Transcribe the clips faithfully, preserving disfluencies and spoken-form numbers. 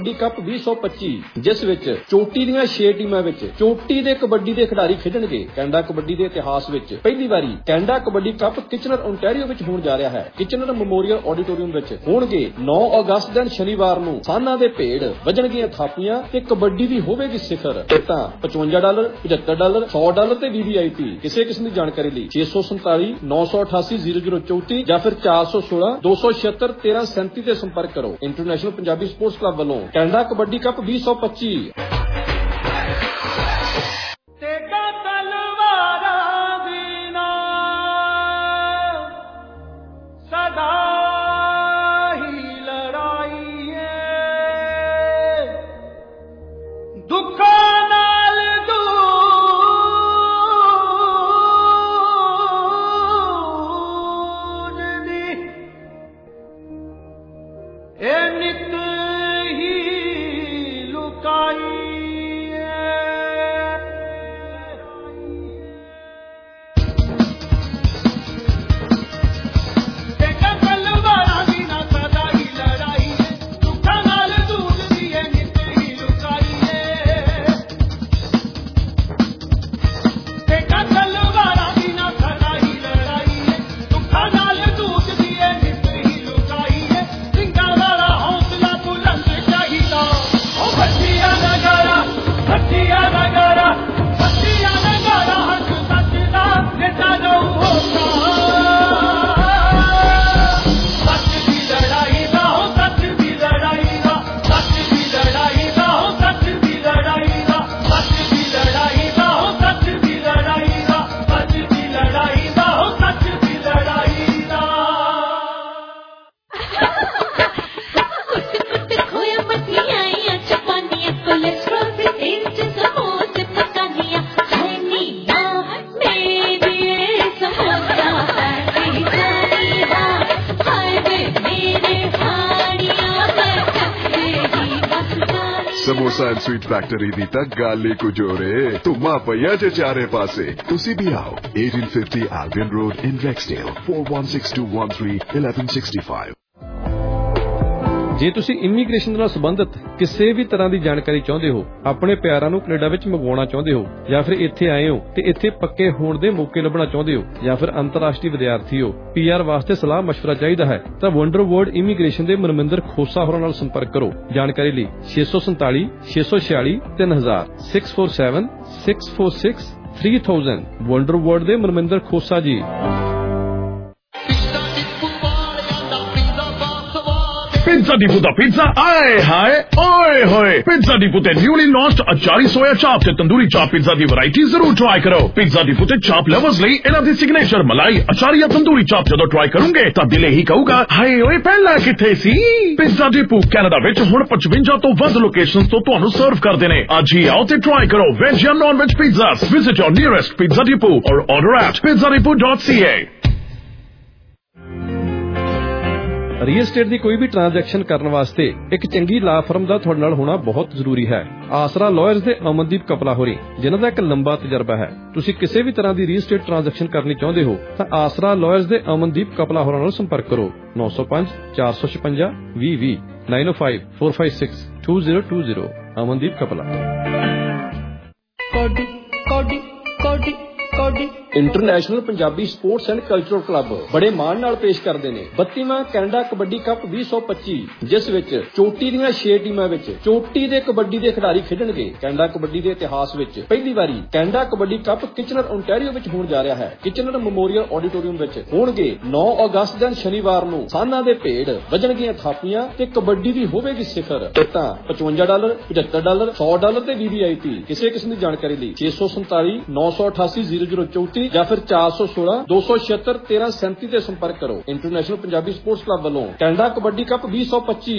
Kabaddi cup बीस सौ पच्ची जिस विच चोटी दीआं छे टीमां विच चोटी दे कबड्डी दे खिडारी खेडणगे। कैनेडा कबड्डी दे इतिहास विच पहली वारी Canada kabaddi cup Kitchener Ontario विच होण जा रहा है। किचनर मैमोरीअल ऑडिटोरीयम विच होणगे नौ अगस्त दिन शनिवार नूं साना दे भेड़ वजणगीਆਂ थापियां ते कबड्डी दी होवेगी सिखर। टिकटां पचवंजा डॉलर पचहत्तर डॉलर सौ डॉलर ते वी वी आई पी। किसी किस्म की जानकारी लई छे सौ संताली नौ सौ अठासी जीरो जीरो चौती या फिर चार सौ सोलह दो सौ छिहत्तर तेरह सैंती ते संपर्क करो। इंटरनेशनल पंजाबी स्पोर्ट्स क्लब वालों कैनेडा कबड्डी कप बीस सौ पच्ची। समोसा एंड स्वीट फैक्टरी दी तक गाली कुजोरे तुमा पईया जे चारे पासे तुसी भी आओ eighteen fifty Albion Road in Rexdale four one six two one three eleven sixty-five। ਜੇ ਤੁਸੀਂ ਇਮੀਗ੍ਰੇਸ਼ਨ ਨਾਲ ਸੰਬੰਧਿਤ ਕਿਸੇ ਵੀ ਤਰ੍ਹਾਂ ਦੀ ਜਾਣਕਾਰੀ ਚਾਹੁੰਦੇ ਹੋ, ਆਪਣੇ ਪਿਆਰਾਂ ਨੂੰ ਕੈਨੇਡਾ ਵਿੱਚ ਮੰਗਵਾਉਣਾ ਚਾਹੁੰਦੇ ਹੋ, ਜਾਂ ਫਿਰ ਇੱਥੇ ਆਏ ਹੋ ਤੇ ਇੱਥੇ ਪੱਕੇ ਹੋਣ ਦੇ ਮੌਕੇ ਲੱਭਣਾ ਚਾਹੁੰਦੇ ਹੋ, ਜਾਂ ਫਿਰ ਅੰਤਰਰਾਸ਼ਟਰੀ ਵਿਦਿਆਰਥੀ ਹੋ, ਪੀ ਆਰ ਵਾਸਤੇ ਸਲਾਹ ਮਸ਼ਵਰਾ ਚਾਹੀਦਾ ਹੈ ਤਾਂ ਵੰਡਰ ਵਰਲਡ ਇਮੀਗ੍ਰੇਸ਼ਨ ਦੇ ਮਨਮਿੰਦਰ ਖੋਸਾ ਹੋਰਾਂ ਨਾਲ ਸੰਪਰਕ ਕਰੋ। ਜਾਣਕਾਰੀ ਲਈ ਛੇ ਸੌ ਸੰਤਾਲੀ ਛੇ ਸੌ ਛਿਆਲੀ ਤਿੰਨ ਹਜ਼ਾਰ six four seven six four six three thousand wonder world ਦੇ ਮਨਮਿੰਦਰ ਖੋਸਾ ਜੀ। Pizza Depot da pizza, aye hi, oye hoye. Pizza Depot te newly launched achari soya chop te tandoori chop pizza di variety zarur try karo. Pizza Depot te chop lovers ਲਈ ਇਹਨਾਂ ਦੀ signature ਮਲਾਈ achari tandoori chop ਜਦੋਂ try ਕਰੋਗੇ ਤਾਂ ਦਿਲ ਹੀ ਕਹੂਗਾ ਹਾਏ ਓਏ ਪਹਿਲਾਂ ਕਿੱਥੇ ਸੀ। Pizza Depot ਕੈਨੇਡਾ ਵਿੱਚ ਹੁਣ ਪਚਵੰਜਾ ਤੋਂ ਵੱਧ ਲੋਕੇਸ਼ਨਸ ਤੋਂ ਤੁਹਾਨੂੰ ਸਰਵ ਕਰਦੇ ਨੇ। ਅੱਜ ਹੀ ਆਓ ਤੇ try ਕਰੋ veg ਜਾਂ non veg pizzas. Visit your nearest Pizza Depot or order at pizza depot dot c a। Real estate ਦੀ ਕੋਈ ਵੀ ਟ੍ਰਾਂਜੈਕਸ਼ਨ ਕਰਨ ਵਾਸਤੇ ਇੱਕ ਚੰਗੀ ਲਾ ਫਰਮ ਦਾ ਤੁਹਾਡੇ ਨਾਲ ਹੋਣਾ ਬਹੁਤ ਜ਼ਰੂਰੀ ਹੈ। ਆਸਰਾ ਲਾਇਰਸ ਦੇ ਅਮਨਦੀਪ ਕਪਲਾ ਹੋਰੀ ਜਿਨ੍ਹਾਂ ਦਾ ਇੱਕ ਲੰਬਾ ਤਜਰਬਾ ਹੈ। ਤੁਸੀਂ ਕਿਸੇ ਵੀ ਤਰ੍ਹਾਂ ਦੀ ਰੀਅਲ estate ਟ੍ਰਾਂਜੈਕਸ਼ਨ ਕਰਨੀ ਚਾਹੁੰਦੇ ਹੋ ਤਾਂ ਆਸਰਾ ਲਾਇਰਸ ਦੇ ਅਮਨਦੀਪ ਕਪਲਾ ਹੋਰਾਂ ਨਾਲ ਸੰਪਰਕ ਕਰੋ। ਨੌ ਸੌ ਪੰਜ ਚਾਰ ਸੌ ਛਪੰਜਾ ਵੀਹ ਵੀਹ nine oh five four five six two zero two zero Amandeep Kapla. ਕੋਡੀ ਕੋਡੀ ਕੋਡੀ ਕੋਡੀ international Punjabi sports and cultural club बड़े मान नाल पेश करते हैं बत्तीवां कैनेडा कबड्डी कप बीस सौ पच्ची जिस विच चोटी दीआं छे टीमां विच चोटी दे कबड्डी दे खिडारी खेडणगे। कैनेडा कबड्डी दे इतिहास विच पहली वारी Canada kabaddi cup Kitchener Ontario विच होण जा रहा है। किचनर मैमोरीअल ऑडिटोरीयम विच होणगे नौ अगस्त दिन शनिवार नूं साना दे भेड़ वजणगीਆਂ थापियां ते कबड्डी दी होवेगी सिखर। टिकटां पचवंजा डॉलर पचहत्तर डॉलर सौ डॉलर ते वी वी आई पी। किसी किस्म की जानकारी लई छे सौ संताली नौ सौ अठासी जीरो जीरो चौती या फिर चार सौ सोलह दो सौ छिहत्तर तेरह सैंती ते संपर्क करो। इंटरनेशनल पंजाबी स्पोर्ट्स क्लब वालों कैनेडा कबड्डी कप बीस सौ पच्ची।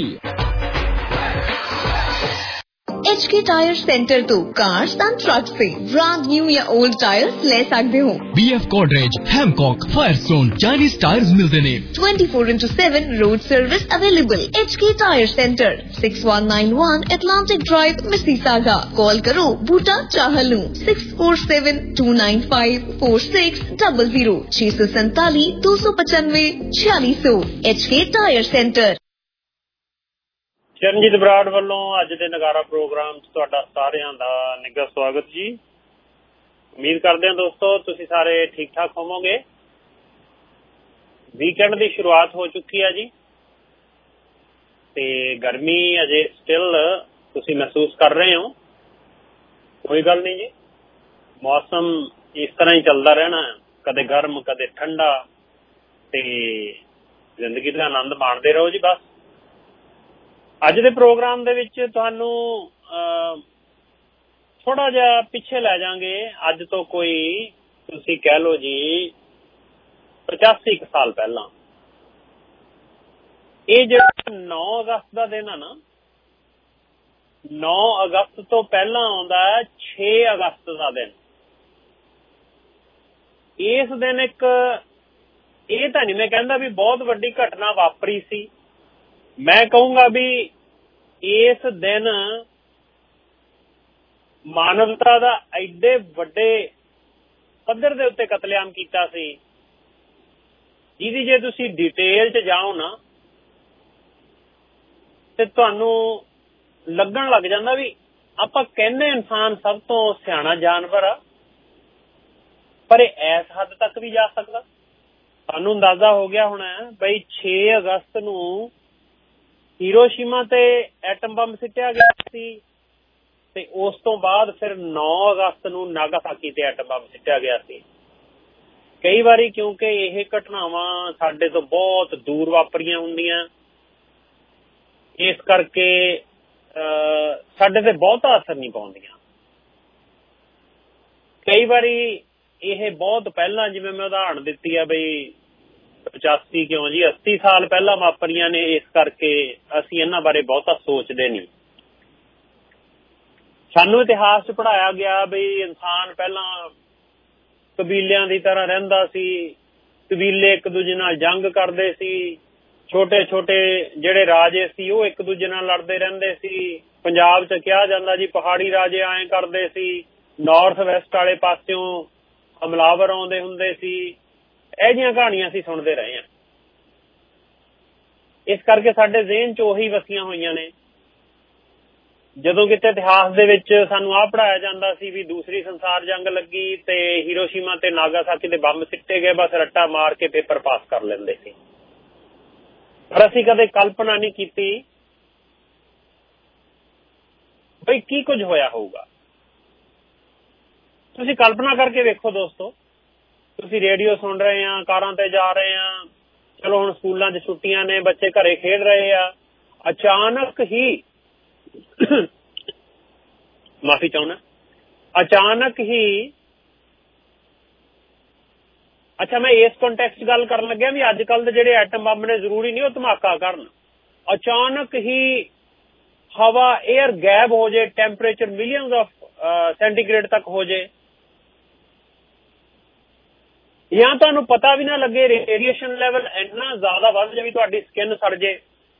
एच के टायर सेंटर तो कार्स एंड ट्रक से ब्रांड न्यू या ओल्ड टायर्स ले सकते हो। B F Goodrich Hankook Firestone Chinese tyres मिलते ने twenty-four into seven road service available. H K tyre centre six one nine one Atlantic Drive Mississauga। Call करो Boota चाहलू six four seven two nine five four six zero zero छह सौ सैतालीस दो सौ पचानवे छियालीस सौ। H K tyre centre. Charanjit Brar ਵੱਲੋਂ ਅੱਜ ਦੇ ਨਗਾਰਾ ਪ੍ਰੋਗਰਾਮ 'ਚ ਤੁਹਾਡਾ ਸਾਰਿਆਂ ਦਾ ਨਿੱਘਾ ਸਵਾਗਤ ਜੀ। ਉਮੀਦ ਕਰਦੇ ਹਾਂ ਦੋਸਤੋ ਤੁਸੀਂ ਸਾਰੇ ਠੀਕ ਠਾਕ ਹੋਵੋਗੇ। ਵੀਕਐਂਡ ਦੀ ਸ਼ੁਰੂਆਤ ਹੋ ਚੁੱਕੀ ਹੈ ਜੀ ਤੇ ਗਰਮੀ ਅਜੇ ਸਟਿਲ ਤੁਸੀਂ ਮਹਿਸੂਸ ਕਰ ਰਹੇ ਹੋ। ਕੋਈ ਗੱਲ ਨਹੀਂ ਜੀ, ਮੌਸਮ ਇਸ ਤਰ੍ਹਾਂ ਹੀ ਚੱਲਦਾ ਰਹਿਣਾ, ਕਦੇ ਗਰਮ ਕਦੇ ਠੰਡਾ, ਤੇ ਜ਼ਿੰਦਗੀ ਦਾ ਆਨੰਦ ਮਾਣਦੇ ਰਹੋ ਜੀ। ਬਸ ਅੱਜ ਦੇ ਪ੍ਰੋਗਰਾਮ ਦੇ ਵਿੱਚ ਤੁਹਾਨੂੰ ਥੋੜਾ ਜਿਹਾ ਪਿੱਛੇ ਲੈ ਜਾਵਾਂਗੇ। ਅੱਜ ਤੋਂ ਕੋਈ ਤੁਸੀਂ ਕਹਿ ਲਓ ਜੀ ਪਚਾਸੀ ਕੁ ਸਾਲ ਪਹਿਲਾਂ। ਇਹ ਜਿਹੜਾ ਨੌ ਅਗਸਤ ਦਾ ਦਿਨ ਆ ਨਾ, ਨੌ ਅਗਸਤ ਤੋਂ ਪਹਿਲਾਂ ਆਉਂਦਾ ਹੈ ਛੇ ਅਗਸਤ ਦਾ ਦਿਨ। ਇਸ ਦਿਨ ਇੱਕ, ਇਹ ਤਾਂ ਨਹੀਂ ਮੈਂ ਕਹਿੰਦਾ ਵੀ ਬਹੁਤ ਵੱਡੀ ਘਟਨਾ ਵਾਪਰੀ ਸੀ, ਮੈਂ ਕਹੂੰਗਾ ਵੀ ਇਸ ਦਿਨ ਮਾਨਵਤਾ ਦਾ ਐਡੇ ਵੱਡੇ ਪੱਧਰ ਦੇ ਉੱਤੇ ਕਤਲੇਆਮ ਕੀਤਾ ਸੀ, ਜਿਹਦੀ ਜੇ ਤੁਸੀਂ ਡਿਟੇਲ 'ਚ ਜਾਓ ਨਾ ਤੇ ਤੁਹਾਨੂੰ ਲੱਗਣ ਲੱਗ ਜਾਂਦਾ ਵੀ ਆਪਾਂ ਕਹਿੰਦੇ ਇਨਸਾਨ ਸਭ ਤੋਂ ਸਿਆਣਾ ਜਾਨਵਰ ਆ, ਪਰ ਇਹ ਇਸ ਹੱਦ ਤੱਕ ਵੀ ਜਾ ਸਕਦਾ। ਤੁਹਾਨੂੰ ਅੰਦਾਜ਼ਾ ਹੋ ਗਿਆ ਹੋਣਾ ਬਈ ਛੇ ਅਗਸਤ ਨੂੰ ਹੀਰੋਸ਼ੀਮਾ ਤੇ ਐਟਮ ਬੰਬ ਸਿੱਟਿਆ ਗਿਆ ਸੀ ਤੇ ਉਸ ਤੋਂ ਬਾਅਦ ਫਿਰ ਨੌ ਅਗਸਤ ਨੂੰ ਨਾਗਾਸਾਕੀ ਤੇ ਐਟਮ ਬੰਬ ਸਿੱਟਿਆ ਗਿਆ ਸੀ। ਕਈ ਵਾਰੀ ਕਿਉਂਕਿ ਇਹ ਘਟਨਾਵਾਂ ਸਾਡੇ ਤੋਂ ਬਹੁਤ ਦੂਰ ਵਾਪਰੀਆਂ ਹੁੰਦੀਆਂ, ਇਸ ਕਰਕੇ ਸਾਡੇ ਤੇ ਬਹੁਤਾ ਅਸਰ ਨਹੀਂ ਪਾਉਂਦੀਆਂ। ਕਈ ਵਾਰੀ ਇਹ ਬਹੁਤ ਪਹਿਲਾਂ, ਜਿਵੇਂ ਮੈਂ ਉਦਾਹਰਨ ਦਿੱਤੀ ਆ ਬਈ ਪਚਾਸੀ ਕਿਉਂ ਜੀ, ਅੱਸੀ ਸਾਲ ਪਹਿਲਾਂ ਵਾਪਰੀਆਂ ਨੇ, ਇਸ ਕਰਕੇ ਅਸੀਂ ਇਹਨਾਂ ਬਾਰੇ ਬਹੁਤਾ ਸੋਚਦੇ ਨਹੀਂ। ਸਾਨੂੰ ਇਤਿਹਾਸ 'ਚ ਪੜ੍ਹਾਇਆ ਗਿਆ ਬਈ ਇਨਸਾਨ ਪਹਿਲਾਂ ਕਬੀਲਿਆਂ ਦੀ ਤਰ੍ਹਾਂ ਰਹਿੰਦਾ ਸੀ, ਕਬੀਲੇ ਇੱਕ ਦੂਜੇ ਨਾਲ ਜੰਗ ਕਰਦੇ ਸੀ, ਛੋਟੇ ਛੋਟੇ ਜਿਹੜੇ ਰਾਜੇ ਸੀ ਉਹ ਇੱਕ ਦੂਜੇ ਨਾਲ ਲੜਦੇ ਰਹਿੰਦੇ ਸੀ। ਪੰਜਾਬ 'ਚ ਕਿਹਾ ਜਾਂਦਾ ਜੀ ਪਹਾੜੀ ਰਾਜੇ ਐਂ ਕਰਦੇ ਸੀ, ਨਾਰਥ ਵੈਸਟ ਵਾਲੇ ਪਾਸਿਓਂ ਹਮਲਾਵਰ ਆਉਂਦੇ ਹੁੰਦੇ ਸੀ। ਇਹ ਜਿਹੀਆਂ ਕਹਾਣੀਆਂ ਅਸੀਂ ਸੁਣਦੇ ਰਹੇ ਹਾਂ, ਇਸ ਕਰਕੇ ਸਾਡੇ ਜ਼ਿਹਨ 'ਚ ਉਹੀ ਵਸੀਆਂ ਹੋਈਆਂ ਨੇ। ਜਦੋਂ ਕਿਤੇ ਇਤਿਹਾਸ ਦੇ ਵਿੱਚ ਸਾਨੂੰ ਆਹ ਪੜ੍ਹਾਇਆ ਜਾਂਦਾ ਸੀ ਵੀ ਦੂਸਰੀ ਸੰਸਾਰ ਜੰਗ ਲੱਗੀ ਤੇ ਹੀਰੋਸ਼ੀਮਾ ਤੇ ਨਾਗਾਸਾਕੀ ਦੇ ਬੰਬ ਸਿੱਟੇ ਗਏ, ਬਸ ਰੱਟਾ ਮਾਰ ਕੇ ਪੇਪਰ ਪਾਸ ਕਰ ਲੈਂਦੇ ਸੀ। ਪਰ ਅਸੀਂ ਕਦੇ ਕਲਪਨਾ ਨਹੀਂ ਕੀਤੀ ਬਈ ਕੀ ਕੁਝ ਹੋਇਆ ਹੋਊਗਾ। ਤੁਸੀਂ ਕਲਪਨਾ ਕਰਕੇ ਵੇਖੋ ਦੋਸਤੋ, ਤੁਸੀਂ ਰੇਡੀਓ ਸੁਣ ਰਹੇ ਆ, ਕਾਰਾਂ ਤੇ ਜਾ ਰਹੇ ਆ, ਚਲੋ ਹੁਣ ਸਕੂਲਾਂ 'ਚ ਛੁੱਟੀਆਂ ਨੇ, ਬੱਚੇ ਘਰੇ ਖੇਡ ਰਹੇ ਆ, ਅਚਾਨਕ ਹੀ ਮਾਫੀ ਚਾਹੁੰਦਾ ਅਚਾਨਕ ਹੀ ਅੱਛਾ ਮੈਂ ਇਸ ਕੰਟੈਕਸਟ 'ਚ ਗੱਲ ਕਰਨ ਲੱਗਿਆ ਵੀ ਅੱਜ ਕੱਲ੍ਹ ਦੇ ਜਿਹੜੇ ਐਟਮ ਬੰਬ ਨੇ ਜ਼ਰੂਰੀ ਨਹੀਂ ਉਹ ਧਮਾਕਾ ਕਰਨ, ਅਚਾਨਕ ਹੀ ਹਵਾ ਏਅਰ ਗੈਪ ਹੋ ਜਾਏ, ਟੈਂਪਰੇਚਰ ਮਿਲੀਅਨਸ ਆਫ ਸੈਂਟੀਗ੍ਰੇਡ ਤੱਕ ਹੋ ਜਾਏ, ਜਾਂ ਤੁਹਾਨੂੰ ਪਤਾ ਵੀ ਨਾ ਲੱਗੇ, ਰੇਡੀਏਸ਼ਨ ਲੈਵਲ ਇੰਨਾ ਜ਼ਿਆਦਾ ਵੱਧ ਜਾਵੇ ਤੁਹਾਡੀ ਸਕਿਨ ਸੜ ਜੇ,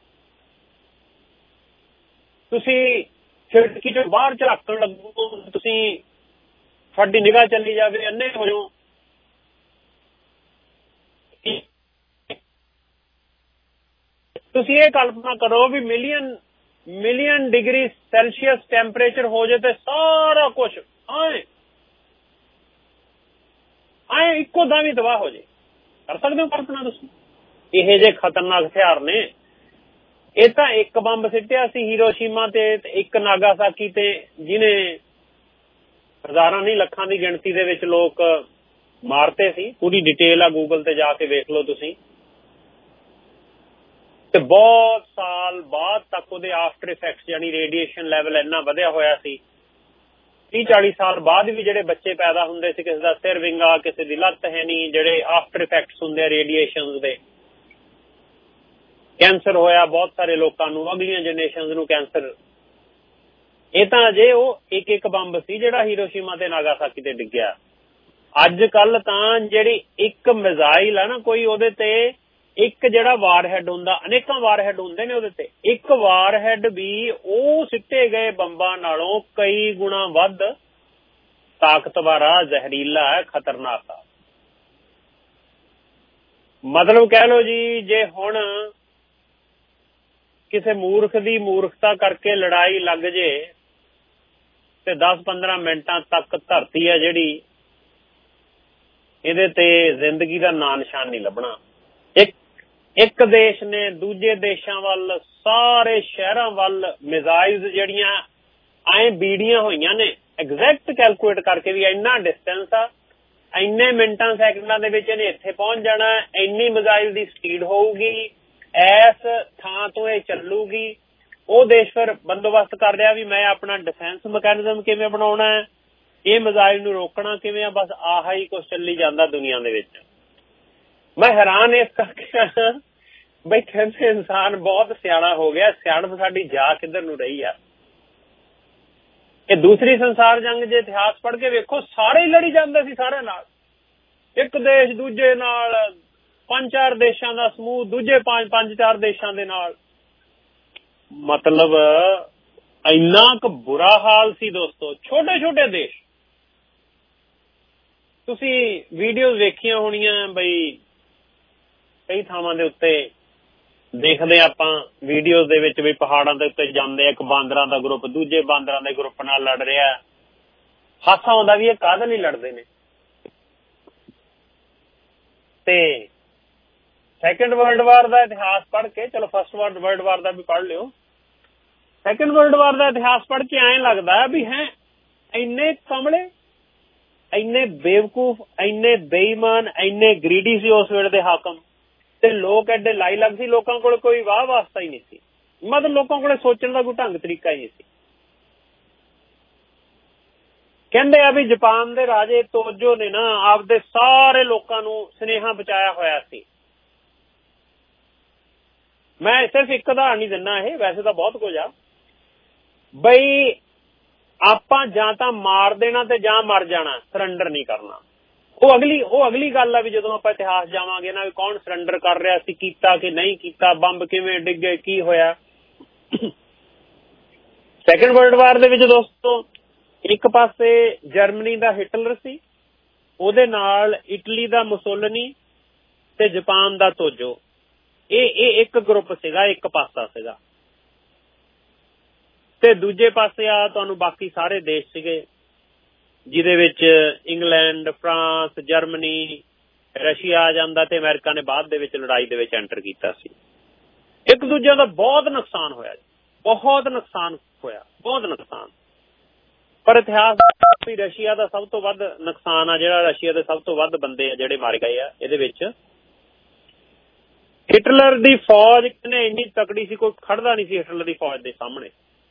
ਤੁਸੀਂ ਖਿੜਕੀ ਚੋਂ ਬਾਹਰ ਝਾਕਣ ਲੱਗੋ, ਤੁਸੀਂ ਤੁਹਾਡੀ ਨਿਗਾਹ ਚੱਲੀ ਜਾਵੇ, ਅੰਨੇ ਹੋ ਜਾਓ। ਤੁਸੀਂ ਇਹ ਕਲਪਨਾ ਕਰੋ ਵੀ million million degree Celsius temperature ਹੋ ਜਾਏ ਤੇ ਸਾਰਾ ਕੁਛ ਆਏ ਆਏ ਇੱਕੋ ਦਮ ਹੀ ਤਬਾਹ ਹੋ ਜਾਏ। ਕਰ ਸਕਦੇ ਹੋ ਕਲਪਨਾ ਤੁਸੀਂ? ਇਹੋ ਜਿਹੇ ਖਤਰਨਾਕ ਹਥਿਆਰ ਨੇ। ਇਹ ਤਾਂ ਇੱਕ ਬੰਬ ਸਿੱਟਿਆ ਸੀ ਹੀਰੋਸ਼ੀਮਾ ਤੇ ਇੱਕ ਨਾਗਾਸਾਕੀ ਤੇ, ਜਿਹਨੇ ਹਜ਼ਾਰਾਂ ਨਹੀਂ ਲੱਖਾਂ ਦੀ ਗਿਣਤੀ ਦੇ ਵਿੱਚ ਲੋਕ ਮਾਰਤੇ ਸੀ। ਪੂਰੀ ਡਿਟੇਲ ਆ ਗੂਗਲ ਤੇ ਜਾ ਕੇ ਵੇਖ ਲਓ ਤੁਸੀਂ। ਤੇ ਬਹੁਤ ਸਾਲ ਬਾਅਦ ਤੱਕ ਉਹਦੇ ਆਫਟਰ ਇਫੈਕਟਸ ਯਾਨੀ ਰੇਡੀਏਸ਼ਨ ਲੈਵਲ ਇੰਨਾ ਵਧਿਆ ਹੋਇਆ ਸੀ, ਤੀਹ ਚਾਲੀ ਸਾਲ ਬਾਅਦ ਵੀ ਜਿਹੜੇ ਬੱਚੇ ਪੈਦਾ ਹੁੰਦੇ ਸੀ, ਕਿਸੇ ਦਾ ਸਿਰ ਵਿੰਗਾ, ਕਿਸੇ ਦੀ ਲੱਤ ਹੈ ਨਹੀਂ, ਜਿਹੜੇ ਆਫਟਰ ਇਫੈਕਟਸ ਹੁੰਦੇ ਆ ਰੇਡੀਏਸ਼ਨ ਦੇ। ਕੈਂਸਰ ਹੋਇਆ ਬਹੁਤ ਸਾਰੇ ਲੋਕਾਂ ਨੂੰ, ਅਗਲੀਆਂ ਜਨਰੇਸ਼ਨ ਨੂੰ ਕੈਂਸਰ। ਇਹ ਤਾਂ ਅਜੇ ਉਹ ਇੱਕ ਇੱਕ ਬੰਬ ਸੀ ਜਿਹੜਾ ਹੀਰੋਸ਼ੀਮਾ ਤੇ ਨਾਗਾਸਾਕੀ ਤੇ ਡਿੱਗਿਆ। ਅੱਜ ਕੱਲ ਤਾਂ ਜਿਹੜੀ ਇੱਕ ਮਿਜ਼ਾਈਲ ਆ ਨਾ ਕੋਈ, ਉਹਦੇ ਤੇ ਇੱਕ ਜਿਹੜਾ ਵਾਰਹੈਡ ਹੁੰਦਾ, ਅਨੇਕਾਂ ਵਾਰਹੈਡ ਹੁੰਦੇ ਨੇ ਉਹਦੇ ਤੇ, ਇੱਕ ਵਾਰਹੈਡ ਵੀ ਉਹ ਸਿੱਟੇ ਗਏ ਬੰਬਾਂ ਨਾਲੋਂ ਕਈ ਗੁਣਾ ਵੱਧ ਤਾਕਤਵਰ ਆ, ਜ਼ਹਿਰੀਲਾ ਹੈ, ਖਤਰਨਾਕ ਆ। ਮਤਲਬ ਕਹਿ ਲਓ ਜੀ, ਜੇ ਹੁਣ ਕਿਸੇ ਮੂਰਖ ਦੀ ਮੂਰਖਤਾ ਕਰਕੇ ਲੜਾਈ ਲੱਗ ਜੇ ਤੇ ਦਸ ਪੰਦਰਾਂ ਮਿੰਟਾਂ ਤੱਕ ਧਰਤੀ ਹੈ ਜਿਹੜੀ ਇਹਦੇ ਤੇ ਜ਼ਿੰਦਗੀ ਦਾ ਨਾਂ ਨਿਸ਼ਾਨ ਨਹੀਂ ਲੱਭਣਾ। ਇੱਕ ਇੱਕ ਦੇਸ਼ ਨੇ ਦੂਜੇ ਦੇਸ਼ਾਂ ਵੱਲ, ਸਾਰੇ ਸ਼ਹਿਰਾਂ ਵੱਲ ਮਿਜ਼ਾਈਲਸ ਜਿਹੜੀਆਂ ਐਂ ਬੀੜੀਆਂ ਹੋਈਆਂ ਨੇ, ਐਗਜ਼ੈਕਟ ਕੈਲਕੂਲੇਟ ਕਰਕੇ ਵੀ ਇੰਨਾ ਡਿਸਟੈਂਸ ਆ, ਇੰਨੇ ਮਿੰਟਾਂ ਸੈਕਿੰਡਾਂ ਦੇ ਵਿੱਚ ਇਹਨੇ ਇੱਥੇ ਪਹੁੰਚ ਜਾਣਾ, ਇੰਨੀ ਮਿਜ਼ਾਈਲ ਦੀ ਸਪੀਡ ਹੋਊਗੀ, ਇਸ ਥਾਂ ਤੋਂ ਇਹ ਚੱਲੂਗੀ। ਉਹ ਦੇਸ਼ ਫਿਰ ਬੰਦੋਬਸਤ ਕਰ ਰਿਹਾ ਵੀ ਮੈਂ ਆਪਣਾ ਡਿਫੈਂਸ ਮੈਕੈਨਿਜ਼ਮ ਕਿਵੇਂ ਬਣਾਉਣਾ ਹੈ, ਇਹ ਮਿਜ਼ਾਈਲ ਨੂੰ ਰੋਕਣਾ ਕਿਵੇਂ ਆ। ਬਸ ਆਹ ਹੀ ਕੁਛ ਚੱਲੀ ਜਾਂਦਾ ਦੁਨੀਆ ਦੇ ਵਿੱਚ। ਮੈਂ ਹੈਰਾਨ ਇਸ ਕਰਕੇ ਬਈ ਕਹਿੰਦੇ ਇਨਸਾਨ ਬਹੁਤ ਸਿਆਣਾ ਹੋ ਗਿਆ, ਸਿਆਣਪ ਸਾਡੀ ਜਾ ਕਿੱਧਰ ਨੂੰ ਰਹੀ ਆ। ਇਹ ਦੂਸਰੀ ਸੰਸਾਰ ਜੰਗ ਜੇ ਇਤਿਹਾਸ ਪੜ੍ਹ ਕੇ ਵੇਖੋ, ਸਾਰੇ ਹੀ ਲੜੀ ਜਾਂਦੇ ਸੀ ਸਾਰਿਆਂ ਨਾਲ, ਇੱਕ ਦੇਸ਼ ਦੂਜੇ ਨਾਲ, ਪੰਜ ਚਾਰ ਦੇਸ਼ਾਂ ਦਾ ਸਮੂਹ ਦੂਜੇ ਪੰਜ ਪੰਜ ਚਾਰ ਦੇਸ਼ਾਂ ਦੇ ਨਾਲ। ਮਤਲਬ ਇੰਨਾ ਕੁ ਬੁਰਾ ਹਾਲ ਸੀ ਦੋਸਤੋ। ਛੋਟੇ ਛੋਟੇ ਦੇਸ਼, ਤੁਸੀਂ ਵੀਡੀਓਜ਼ ਵੇਖੀਆਂ ਹੋਣੀਆਂ ਬਈ, ਕਈ ਥਾਵਾਂ ਦੇ ਉੱਤੇ ਦੇਖਦੇ ਆਪਾਂ ਵੀਡੀਓਜ਼ ਦੇ ਵਿੱਚ ਵੀ ਪਹਾੜਾਂ ਦੇ ਉੱਤੇ ਜਾਂਦੇ, ਇੱਕ ਬਾਂਦਰਾਂ ਦਾ ਗਰੁੱਪ ਦੂਜੇ ਬਾਂਦਰਾਂ ਦੇ ਗਰੁੱਪ ਨਾਲ ਲੜ ਰਿਹਾ। ਹਾਸਾ ਆਉਂਦਾ ਵੀ ਇਹ ਕਾਹਦੇ ਲਈ ਲੜਦੇ ਨੇ। ਤੇ ਸੈਕੰਡ ਵਰਲਡ ਵਾਰ ਦਾ ਇਤਿਹਾਸ ਪੜ੍ਹ ਕੇ, ਚਲੋ ਫਸਟ ਵਰਲਡ ਵਾਰ ਦਾ ਵੀ ਪੜ੍ਹ ਲਿਓ, ਸੈਕੰਡ ਵਰਲਡ ਵਾਰ ਦਾ ਇਤਿਹਾਸ ਪੜ੍ਹ ਕੇ ਐਂ ਲੱਗਦਾ ਵੀ ਹੈ ਇੰਨੇ ਕਮਲੇ, ਇੰਨੇ ਬੇਵਕੂਫ, ਇੰਨੇ ਬੇਈਮਾਨ, ਇੰਨੇ ਗਰੀਡੀ ਸੀ ਉਸ ਵੇਲੇ ਦੇ ਹਾਕਮ, ਤੇ ਲੋਕ ਐਡੇ ਲਾਈ ਲੱਗ ਸੀ। ਲੋਕਾਂ ਕੋਲ ਕੋਈ ਵਾਹ ਵਾਸਤਾ ਹੀ ਨਹੀਂ ਸੀ, ਮਤਲਬ ਲੋਕਾਂ ਕੋਲ ਸੋਚਣ ਦਾ ਕੋਈ ਢੰਗ ਤਰੀਕਾ ਹੀ ਨਹੀਂ ਸੀ। ਕਹਿੰਦੇ ਆ ਵੀ ਜਾਪਾਨ ਦੇ ਰਾਜੇ ਤੋਜੋ ਨੇ ਨਾ ਆਪਦੇ ਸਾਰੇ ਲੋਕਾਂ ਨੂੰ ਸੁਨੇਹਾ ਪਹੁੰਚਾਇਆ ਹੋਇਆ ਸੀ। ਮੈਂ ਸਿਰਫ ਇੱਕ ਉਦਾਹਰਨ ਹੀ ਦਿੰਦਾ, ਇਹ ਵੈਸੇ ਤਾਂ ਬਹੁਤ ਕੁਝ ਆ ਬਈ, ਆਪਾਂ ਜਾਂ ਤਾਂ ਮਾਰ ਦੇਣਾ ਤੇ ਜਾਂ ਮਰ ਜਾਣਾ, ਸਰੈਂਡਰ ਨਹੀਂ ਕਰਨਾ। ਉਹ ਅਗਲੀ ਉਹ ਅਗਲੀ ਗੱਲ ਆ ਵੀ ਜਦੋਂ ਆਪਾਂ ਇਤਿਹਾਸ ਜਾਵਾਂਗੇ ਨਾ ਵੀ ਕੌਣ ਸਰੈਂਡਰ ਕਰ ਰਿਹਾ ਸੀ, ਕੀਤਾ ਕਿ ਨਹੀਂ ਕੀਤਾ, ਬੰਬ ਕਿਵੇਂ ਡਿੱਗੇ, ਕੀ ਹੋਇਆ। ਸੈਕੰਡ ਵਰਲਡ ਵਾਰ ਦੇ ਵਿੱਚ ਦੋਸਤੋ ਇੱਕ ਪਾਸੇ ਜਰਮਨੀ ਦਾ ਹਿਟਲਰ ਸੀ, ਉਹਦੇ ਨਾਲ ਇਟਲੀ ਦਾ ਮੁਸੋਲਿਨੀ ਤੇ ਜਾਪਾਨ ਦਾ ਤੋਜੋ। ਇਹ ਇਹ ਇੱਕ ਗਰੁੱਪ ਸੀਗਾ, ਇੱਕ ਪਾਸਾ ਸੀਗਾ। ਤੇ ਦੂਜੇ ਪਾਸੇ ਆ ਤੁਹਾਨੂੰ ਬਾਕੀ ਸਾਰੇ ਦੇਸ਼ ਸੀਗੇ, ਜਿਹਦੇ ਵਿੱਚ ਇੰਗਲੈਂਡ, ਫਰਾਂਸ, ਜਰਮਨੀ, ਰਸ਼ੀਆ ਆ ਜਾਂਦਾ, ਤੇ ਅਮਰੀਕਾ ਨੇ ਬਾਅਦ ਦੇ ਵਿੱਚ ਲੜਾਈ ਦੇ ਵਿੱਚ ਐਂਟਰ ਕੀਤਾ ਸੀ। ਇੱਕ ਦੂਜੇ ਦਾ ਬਹੁਤ ਨੁਕਸਾਨ ਹੋਇਆ, ਬਹੁਤ ਨੁਕਸਾਨ ਹੋਇਆ, ਬਹੁਤ ਨੁਕਸਾਨ। ਪਰ ਇਤਿਹਾਸ ਵੀ ਰਸ਼ੀਆ ਦਾ ਸਭ ਤੋਂ ਵੱਧ ਨੁਕਸਾਨ ਆ, ਜਿਹੜਾ ਰਸ਼ੀਆ ਦੇ ਸਭ ਤੋਂ ਵੱਧ ਬੰਦੇ ਆ ਜਿਹੜੇ ਮਾਰੇ ਗਏ ਆ ਇਹਦੇ ਵਿੱਚ। ਹਿਟਲਰ ਦੀ ਫੌਜ ਨੇ ਇੰਨੀ ਤਕੜੀ ਸੀ, ਕੋਈ ਖੜਦਾ ਨਹੀਂ ਸੀ ਹਿਟਲਰ ਦੀ ਫੌਜ ਦੇ ਸਾਹਮਣੇ।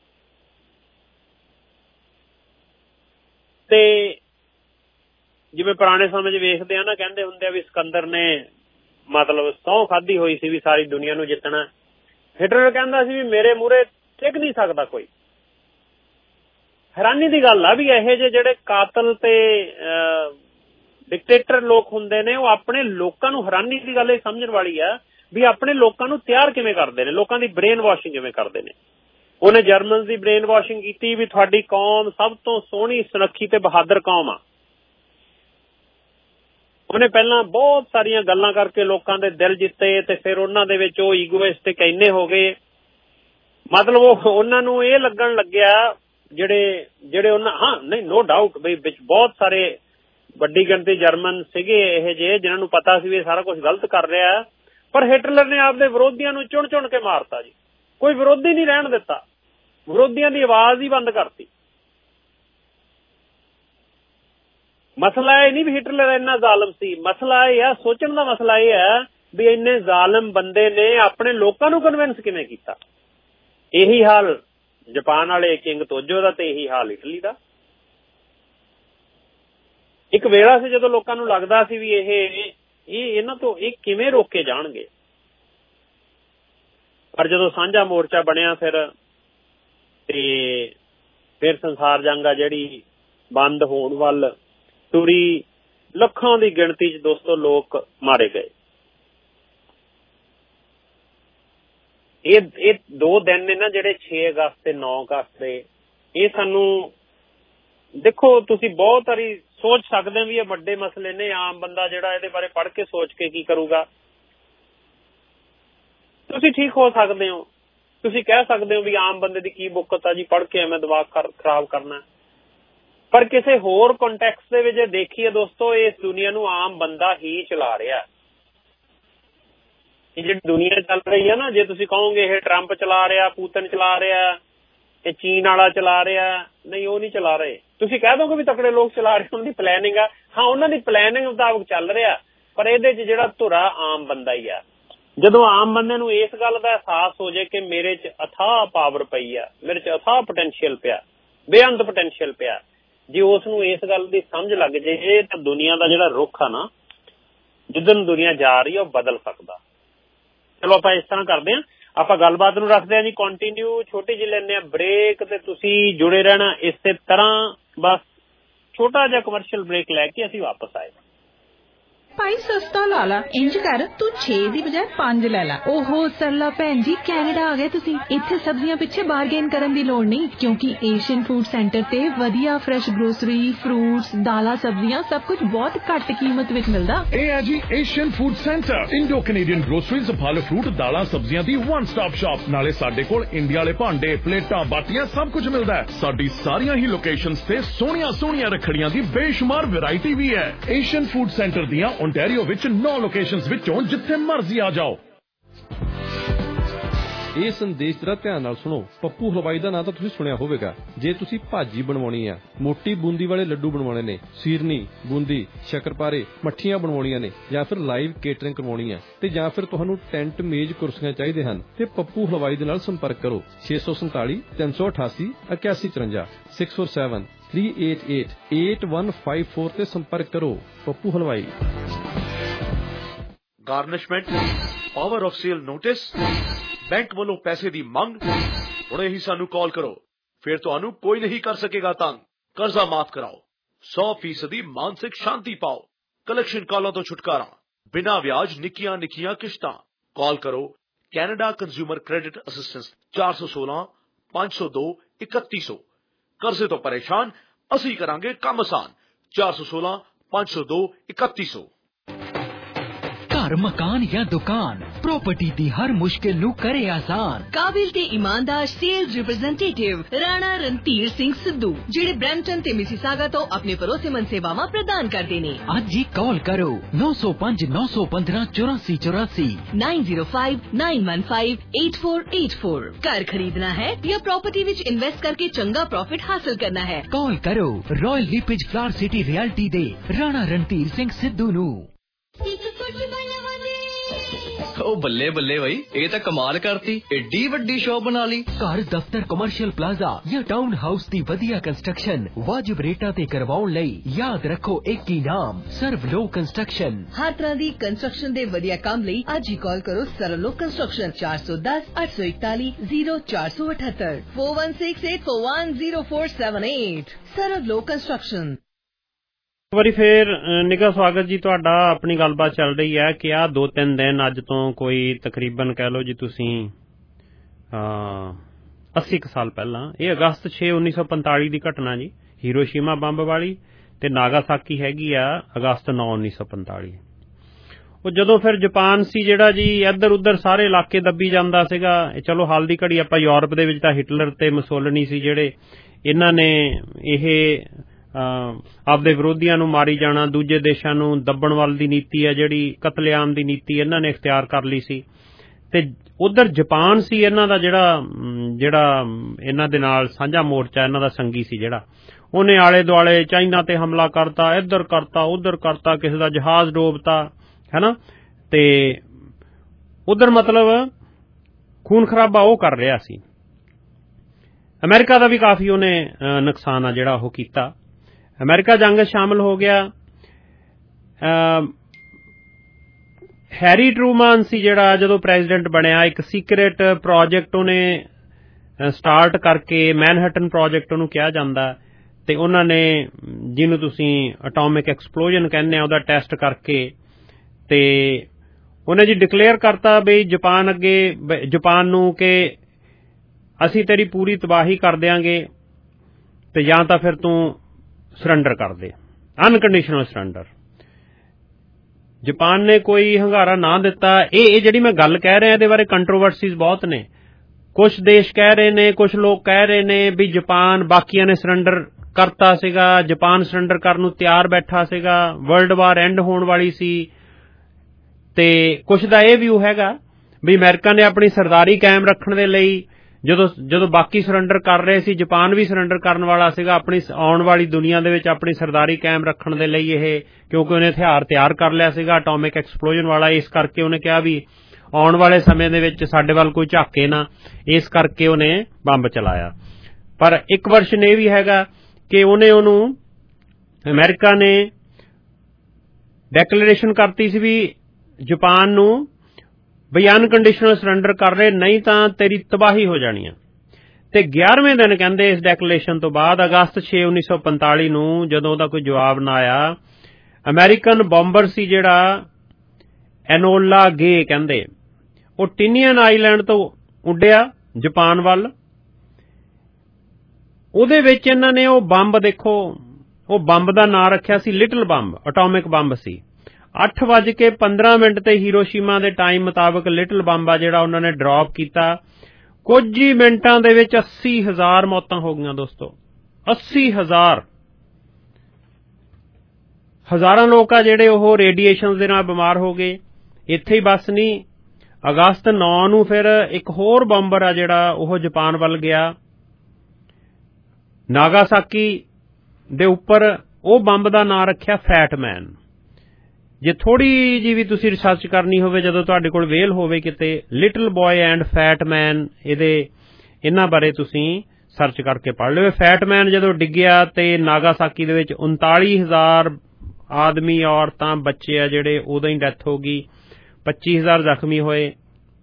ਤੇ ਜਿਵੇਂ ਪੁਰਾਣੇ ਸਮੇਂ 'ਚ ਵੇਖਦੇ ਆ ਨਾ, ਕਹਿੰਦੇ ਹੁੰਦੇ ਆ ਵੀ ਸਿਕੰਦਰ ਨੇ ਮਤਲਬ ਸਹੁੰ ਖਾਧੀ ਹੋਈ ਸੀ ਵੀ ਸਾਰੀ ਦੁਨੀਆ ਨੂੰ ਜਿੱਤਣਾ। ਹਿਟਲਰ ਕਹਿੰਦਾ ਸੀ ਵੀ ਮੇਰੇ ਮੂਹਰੇ ਟਿਕ ਨਹੀਂ ਸਕਦਾ ਕੋਈ। ਹੈਰਾਨੀ ਦੀ ਗੱਲ ਆ ਵੀ ਇਹੋ ਜਿਹੇ ਜਿਹੜੇ ਕਾਤਲ ਤੇ ਡਿਕਟੇਟਰ ਲੋਕ ਹੁੰਦੇ ਨੇ, ਉਹ ਆਪਣੇ ਲੋਕਾਂ ਨੂੰ, ਹੈਰਾਨੀ ਦੀ ਗੱਲ ਇਹ ਸਮਝਣ ਵਾਲੀ ਆ ਵੀ ਆਪਣੇ ਲੋਕਾਂ ਨੂੰ ਤਿਆਰ ਕਿਵੇਂ ਕਰਦੇ ਨੇ, ਲੋਕਾਂ ਦੀ ਬ੍ਰੇਨ ਵਾਸ਼ਿੰਗ ਕਿਵੇਂ ਕਰਦੇ ਨੇ। ਉਹਨੇ ਜਰਮਨ ਦੀ ਬ੍ਰੇਨ ਵਾਸ਼ਿੰਗ ਕੀਤੀ ਵੀ ਤੁਹਾਡੀ ਕੌਮ ਸਭ ਤੋਂ ਸੋਹਣੀ, ਸੁਨੱਖੀ ਤੇ ਬਹਾਦਰ ਕੌਮ ਆ। ਉਹਨੇ ਪਹਿਲਾਂ ਬਹੁਤ ਸਾਰੀਆਂ ਗੱਲਾਂ ਕਰਕੇ ਲੋਕਾਂ ਦੇ ਦਿਲ ਜਿੱਤੇ, ਤੇ ਫਿਰ ਉਹਨਾਂ ਦੇ ਵਿੱਚ ਉਹ ਈਗੋਇਸਟਿਕ ਇੰਨੇ ਹੋ ਗਏ, ਮਤਲਬ ਉਹ ਉਹਨਾਂ ਨੂੰ ਇਹ ਲੱਗਣ ਲੱਗਿਆ ਜਿਹੜੇ ਜਿਹੜੇ ਉਹਨਾਂ, ਹਾਂ ਨਹੀਂ ਨੋ ਡਾਊਟ ਬਈ ਵਿੱਚ ਬਹੁਤ ਸਾਰੇ ਵੱਡੀ ਗਿਣਤੀ ਜਰਮਨ ਸੀਗੇ ਇਹ ਜਿਹੇ ਜਿਹਨਾਂ ਨੂੰ ਪਤਾ ਸੀ ਵੀ ਇਹ ਸਾਰਾ ਕੁਝ ਗਲਤ ਕਰ ਰਿਹਾ, ਪਰ ਹਿਟਲਰ ਨੇ ਆਪਦੇ ਵਿਰੋਧੀਆਂ ਨੂੰ ਚੁਣ ਚੁਣ ਕੇ ਮਾਰਤਾ ਜੀ। ਕੋਈ ਵਿਰੋਧੀ ਨਹੀਂ ਰਹਿਣ ਦਿੱਤਾ, ਵਿਰੋਧੀਆਂ ਦੀ ਆਵਾਜ਼ ਹੀ ਬੰਦ ਕਰਤੀ। ਮਸਲਾ ਇਹ ਨਹੀਂ ਵੀ ਹਿਟਲਰ ਇੰਨਾ ਜ਼ਾਲਮ ਸੀ, ਮਸਲਾ ਇਹ ਆ, ਸੋਚਣ ਦਾ ਮਸਲਾ ਇਹ ਹੈ ਵੀ ਇੰਨੇ ਜ਼ਾਲਮ ਬੰਦੇ ਨੇ ਆਪਣੇ ਲੋਕਾਂ ਨੂੰ ਕਨਵਿੰਸ ਕਿਵੇਂ ਕੀਤਾ। ਇਹੀ ਹਾਲ ਜਾਪਾਨ ਵਾਲੇ ਕਿੰਗ ਤੋਜੋ ਦਾ, ਤੇ ਇਹੀ ਹਾਲ ਇਟਲੀ ਦਾ। ਇੱਕ ਵੇਲਾ ਸੀ ਜਦੋਂ ਲੋਕਾਂ ਨੂੰ ਲੱਗਦਾ ਸੀ ਵੀ ਇਹ ਇਹ ਇਹਨਾਂ ਤੋਂ ਇਹ ਕਿਵੇਂ ਰੋਕੇ ਜਾਣਗੇ, ਪਰ ਜਦੋਂ ਸਾਂਝਾ ਮੋਰਚਾ ਬਣਿਆ ਫਿਰ ਤੇ ਫਿਰ ਸੰਸਾਰ ਜੰਗ ਆ ਜਿਹੜੀ ਬੰਦ ਹੋਣ ਵੱਲ ਤੁਰੀ। ਲੱਖਾਂ ਦੀ ਗਿਣਤੀ 'ਚ ਦੋਸਤੋ ਲੋਕ ਮਾਰੇ ਗਏ। ਇਹ ਇਹ ਦੋ ਦਿਨ ਨੇ ਨਾ ਜਿਹੜੇ ਛੇ ਅਗਸਤ ਤੇ ਨੌ ਅਗਸਤ ਦੇ, ਇਹ ਸਾਨੂੰ ਦੇਖੋ ਤੁਸੀਂ ਬਹੁਤ ਵਾਰੀ ਸੋਚ ਸਕਦੇ ਵੀ ਇਹ ਵੱਡੇ ਮਸਲੇ ਨੇ, ਆਮ ਬੰਦਾ ਜਿਹੜਾ ਇਹਦੇ ਬਾਰੇ ਪੜ੍ਹ ਕੇ ਸੋਚ ਕੇ ਕੀ ਕਰੂਗਾ। ਤੁਸੀਂ ਠੀਕ ਹੋ ਸਕਦੇ ਹੋ, ਤੁਸੀਂ ਕਹਿ ਸਕਦੇ ਹੋ ਵੀ ਆਮ ਬੰਦੇ ਦੀ ਕੀ ਬੁੱਕਤ ਆ ਜੀ, ਪੜ੍ਹ ਕੇ ਐਵੇਂ ਦਿਮਾਗ ਖਰਾਬ ਕਰਨਾ। ਪਰ ਕਿਸੇ ਹੋਰ ਕੰਟੈਕਸਟ ਦੇ ਵਿੱਚ ਜੇ ਦੇਖੀਏ ਦੋਸਤੋ, ਇਸ ਦੁਨੀਆ ਨੂੰ ਆਮ ਬੰਦਾ ਹੀ ਚਲਾ ਰਿਹਾ। ਇਹ ਜਿਹੜੀ ਦੁਨੀਆ ਚੱਲ ਰਹੀ ਹੈ ਨਾ, ਜੇ ਤੁਸੀਂ ਕਹੋਗੇ ਇਹ ਟਰੰਪ ਚਲਾ ਰਿਹਾ, ਪੂਤਨ ਚਲਾ ਰਿਹਾ, ਇਹ ਚੀਨ ਵਾਲਾ ਚਲਾ ਰਿਹਾ, ਨਹੀਂ ਉਹ ਨਹੀਂ ਚਲਾ ਰਹੇ। ਤੁਸੀਂ ਕਹਿ ਦੋਗੇ ਵੀ ਤਕੜੇ ਲੋਕ ਚਲਾ ਰਹੇ, ਉਹਨਾਂ ਦੀ ਪਲੈਨਿੰਗ ਆ। ਹਾਂ, ਉਹਨਾਂ ਦੀ ਪਲੈਨਿੰਗ ਮੁਤਾਬਕ ਚੱਲ ਰਿਹਾ, ਪਰ ਇਹਦੇ 'ਚ ਜਿਹੜਾ ਧੁਰਾ ਆਮ ਬੰਦਾ ਹੀ ਆ। ਜਦੋਂ ਆਮ ਬੰਦੇ ਨੂੰ ਇਸ ਗੱਲ ਦਾ ਅਹਿਸਾਸ ਹੋ ਜਾਏ ਕਿ ਮੇਰੇ 'ਚ ਅਥਾਹ ਪਾਵਰ ਪਈ ਆ, ਮੇਰੇ 'ਚ ਅਥਾਹ ਪੋਟੈਂਸ਼ੀਅਲ ਪਿਆ, ਬੇਅੰਤ ਪੋਟੈਂਸ਼ੀਅਲ ਪਿਆ, ਜੇ ਉਸ ਨੂੰ ਇਸ ਗੱਲ ਦੀ ਸਮਝ ਲੱਗ ਜੇ, ਇਹ ਤਾਂ ਦੁਨੀਆ ਦਾ ਜਿਹੜਾ ਰੁੱਖ ਆ ਨਾ, ਜਿੱਧਰ ਨੂੰ ਦੁਨੀਆ ਜਾ ਰਹੀ ਆ, ਉਹ ਬਦਲ ਸਕਦਾ। ਚਲੋ ਆਪਾਂ ਇਸ ਤਰ੍ਹਾਂ ਕਰਦੇ ਹਾਂ, ਆਪਾਂ ਗੱਲਬਾਤ ਨੂੰ ਰੱਖਦੇ ਹਾਂ ਜੀ ਕੰਟੀਨਿਊ। ਛੋਟੀ ਜਿਹੀ ਲੈਂਦੇ ਹਾਂ ਬ੍ਰੇਕ, ਤੇ ਤੁਸੀਂ ਜੁੜੇ ਰਹਿਣਾ ਇਸੇ ਤਰ੍ਹਾਂ। ਬਸ ਛੋਟਾ ਜਿਹਾ ਕਮਰਸ਼ੀਅਲ ਬ੍ਰੇਕ ਲੈ ਕੇ ਅਸੀਂ ਵਾਪਸ ਆਏ। ਭਾਈ ਸਸਤਾ ਲਾ ਲਾ, ਇੰਜ ਕਰ ਤੂੰ ਛੇ ਦੀ ਬਜਾਏ ਪੰਜ ਲੈ ਲਾ। ਓਹੋ ਸਰਲਾ ਭੈਣ ਜੀ, ਕੈਨੇਡਾ ਆ ਗਏ ਤੁਸੀਂ। ਇੱਥੇ ਸਬਜ਼ੀਆਂ ਪਿੱਛੇ ਬਾਰਗੇਨ ਕਰਨ ਦੀ ਲੋੜ ਨਹੀਂ, ਕਿਉਂਕਿ ਏਸ਼ੀਅਨ ਫੂਡ ਸੈਂਟਰ ਤੇ ਵਧੀਆ ਫਰੈਸ਼ ਗਰੋਸਰੀ, ਫਰੂਟਸ, ਦਾਲਾਂ, ਸਬਜ਼ੀਆਂ ਸਭ ਕੁਝ ਬਹੁਤ ਘੱਟ ਕੀਮਤ ਵਿੱਚ ਮਿਲਦਾ। ਇਹ ਹੈ ਜੀ Asian food centre, Indo Canadian groceries, ਫਲ ਫਰੂਟ, ਦਾਲਾਂ, ਸਬਜ਼ੀਆਂ ਦੀ ਵਨ ਸਟਾਪ ਸ਼ਾਪ। ਨਾਲੇ ਸਾਡੇ ਕੋਲ ਇੰਡੀਆ ਵਾਲੇ ਭਾਂਡੇ, ਪਲੇਟਾਂ, ਬਾਟੀਆਂ ਸਭ ਕੁਝ ਮਿਲਦਾ ਹੈ। ਸਾਡੀ ਸਾਰੀਆਂ ਹੀ ਲੋਕੇਸ਼ਨਸ ਤੇ ਸੋਹਣੀਆਂ ਸੋਹਣੀਆਂ ਰੱਖੜੀਆਂ ਦੀ ਬੇਸ਼ੁਮਾਰ ਵੈਰਾਈਟੀ ਵੀ ਹੈ। ਏਸ਼ੀਅਨ ਫੂਡ ਸੈਂਟਰ ਦੀਆਂ ਓਨਟਾਰੀਓ ਵਿੱਚ ਨੌ ਲੋਕੇਸ਼ਨਸ ਵਿੱਚੋਂ ਜਿੱਥੇ ਮਰਜ਼ੀ ਆ ਜਾਓ। ਇਹ ਸੰਦੇਸ਼ ਜਰਾ ਧਿਆਨ ਨਾਲ ਸੁਣੋ। ਪੱਪੂ ਹਲਵਾਈ ਦਾ ਨਾਂ ਤਾਂ ਤੁਸੀਂ ਸੁਣਿਆ ਹੋਵੇਗਾ। ਜੇ ਤੁਸੀਂ ਭਾਜੀ ਬਣਵਾਉਣੀ ਆ, ਮੋਟੀ ਬੂੰਦੀ ਵਾਲੇ ਲੱਡੂ ਬਣਵਾਉਣੇ ਨੇ, ਸੀਰਨੀ, ਬੂੰਦੀ, ਸ਼ੱਕਰਪਾਰੇ, ਮੱਠੀਆਂ ਬਣਵਾਉਣੀਆਂ ਨੇ, ਜਾਂ ਫਿਰ ਲਾਈਵ ਕੇਟਰਿੰਗ ਕਰਵਾਉਣੀ ਆ, ਤੇ ਜਾਂ ਫਿਰ ਤੁਹਾਨੂੰ ਟੈਂਟ, ਮੇਜ਼, ਕੁਰਸੀਆਂ ਚਾਹੀਦੇ ਹਨ, ਤੇ ਪੱਪੂ ਹਲਵਾਈ ਦੇ ਨਾਲ ਸੰਪਰਕ ਕਰੋ। ਛੇ ਸੌ ਸੰਤਾਲੀ ਤਿੰਨ ਸੌ ਅਠਾਸੀ ਇਕਿਆਸੀ ਚੁਰੰਜਾ six four seven three eight eight eight one five four ਤੇ ਸੰਪਰਕ ਕਰੋ। Pappu Halwai. Garnishment, power of sale notice, bank ਵੱਲੋਂ ਪੈਸੇ ਦੀ ਮੰਗ, ਹੁਣੇ ਹੀ ਸਾਨੂੰ ਕਾਲ ਕਰੋ, ਫਿਰ ਤੁਹਾਨੂੰ ਕੋਈ ਨਹੀਂ ਕਰ ਸਕੇਗਾ ਤੰਗ। ਕਰਜ਼ਾ ਮਾਫ ਕਰਾਓ, ਸੌ ਫੀਸਦੀ ਮਾਨਸਿਕ ਸ਼ਾਂਤੀ ਪਾਓ, ਕਲੈਕਸ਼ਨ ਕਾਲਾਂ ਤੋਂ ਛੁਟਕਾਰਾ, ਬਿਨਾਂ ਵਿਆਜ ਨਿੱਕੀਆਂ ਨਿੱਕੀਆਂ ਕਿਸ਼ਤਾਂ। ਕਾਲ ਕਰੋ ਕੈਨੇਡਾ ਕੰਜ਼ਿਊਮਰ ਕ੍ਰੈਡਿਟ ਅਸਿਸਟੈਂਸ ਚਾਰ ਸੌ ਸੋਲਾਂ ਪੰਜ ਸੌ ਦੋ ਇਕੱਤੀ ਸੌ। ਕਰਜ਼ੇ ਤੋਂ ਪਰੇਸ਼ਾਨ, ਅਸੀਂ ਕਰਾਂਗੇ ਕੰਮ ਆਸਾਨ। ਚਾਰ ਸੌ ਸੋਲਾਂ ਪੰਜ ਸੌ ਦੋ ਇਕੱਤੀ ਸੌ। ਘਰ, ਮਕਾਨ ਜਾਂ ਦੁਕਾਨ, ਪ੍ਰਾਪਰਟੀ ਦੀ ਹਰ ਮੁਸ਼ਕਿਲ ਨੂੰ ਕਰੇ ਆਸਾਨ। ਕਾਬਿਲ ਤੇ ਇਮਾਨਦਾਰ ਸੇਲਜ਼ ਰਿਪਰੈਜ਼ੈਂਟੇਟਿਵ ਰਾਣਾ ਰਣਧੀਰ ਸਿੰਘ ਸਿੱਧੂ, ਜਿਹੜੇ ਬ੍ਰੈਂਪਟਨ ਤੇ ਮਿਸੀਸਾਗਾ ਤੋਂ ਆਪਣੇ ਭਰੋਸੇਮੰਦ ਸੇਵਾਵਾਂ ਪ੍ਰਦਾਨ ਕਰਦੇ ਨੇ। ਅੱਜ ਹੀ ਕਾਲ ਕਰੋ ਨੌ ਸੌ ਪੰਜ ਨੌ ਸੌ ਪੰਦਰਾਂ ਚੁਰਾਸੀ ਚੁਰਾਸੀ nine zero five nine one five eight four eight four. घर खरीदना है या प्रॉपर्टी विच इन्वेस्ट करके चंगा प्रॉफिट हासिल करना है, ਕਾਲ ਕਰੋ Royal LePage flower city realty ਦੇ ਰਾਣਾ ਰਣਧੀਰ ਸਿੰਘ ਸਿੱਧੂ ਨੂੰ। ਉਹ ਬੱਲੇ ਬੱਲੇ ਬਈ, ਇਹ ਤਾਂ ਕਮਾਲ ਕਰਤੀ, ਏਡੀ ਵੱਡੀ ਸ਼ੌਪ ਬਣਾ ਲਈ। ਘਰ, ਦਫ਼ਤਰ, ਕਮਰਸ਼ੀਅਲ ਪਲਾਜ਼ਾ ਜਾਂ ਟਾਊਨ ਹਾਊਸ ਦੀ ਵਧੀਆ ਕੰਸਟਰਕਸ਼ਨ ਵਾਜਿਬ ਰੇਟਾਂ ਤੇ ਕਰਵਾਉਣ ਲਈ ਯਾਦ ਰੱਖੋ ਇੱਕ ਹੀ ਨਾਮ, ਸਰਵਲੋ ਕੰਸਟਰਕਸ਼ਨ। ਹਰ ਤਰ੍ਹਾਂ ਦੀ ਕੰਸਟਰਕਸ਼ਨ ਦੇ ਵਧੀਆ ਕੰਮ ਲਈ ਅੱਜ ਹੀ ਕਾਲ ਕਰੋ ਸਰਵਲੋ ਕੰਸਟਰਕਸ਼ਨ ਚਾਰ ਸੌ ਦਸ ਅੱਠ ਸੌ ਇਕਤਾਲੀ ਜ਼ੀਰੋ ਚਾਰ ਸੌ ਅਠहत्तर four one six eight four one zero four seven eight. ਸਰਵਲੋ ਕੰਸਟਰਕਸ਼ਨ। ਵਾਰੀ ਫੇਰ ਨਿੱਘਾ ਸਵਾਗਤ ਜੀ ਤੁਹਾਡਾ। ਆਪਣੀ ਗੱਲਬਾਤ ਚੱਲ ਰਹੀ ਹੈ ਕਿ ਆਹ ਦੋ ਤਿੰਨ ਦਿਨ ਅੱਜ ਤੋਂ ਕੋਈ ਤਕਰੀਬਨ ਕਹਿ ਲਓ ਜੀ ਤੁਸੀਂ अस्सी ਕੁ ਸਾਲ ਪਹਿਲਾਂ, ਇਹ ਅਗਸਤ ਛੇ ਉੱਨੀ ਸੌ ਪੰਤਾਲੀ ਦੀ ਘਟਨਾ ਜੀ, ਹੀਰੋਸ਼ੀਮਾ ਬੰਬ ਵਾਲੀ, ਤੇ ਨਾਗਾਸਾਕੀ ਹੈਗੀ ਆ ਅਗਸਤ ਨੌ ਉੱਨੀ ਸੌ ਪੰਤਾਲੀ। ਉਹ ਜਦੋਂ ਫਿਰ ਜਾਪਾਨ ਸੀ ਜਿਹੜਾ ਜੀ ਇੱਧਰ ਉੱਧਰ ਸਾਰੇ ਇਲਾਕੇ ਦੱਬੀ ਜਾਂਦਾ ਸੀਗਾ। ਚਲੋ ਹਾਲ ਦੀ ਘੜੀ ਆਪਾਂ ਯੂਰਪ ਦੇ ਵਿੱਚ ਤਾਂ ਹਿਟਲਰ ਤੇ ਮੁਸੋਲਨੀ ਸੀ ਜਿਹੜੇ, ਇਹਨਾਂ ਨੇ ਇਹ ਆਪਦੇ ਵਿਰੋਧੀਆਂ ਨੂੰ ਮਾਰੀ ਜਾਣਾ, ਦੂਜੇ ਦੇਸ਼ਾਂ ਨੂੰ ਦੱਬਣ ਵੱਲ ਦੀ ਨੀਤੀ ਹੈ ਜਿਹੜੀ, ਕਤਲੇਆਮ ਦੀ ਨੀਤੀ ਇਹਨਾਂ ਨੇ ਇਖਤਿਆਰ ਕਰ ਲਈ ਸੀ। ਤੇ ਉਧਰ ਜਾਪਾਨ ਸੀ ਇਹਨਾਂ ਦਾ ਜਿਹੜਾ ਜਿਹੜਾ ਇਹਨਾਂ ਦੇ ਨਾਲ ਸਾਂਝਾ ਮੋਰਚਾ, ਇਹਨਾਂ ਦਾ ਸੰਗੀ ਸੀ ਜਿਹੜਾ, ਉਹਨੇ ਆਲੇ ਦੁਆਲੇ ਚਾਈਨਾ ਤੇ ਹਮਲਾ ਕਰਤਾ, ਇੱਧਰ ਕਰਤਾ ਉੱਧਰ ਕਰਤਾ, ਕਿਸੇ ਦਾ ਜਹਾਜ਼ ਡੋਬਤਾ, ਹੈ ਨਾ। ਤੇ ਉਧਰ ਮਤਲਬ ਖੂਨ ਖਰਾਬਾ ਉਹ ਕਰ ਰਿਹਾ ਸੀ। ਅਮਰੀਕਾ ਦਾ ਵੀ ਕਾਫੀ ਉਹਨੇ ਨੁਕਸਾਨ ਆ ਜਿਹੜਾ ਉਹ ਕੀਤਾ। ਅਮਰੀਕਾ ਜੰਗ ਸ਼ਾਮਲ ਹੋ ਗਿਆ। ਹੈਰੀ ਟਰੂਮਾਨ ਸੀ ਜਿਹੜਾ ਜਦੋਂ ਪ੍ਰੈਜ਼ੀਡੈਂਟ ਬਣਿਆ, ਇੱਕ ਸੀਕ੍ਰੇਟ ਪ੍ਰੋਜੈਕਟ ਉਹਨੇ ਸਟਾਰਟ ਕਰਕੇ, ਮੈਨਹਟਨ ਪ੍ਰੋਜੈਕਟ ਉਹਨੂੰ ਕਿਹਾ ਜਾਂਦਾ, ਤੇ ਉਹਨਾਂ ਨੇ ਜਿਹਨੂੰ ਤੁਸੀਂ ਅਟੋਮਿਕ ਐਕਸਪਲੋਜਨ ਕਹਿੰਦੇ ਆ ਉਹਦਾ ਟੈਸਟ ਕਰਕੇ, ਤੇ ਉਹਨੇ ਜੀ ਡਿਕਲੇਅਰ ਕਰਤਾ ਬਈ ਜਾਪਾਨ ਅੱਗੇ, ਜਾਪਾਨ ਨੂੰ ਕਿ ਅਸੀਂ ਤੇਰੀ ਪੂਰੀ ਤਬਾਹੀ ਕਰ ਦਿਆਂਗੇ ਤੇ ਜਾਂ ਤਾਂ ਫਿਰ ਤੂੰ ਸਰੈਂਡਰ ਕਰ ਦੇ, ਅਨਕੰਡੀਸ਼ਨਲ ਸਰੈਂਡਰ। ਜਾਪਾਨ ਨੇ ਕੋਈ ਹੰਗਾਰਾ ਨਾ ਦਿੱਤਾ। ਇਹ ਇਹ ਜਿਹੜੀ ਮੈਂ ਗੱਲ ਕਹਿ ਰਿਹਾ ਇਹਦੇ ਬਾਰੇ ਕੰਟਰੋਵਰਸੀਜ਼ ਬਹੁਤ ਨੇ। ਕੁਝ ਦੇਸ਼ ਕਹਿ ਰਹੇ ਨੇ, ਕੁਝ ਲੋਕ ਕਹਿ ਰਹੇ ਨੇ ਵੀ ਜਾਪਾਨ ਬਾਕੀਆਂ ਨੇ ਸਰੈਂਡਰ ਕਰਤਾ ਸੀਗਾ, ਜਾਪਾਨ ਸਰੈਂਡਰ ਕਰਨ ਨੂੰ ਤਿਆਰ ਬੈਠਾ ਸੀਗਾ, ਵਰਲਡ ਵਾਰ ਐਂਡ ਹੋਣ ਵਾਲੀ ਸੀ। ਤੇ ਕੁਝ ਦਾ ਇਹ ਵਿਊ ਹੈਗਾ ਵੀ ਅਮਰੀਕਾ ਨੇ ਆਪਣੀ ਸਰਦਾਰੀ ਕਾਇਮ ਰੱਖਣ ਦੇ ਲਈ ਜਦੋਂ ਜਦੋਂ ਬਾਕੀ ਸਰੈਂਡਰ ਕਰ ਰਹੇ ਸੀ, ਜਾਪਾਨ ਵੀ ਸਰੈਂਡਰ ਕਰਨ ਵਾਲਾ ਸੀਗਾ ਆਪਣੀ ਆਉਣ ਵਾਲੀ ਦੁਨੀਆ ਦੇ ਵਿੱਚ ਆਪਣੀ ਸਰਦਾਰੀ ਕਾਇਮ ਰੱਖਣ ਦੇ ਲਈ, ਇਹ ਕਿਉਂਕਿ ਉਹਨੇ ਹਥਿਆਰ ਤਿਆਰ ਕਰ ਲਿਆ ਸੀਗਾ ਐਟੋਮਿਕ ਐਕਸਪਲੋਜਨ ਵਾਲਾ। ਇਸ ਕਰਕੇ ਉਹਨੇ ਕਿਹਾ ਵੀ ਆਉਣ ਵਾਲੇ ਸਮੇਂ ਦੇ ਵਿੱਚ ਸਾਡੇ ਵੱਲ ਕੋਈ ਝਾਕੇ ਨਾ, ਇਸ ਕਰਕੇ ਉਹਨੇ ਬੰਬ ਚਲਾਇਆ। ਪਰ ਇੱਕ ਵਰਸ਼ਨ ਇਹ ਵੀ ਹੈਗਾ ਕਿ ਉਹਨੇ ਉਹਨੂੰ ਅਮਰੀਕਾ ਨੇ ਡੈਕਲੇਰੇਸ਼ਨ ਕਰਤੀ ਸੀ ਵੀ ਜਾਪਾਨ ਨੂੰ ਬਈ ਅਨਕੰਡੀਸ਼ਨਲ ਸਰੈਂਡਰ ਕਰ ਰਹੇ, ਨਹੀਂ ਤਾਂ ਤੇਰੀ ਤਬਾਹੀ ਹੋ ਜਾਣੀ ਆ। ਤੇ ਗਿਆਰਵੇਂ ਦਿਨ ਕਹਿੰਦੇ ਇਸ ਡੈਕਲੇਰੇਸ਼ਨ ਤੋਂ ਬਾਅਦ ਅਗਸਤ ਛੇ ਉੱਨੀ ਸੌ ਪੰਤਾਲੀ ਨੂੰ ਜਦੋਂ ਉਹਦਾ ਕੋਈ ਜਵਾਬ ਨਾ ਆਇਆ, ਅਮਰੀਕਨ ਬੰਬਰ ਸੀ ਜਿਹੜਾ ਐਨੋਲਾ ਗੇ ਕਹਿੰਦੇ, ਉਹ ਟਿਨੀਅਨ ਆਈਲੈਂਡ ਤੋਂ ਉੱਡਿਆ ਜਾਪਾਨ ਵੱਲ। ਉਹਦੇ ਵਿੱਚ ਇਹਨਾਂ ਨੇ ਉਹ ਬੰਬ ਦੇਖੋ, ਉਹ ਬੰਬ ਦਾ ਨਾਂ ਰੱਖਿਆ ਸੀ ਲਿਟਲ ਬੰਬ, ਐਟੋਮਿਕ ਬੰਬ ਸੀ। ਅੱਠ ਵੱਜ ਕੇ ਪੰਦਰਾਂ ਮਿੰਟ ਤੇ ਹੀਰੋਸ਼ੀਮਾ ਦੇ ਟਾਈਮ ਮੁਤਾਬਕ ਲਿਟਲ ਬੰਬ ਆ ਜਿਹੜਾ ਉਹਨਾਂ ਨੇ ਡ੍ਰੌਪ ਕੀਤਾ। ਕੁਝ ਹੀ ਮਿੰਟਾਂ ਦੇ ਵਿੱਚ ਅੱਸੀ ਹਜ਼ਾਰ ਮੌਤਾਂ ਹੋ ਗਈਆਂ ਦੋਸਤੋ, ਅੱਸੀ ਹਜ਼ਾਰ। ਹਜ਼ਾਰਾਂ ਲੋਕ ਆ ਜਿਹੜੇ ਉਹ ਰੇਡੀਏਸ਼ਨ ਦੇ ਨਾਲ ਬਿਮਾਰ ਹੋ ਗਏ। ਇੱਥੇ ਹੀ ਬਸ ਨਹੀਂ, ਅਗਸਤ ਨੌ ਨੂੰ ਫਿਰ ਇੱਕ ਹੋਰ ਬੰਬਰ ਆ ਜਿਹੜਾ ਉਹ ਜਾਪਾਨ ਵੱਲ ਗਿਆ ਨਾਗਾਸਾਕੀ ਦੇ ਉੱਪਰ। ਉਹ ਬੰਬ ਦਾ ਨਾਂ ਰੱਖਿਆ ਫੈਟਮੈਨ। ਜੇ ਥੋੜੀ ਜਿਹੀ ਵੀ ਤੁਸੀਂ ਰਿਸਰਚ ਕਰਨੀ ਹੋਵੇ, ਜਦੋਂ ਤੁਹਾਡੇ ਕੋਲ ਵੇਲ ਹੋਵੇ ਕਿਤੇ, ਲਿਟਲ ਬॉय ਐਂਡ ਫੈਟਮੈਨ, ਇਹਦੇ ਇਹਨਾਂ ਬਾਰੇ ਤੁਸੀਂ ਸਰਚ ਕਰਕੇ ਪੜ੍ਹ ਲਿਓ। ਫੈਟਮੈਨ ਜਦੋਂ ਡਿੱਗਿਆ ਤੇ ਨਾਗਾਸਾਕੀ ਦੇ ਵਿੱਚ ਉਨਤਾਲੀ ਹਜ਼ਾਰ ਆਦਮੀ, ਔਰਤਾਂ, ਬੱਚੇ ਆ ਜਿਹੜੇ ਉਦੋਂ ਹੀ ਡੈਥ ਹੋ ਗਈ, ਪੱਚੀ ਹਜ਼ਾਰ ਜ਼ਖਮੀ ਹੋਏ।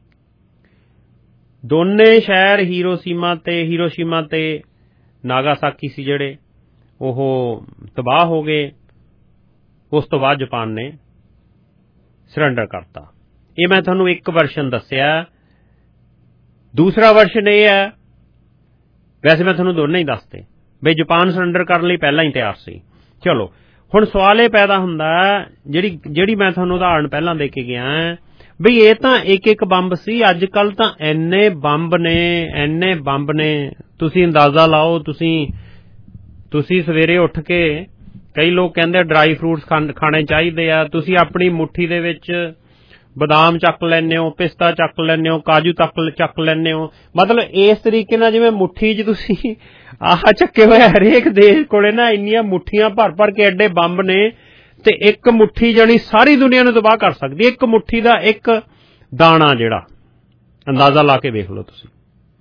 ਦੋਨੇ ਸ਼ਹਿਰ ਹੀਰੋਸ਼ੀਮਾ ਤੇ ਹੀਰੋਸ਼ੀਮਾ ਤੇ ਨਾਗਾਸਾਕੀ ਸੀ ਜਿਹੜੇ ਉਹ ਤਬਾਹ ਹੋ ਗਏ। ਉਸ ਤੋਂ ਬਾਅਦ ਜਾਪਾਨ ਨੇ ਸਰੈਂਡਰ ਕਰਤਾ। ਇਹ ਮੈਂ ਤੁਹਾਨੂੰ ਇੱਕ ਵਰਸ਼ਨ ਦੱਸਿਆ। ਦੂਸਰਾ ਵਰਸ਼ਨ ਇਹ ਹੈ, ਵੈਸੇ ਮੈਂ ਤੁਹਾਨੂੰ ਦੋਨੇ ਹੀ ਦੱਸਦੇ ਬਈ ਜਾਪਾਨ ਸਰੈਂਡਰ ਕਰਨ ਲਈ ਪਹਿਲਾਂ ਹੀ ਤਿਆਰ ਸੀ। ਚਲੋ ਹੁਣ ਸਵਾਲ ਇਹ ਪੈਦਾ ਹੁੰਦਾ, ਜਿਹੜੀ ਜਿਹੜੀ ਮੈਂ ਤੁਹਾਨੂੰ ਉਦਾਹਰਨ ਪਹਿਲਾਂ ਦੇ ਕੇ ਗਿਆ ਬਈ ਇਹ ਤਾਂ ਇੱਕ ਇੱਕ ਬੰਬ ਸੀ, ਅੱਜ ਕੱਲ ਤਾਂ ਇੰਨੇ ਬੰਬ ਨੇ, ਇੰਨੇ ਬੰਬ ਨੇ, ਤੁਸੀਂ ਅੰਦਾਜ਼ਾ ਲਾਓ। ਤੁਸੀਂ ਤੁਸੀਂ ਸਵੇਰੇ ਉੱਠ ਕੇ, ਕਈ ਲੋਕ ਕਹਿੰਦੇ ਡਰਾਈ ਫਰੂਟਸ ਖਾਣੇ ਚਾਹੀਦੇ ਆ, ਤੁਸੀਂ ਆਪਣੀ ਮੁੱਠੀ ਦੇ ਵਿੱਚ ਬਦਾਮ ਚੱਕ ਲੈਂਦੇ ਹੋ, ਪਿਸਤਾ ਚੱਕ ਲੈਂਦੇ ਹੋ, ਕਾਜੂ ਤੱਕ ਚੱਕ ਲੈਂਦੇ ਹੋ। ਮਤਲਬ ਇਸ ਤਰੀਕੇ ਨਾਲ ਜਿਵੇਂ ਮੁੱਠੀ 'ਚ ਤੁਸੀਂ ਆਹ ਚੱਕੇ ਹੋਏ, ਹਰੇਕ ਦੇਸ਼ ਕੋਲੇ ਨਾ ਇੰਨੀਆਂ ਮੁੱਠੀਆਂ ਭਰ ਭਰ ਕੇ ਐਡੇ ਬੰਬ ਨੇ, ਤੇ ਇੱਕ ਮੁੱਠੀ ਜਾਣੀ ਸਾਰੀ ਦੁਨੀਆ ਨੂੰ ਤਬਾਹ ਕਰ ਸਕਦੀ। ਇੱਕ ਮੁੱਠੀ ਦਾ ਇੱਕ ਦਾਣਾ ਜਿਹੜਾ, ਅੰਦਾਜ਼ਾ ਲਾ ਕੇ ਵੇਖ ਲਓ ਤੁਸੀਂ।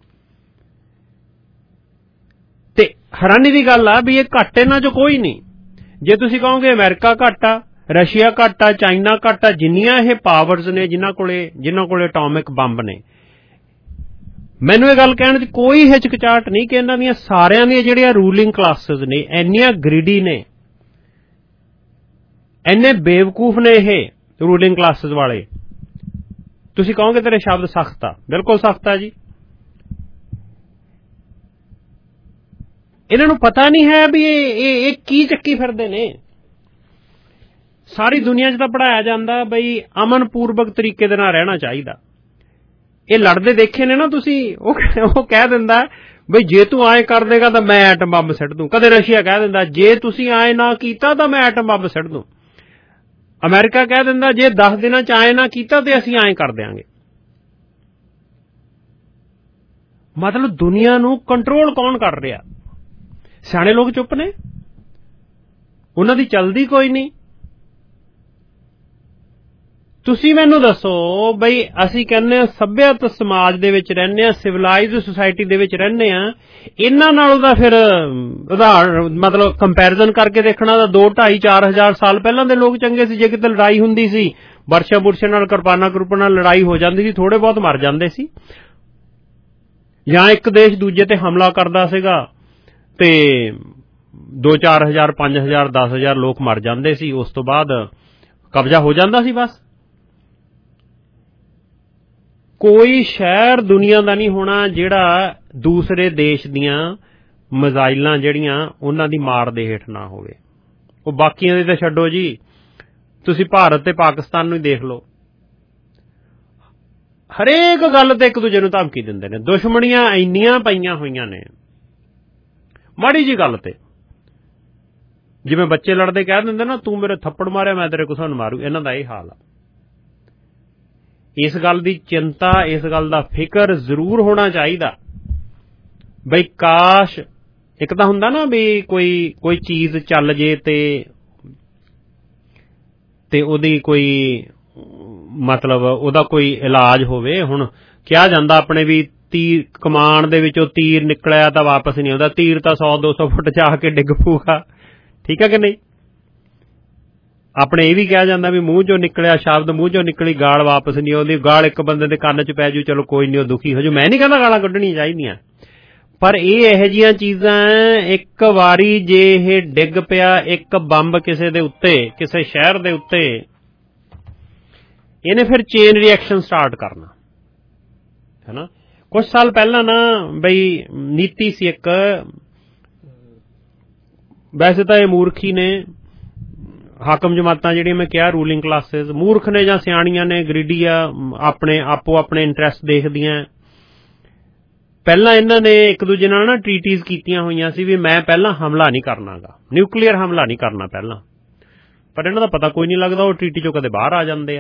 ਤੇ ਹੈਰਾਨੀ ਦੀ ਗੱਲ ਆ ਵੀ ਇਹ ਘੱਟ ਇਹਨਾਂ 'ਚੋਂ ਕੋਈ ਨਹੀਂ। ਜੇ ਤੁਸੀਂ ਕਹੋਗੇ ਅਮਰੀਕਾ ਘੱਟ ਆ, ਰਸ਼ੀਆ ਘੱਟ ਆ, ਚਾਈਨਾ ਘੱਟ ਆ, ਜਿੰਨੀਆਂ ਇਹ ਪਾਵਰਸ ਨੇ ਜਿਨ੍ਹਾਂ ਕੋਲੇ ਜਿਨ੍ਹਾਂ ਕੋਲੇ ਐਟੋਮਿਕ ਬੰਬ ਨੇ, ਮੈਨੂੰ ਇਹ ਗੱਲ ਕਹਿਣ 'ਚ ਕੋਈ ਹਿਚਕਚਾਹਟ ਨਹੀਂ ਕਿ ਇਹਨਾਂ ਦੀਆਂ ਸਾਰਿਆਂ ਦੀਆਂ ਜਿਹੜੀਆਂ ਰੂਲਿੰਗ ਕਲਾਸਿਸ ਨੇ ਇੰਨੀਆਂ ਗ੍ਰੀਡੀ ਨੇ, ਇੰਨੇ ਬੇਵਕੂਫ ਨੇ ਇਹ ਰੂਲਿੰਗ ਕਲਾਸਿਸ ਵਾਲੇ। ਤੁਸੀਂ ਕਹੋਗੇ ਤੇਰੇ ਸ਼ਬਦ ਸਖਤ ਆ, ਬਿਲਕੁਲ ਸਖਤ ਆ ਜੀ। ਇਹਨਾਂ ਨੂੰ ਪਤਾ ਨਹੀਂ ਹੈ ਵੀ ਇਹ ਇਹ ਕੀ ਚੱਕੀ ਫਿਰਦੇ ਨੇ। ਸਾਰੀ ਦੁਨੀਆ 'ਚ ਤਾਂ ਪੜ੍ਹਾਇਆ ਜਾਂਦਾ ਬਈ ਅਮਨ ਪੂਰਵਕ ਤਰੀਕੇ ਦੇ ਨਾਲ ਰਹਿਣਾ ਚਾਹੀਦਾ। ਇਹ ਲੜਦੇ ਦੇਖੇ ਨੇ ਨਾ ਤੁਸੀਂ, ਉਹ ਉਹ ਕਹਿ ਦਿੰਦਾ ਬਈ ਜੇ ਤੂੰ ਆਏ ਕਰ ਦੇਗਾ ਤਾਂ ਮੈਂ ਐਟਮ ਬੰਬ ਸਿੱਟ ਦੂੰ। ਕਦੇ ਰਸ਼ੀਆ ਕਹਿ ਦਿੰਦਾ ਜੇ ਤੁਸੀਂ ਆਏ ਨਾ ਕੀਤਾ ਤਾਂ ਮੈਂ ਐਟਮ ਬੰਬ ਸਿੱਟ ਦੂੰ। ਅਮਰੀਕਾ ਕਹਿ ਦਿੰਦਾ ਜੇ ਦਸ ਦਿਨਾਂ 'ਚ ਆਏ ਨਾ ਕੀਤਾ ਤੇ ਅਸੀਂ ਆਏ ਕਰ ਦਿਆਂਗੇ। ਮਤਲਬ ਦੁਨੀਆ ਨੂੰ ਕੰਟਰੋਲ ਕੌਣ ਕਰ ਰਿਹਾ? ਸਿਆਣੇ ਲੋਕ ਚੁੱਪ ਨੇ, ਉਹਨਾਂ ਦੀ ਚੱਲਦੀ ਕੋਈ ਨਹੀਂ। ਤੁਸੀਂ ਮੈਨੂੰ ਦੱਸੋ ਬਈ ਅਸੀਂ ਕਹਿੰਦੇ ਹਾਂ ਸੱਭਿਅਤ ਸਮਾਜ ਦੇ ਵਿੱਚ ਰਹਿੰਦੇ ਹਾਂ, ਸਿਵਲਾਈਜ਼ਡ ਸੁਸਾਇਟੀ ਦੇ ਵਿੱਚ ਰਹਿੰਦੇ ਹਾਂ, ਇਹਨਾਂ ਨਾਲੋਂ ਦਾ ਫਿਰ ਉਦਾਹਰਨ ਮਤਲਬ ਕੰਪੈਰੀਜ਼ਨ ਕਰਕੇ ਦੇਖਣਾ ਤਾਂ ਦੋ ਢਾਈ ਚਾਰ ਹਜ਼ਾਰ ਸਾਲ ਪਹਿਲਾਂ ਦੇ ਲੋਕ ਚੰਗੇ ਸੀ। ਜੇ ਕਿਤੇ ਲੜਾਈ ਹੁੰਦੀ ਸੀ, ਵਰਸ਼ਾ ਬੁਰਸ਼ੇ ਨਾਲ, ਕਿਰਪਾਨਾਂ ਕਰੂਪਾਂ ਨਾਲ ਲੜਾਈ ਹੋ ਜਾਂਦੀ ਸੀ, ਥੋੜੇ ਬਹੁਤ ਮਰ ਜਾਂਦੇ ਸੀ। ਜਾਂ ਇੱਕ ਦੇਸ਼ ਦੂਜੇ ਤੇ ਹਮਲਾ ਕਰਦਾ ਸੀਗਾ ਤੇ ਦੋ ਚਾਰ ਹਜ਼ਾਰ, ਪੰਜ ਹਜ਼ਾਰ, ਦਸ ਹਜ਼ਾਰ ਲੋਕ ਮਰ ਜਾਂਦੇ ਸੀ, ਉਸ ਤੋਂ ਬਾਅਦ ਕਬਜ਼ਾ ਹੋ ਜਾਂਦਾ ਸੀ ਬਸ। ਕੋਈ ਸ਼ਹਿਰ ਦੁਨੀਆ ਦਾ ਨਹੀਂ ਹੋਣਾ ਜਿਹੜਾ ਦੂਸਰੇ ਦੇਸ਼ ਦੀਆਂ ਮਿਜ਼ਾਈਲਾਂ ਜਿਹੜੀਆਂ ਉਹਨਾਂ ਦੀ ਮਾਰ ਦੇ ਹੇਠ ਨਾ ਹੋਵੇ। ਉਹ ਬਾਕੀਆਂ ਦੇ ਤਾਂ ਛੱਡੋ ਜੀ, ਤੁਸੀਂ ਭਾਰਤ ਤੇ ਪਾਕਿਸਤਾਨ ਨੂੰ ਹੀ ਦੇਖ ਲਓ। ਹਰੇਕ ਗੱਲ ਤੇ ਇੱਕ ਦੂਜੇ ਨੂੰ ਧਮਕੀ ਦਿੰਦੇ ਨੇ। ਦੁਸ਼ਮਣੀਆਂ ਇੰਨੀਆਂ ਪਈਆਂ ਹੋਈਆਂ ਨੇ ਮਾੜੀ ਜੀ ਗੱਲ ਤੇ, ਜਿਵੇਂ ਬੱਚੇ ਲੜਦੇ ਕਹਿ ਦਿੰਦੇ ਨਾ, ਤੂੰ ਮੇਰੇ ਥੱਪੜ ਮਾਰਿਆ ਮੈਂ ਤੇਰੇ ਕੁਛ ਨੂੰ ਮਾਰੂ। ਇਹਨਾਂ ਦਾ ਇਹ ਹਾਲ ਆ। ਇਸ ਗੱਲ ਦੀ ਚਿੰਤਾ, ਇਸ ਗੱਲ ਦਾ ਫਿਕਰ ਜ਼ਰੂਰ ਹੋਣਾ ਚਾਹੀਦਾ ਬਈ ਕਾਸ਼, ਇੱਕ ਤਾਂ ਹੁੰਦਾ ਨਾ ਵੀ ਕੋਈ ਕੋਈ ਚੀਜ਼ ਚੱਲ ਜੇ ਤੇ ਤੇ ਉਹਦੀ ਕੋਈ ਮਤਲਬ ਉਹਦਾ ਕੋਈ ਇਲਾਜ ਹੋਵੇ। ਹੁਣ ਕਿਹਾ ਜਾਂਦਾ ਆਪਣੇ ਵੀ ਤੀਰ ਕਮਾਨ ਦੇ ਵਿੱਚੋਂ ਤੀਰ ਨਿਕਲਿਆ ਤਾਂ ਵਾਪਸ ਨਹੀਂ ਆਉਂਦਾ, ਤੀਰ ਤਾਂ ਸੌ ਦੋ ਸੌ ਫੁੱਟ ਜਾ ਕੇ ਡਿੱਗ ਪਊਗਾ, ਠੀਕ ਹੈ ਕਿ ਨਹੀਂ। ਆਪਣੇ ਇਹ ਵੀ ਕਿਹਾ ਜਾਂਦਾ ਵੀ ਮੂੰਹ ਚੋਂ ਨਿਕਲਿਆ ਸ਼ਬਦ, ਮੂੰਹ ਚੋਂ ਨਿਕਲੀ ਗਾਲ ਵਾਪਸ ਨਹੀਂ ਆਉਂਦੀ। ਗਾਲ ਇੱਕ ਬੰਦੇ ਦੇ ਕੰਨ 'ਚ ਪੈ ਜੂ, ਚਲੋ ਕੋਈ ਨਹੀਂ, ਉਹ ਦੁਖੀ ਹੋ ਜੂ। ਮੈਂ ਨਹੀਂ ਕਹਿੰਦਾ ਗਾਲਾਂ ਕੱਢਣੀਆਂ ਚਾਹੀਦੀਆਂ, ਪਰ ਇਹ ਇਹੋ ਜਿਹੀਆਂ ਚੀਜ਼ਾਂ ਇੱਕ ਵਾਰੀ ਜੇ ਇਹ ਡਿੱਗ ਪਿਆ, ਇੱਕ ਬੰਬ ਕਿਸੇ ਦੇ ਉੱਤੇ, ਕਿਸੇ ਸ਼ਹਿਰ ਦੇ ਉੱਤੇ, ਇਹਨੇ ਫਿਰ ਚੇਨ ਰਿਐਕਸ਼ਨ ਸਟਾਰਟ ਕਰਨਾ ਹੈ ਨਾ। ਕੁਝ ਸਾਲ ਪਹਿਲਾਂ ਨਾ ਬਈ ਨੀਤੀ ਸੀ ਇੱਕ, ਵੈਸੇ ਤਾਂ ਇਹ ਮੂਰਖੀ ਨੇ, ਹਾਕਮ ਜਮਾਤਾਂ ਜਿਹੜੀਆਂ ਮੈਂ ਕਿਹਾ ਰੂਲਿੰਗ ਕਲਾਸਿਸ ਮੂਰਖ ਨੇ ਜਾਂ ਸਿਆਣੀਆਂ ਨੇ, ਗਰੀਡੀ ਆ, ਆਪਣੇ ਆਪੋ ਆਪਣੇ ਇੰਟਰਸਟ ਦੇਖਦੀਆਂ। ਪਹਿਲਾਂ ਇਹਨਾਂ ਨੇ ਇੱਕ ਦੂਜੇ ਨਾਲ ਨਾ ਟ੍ਰੀਟੀਜ਼ ਕੀਤੀਆਂ ਹੋਈਆਂ ਸੀ ਵੀ ਮੈਂ ਪਹਿਲਾਂ ਹਮਲਾ ਨਹੀਂ ਕਰਨਾਗਾ, ਨਿਊਕਲੀਅਰ ਹਮਲਾ ਨਹੀਂ ਕਰਨਾ ਪਹਿਲਾਂ, ਪਰ ਇਹਨਾਂ ਦਾ ਪਤਾ ਕੋਈ ਨਹੀਂ ਲੱਗਦਾ, ਉਹ ਟ੍ਰੀਟੀ ਚੋਂ ਕਦੇ ਬਾਹਰ ਆ ਜਾਂਦੇ ਆ।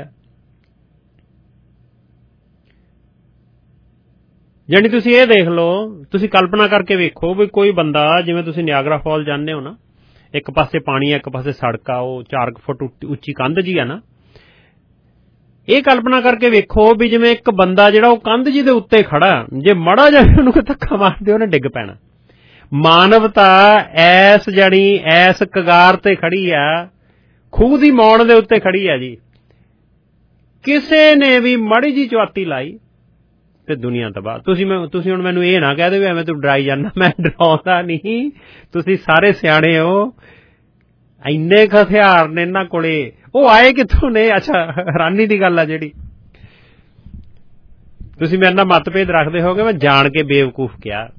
ਜਾਣੀ ਤੁਸੀਂ ਇਹ ਦੇਖ ਲਓ, ਤੁਸੀਂ ਕਲਪਨਾ ਕਰਕੇ ਵੇਖੋ ਵੀ ਕੋਈ ਬੰਦਾ, ਜਿਵੇਂ ਤੁਸੀਂ ਨਿਆਗਰਾ ਫਾਲ ਜਾਂਦੇ ਹੋ ਨਾ, ਇੱਕ ਪਾਸੇ ਪਾਣੀ ਆ, ਇੱਕ ਪਾਸੇ ਸੜਕ ਆ, ਉਹ ਚਾਰ ਫੁੱਟ ਉੱਚੀ ਕੰਧ ਜੀ ਆ ਨਾ, ਇਹ ਕਲਪਨਾ ਕਰਕੇ ਵੇਖੋ ਵੀ ਜਿਵੇਂ ਇੱਕ ਬੰਦਾ ਜਿਹੜਾ ਉਹ ਕੰਧ ਜੀ ਦੇ ਉੱਤੇ ਖੜਾ, ਜੇ ਮਾੜਾ ਜਿਹਾ ਉਹਨੂੰ ਕੋਈ ਧੱਕਾ ਮਾਰਦੇ ਉਹਨੇ ਡਿੱਗ ਪੈਣਾ। ਮਾਨਵਤਾ ਐਸ ਜਾਣੀ ਐਸ ਕਗਾਰ ਤੇ ਖੜੀ ਆ, ਖੂਹ ਦੀ ਮੌਣ ਦੇ ਉੱਤੇ ਖੜੀ ਆ ਜੀ। ਕਿਸੇ ਨੇ ਵੀ ਮਾੜੀ ਜੀ ਚੁਆਤੀ ਲਾਈ ਤੇ ਦੁਨੀਆ ਤਬਾਹ। ਤੁਸੀਂ ਮੈਂ ਤੁਸੀਂ ਹੁਣ ਮੈਨੂੰ ਇਹ ਨਾ ਕਹਿ ਦੇ ਵੀ ਐਵੇਂ ਤੂੰ ਡਰਾਈ ਜਾਂਦਾ, ਮੈਂ ਡਰਾਉਂਦਾ ਨਹੀਂ, ਤੁਸੀਂ ਸਾਰੇ ਸਿਆਣੇ ਹੋ। ਇੰਨੇ ਕੁ ਹਥਿਆਰ ਨੇ ਇਹਨਾਂ ਕੋਲੇ, ਉਹ ਆਏ ਕਿੱਥੋਂ ਨੇ? ਅੱਛਾ, ਹੈਰਾਨੀ ਦੀ ਗੱਲ ਆ ਜਿਹੜੀ, ਤੁਸੀਂ ਮੇਰੇ ਨਾਲ ਮਤਭੇਦ ਰੱਖਦੇ ਹੋਗੇ, ਮੈਂ ਜਾਣ ਕੇ ਬੇਵਕੂਫ ਕਿਹਾ।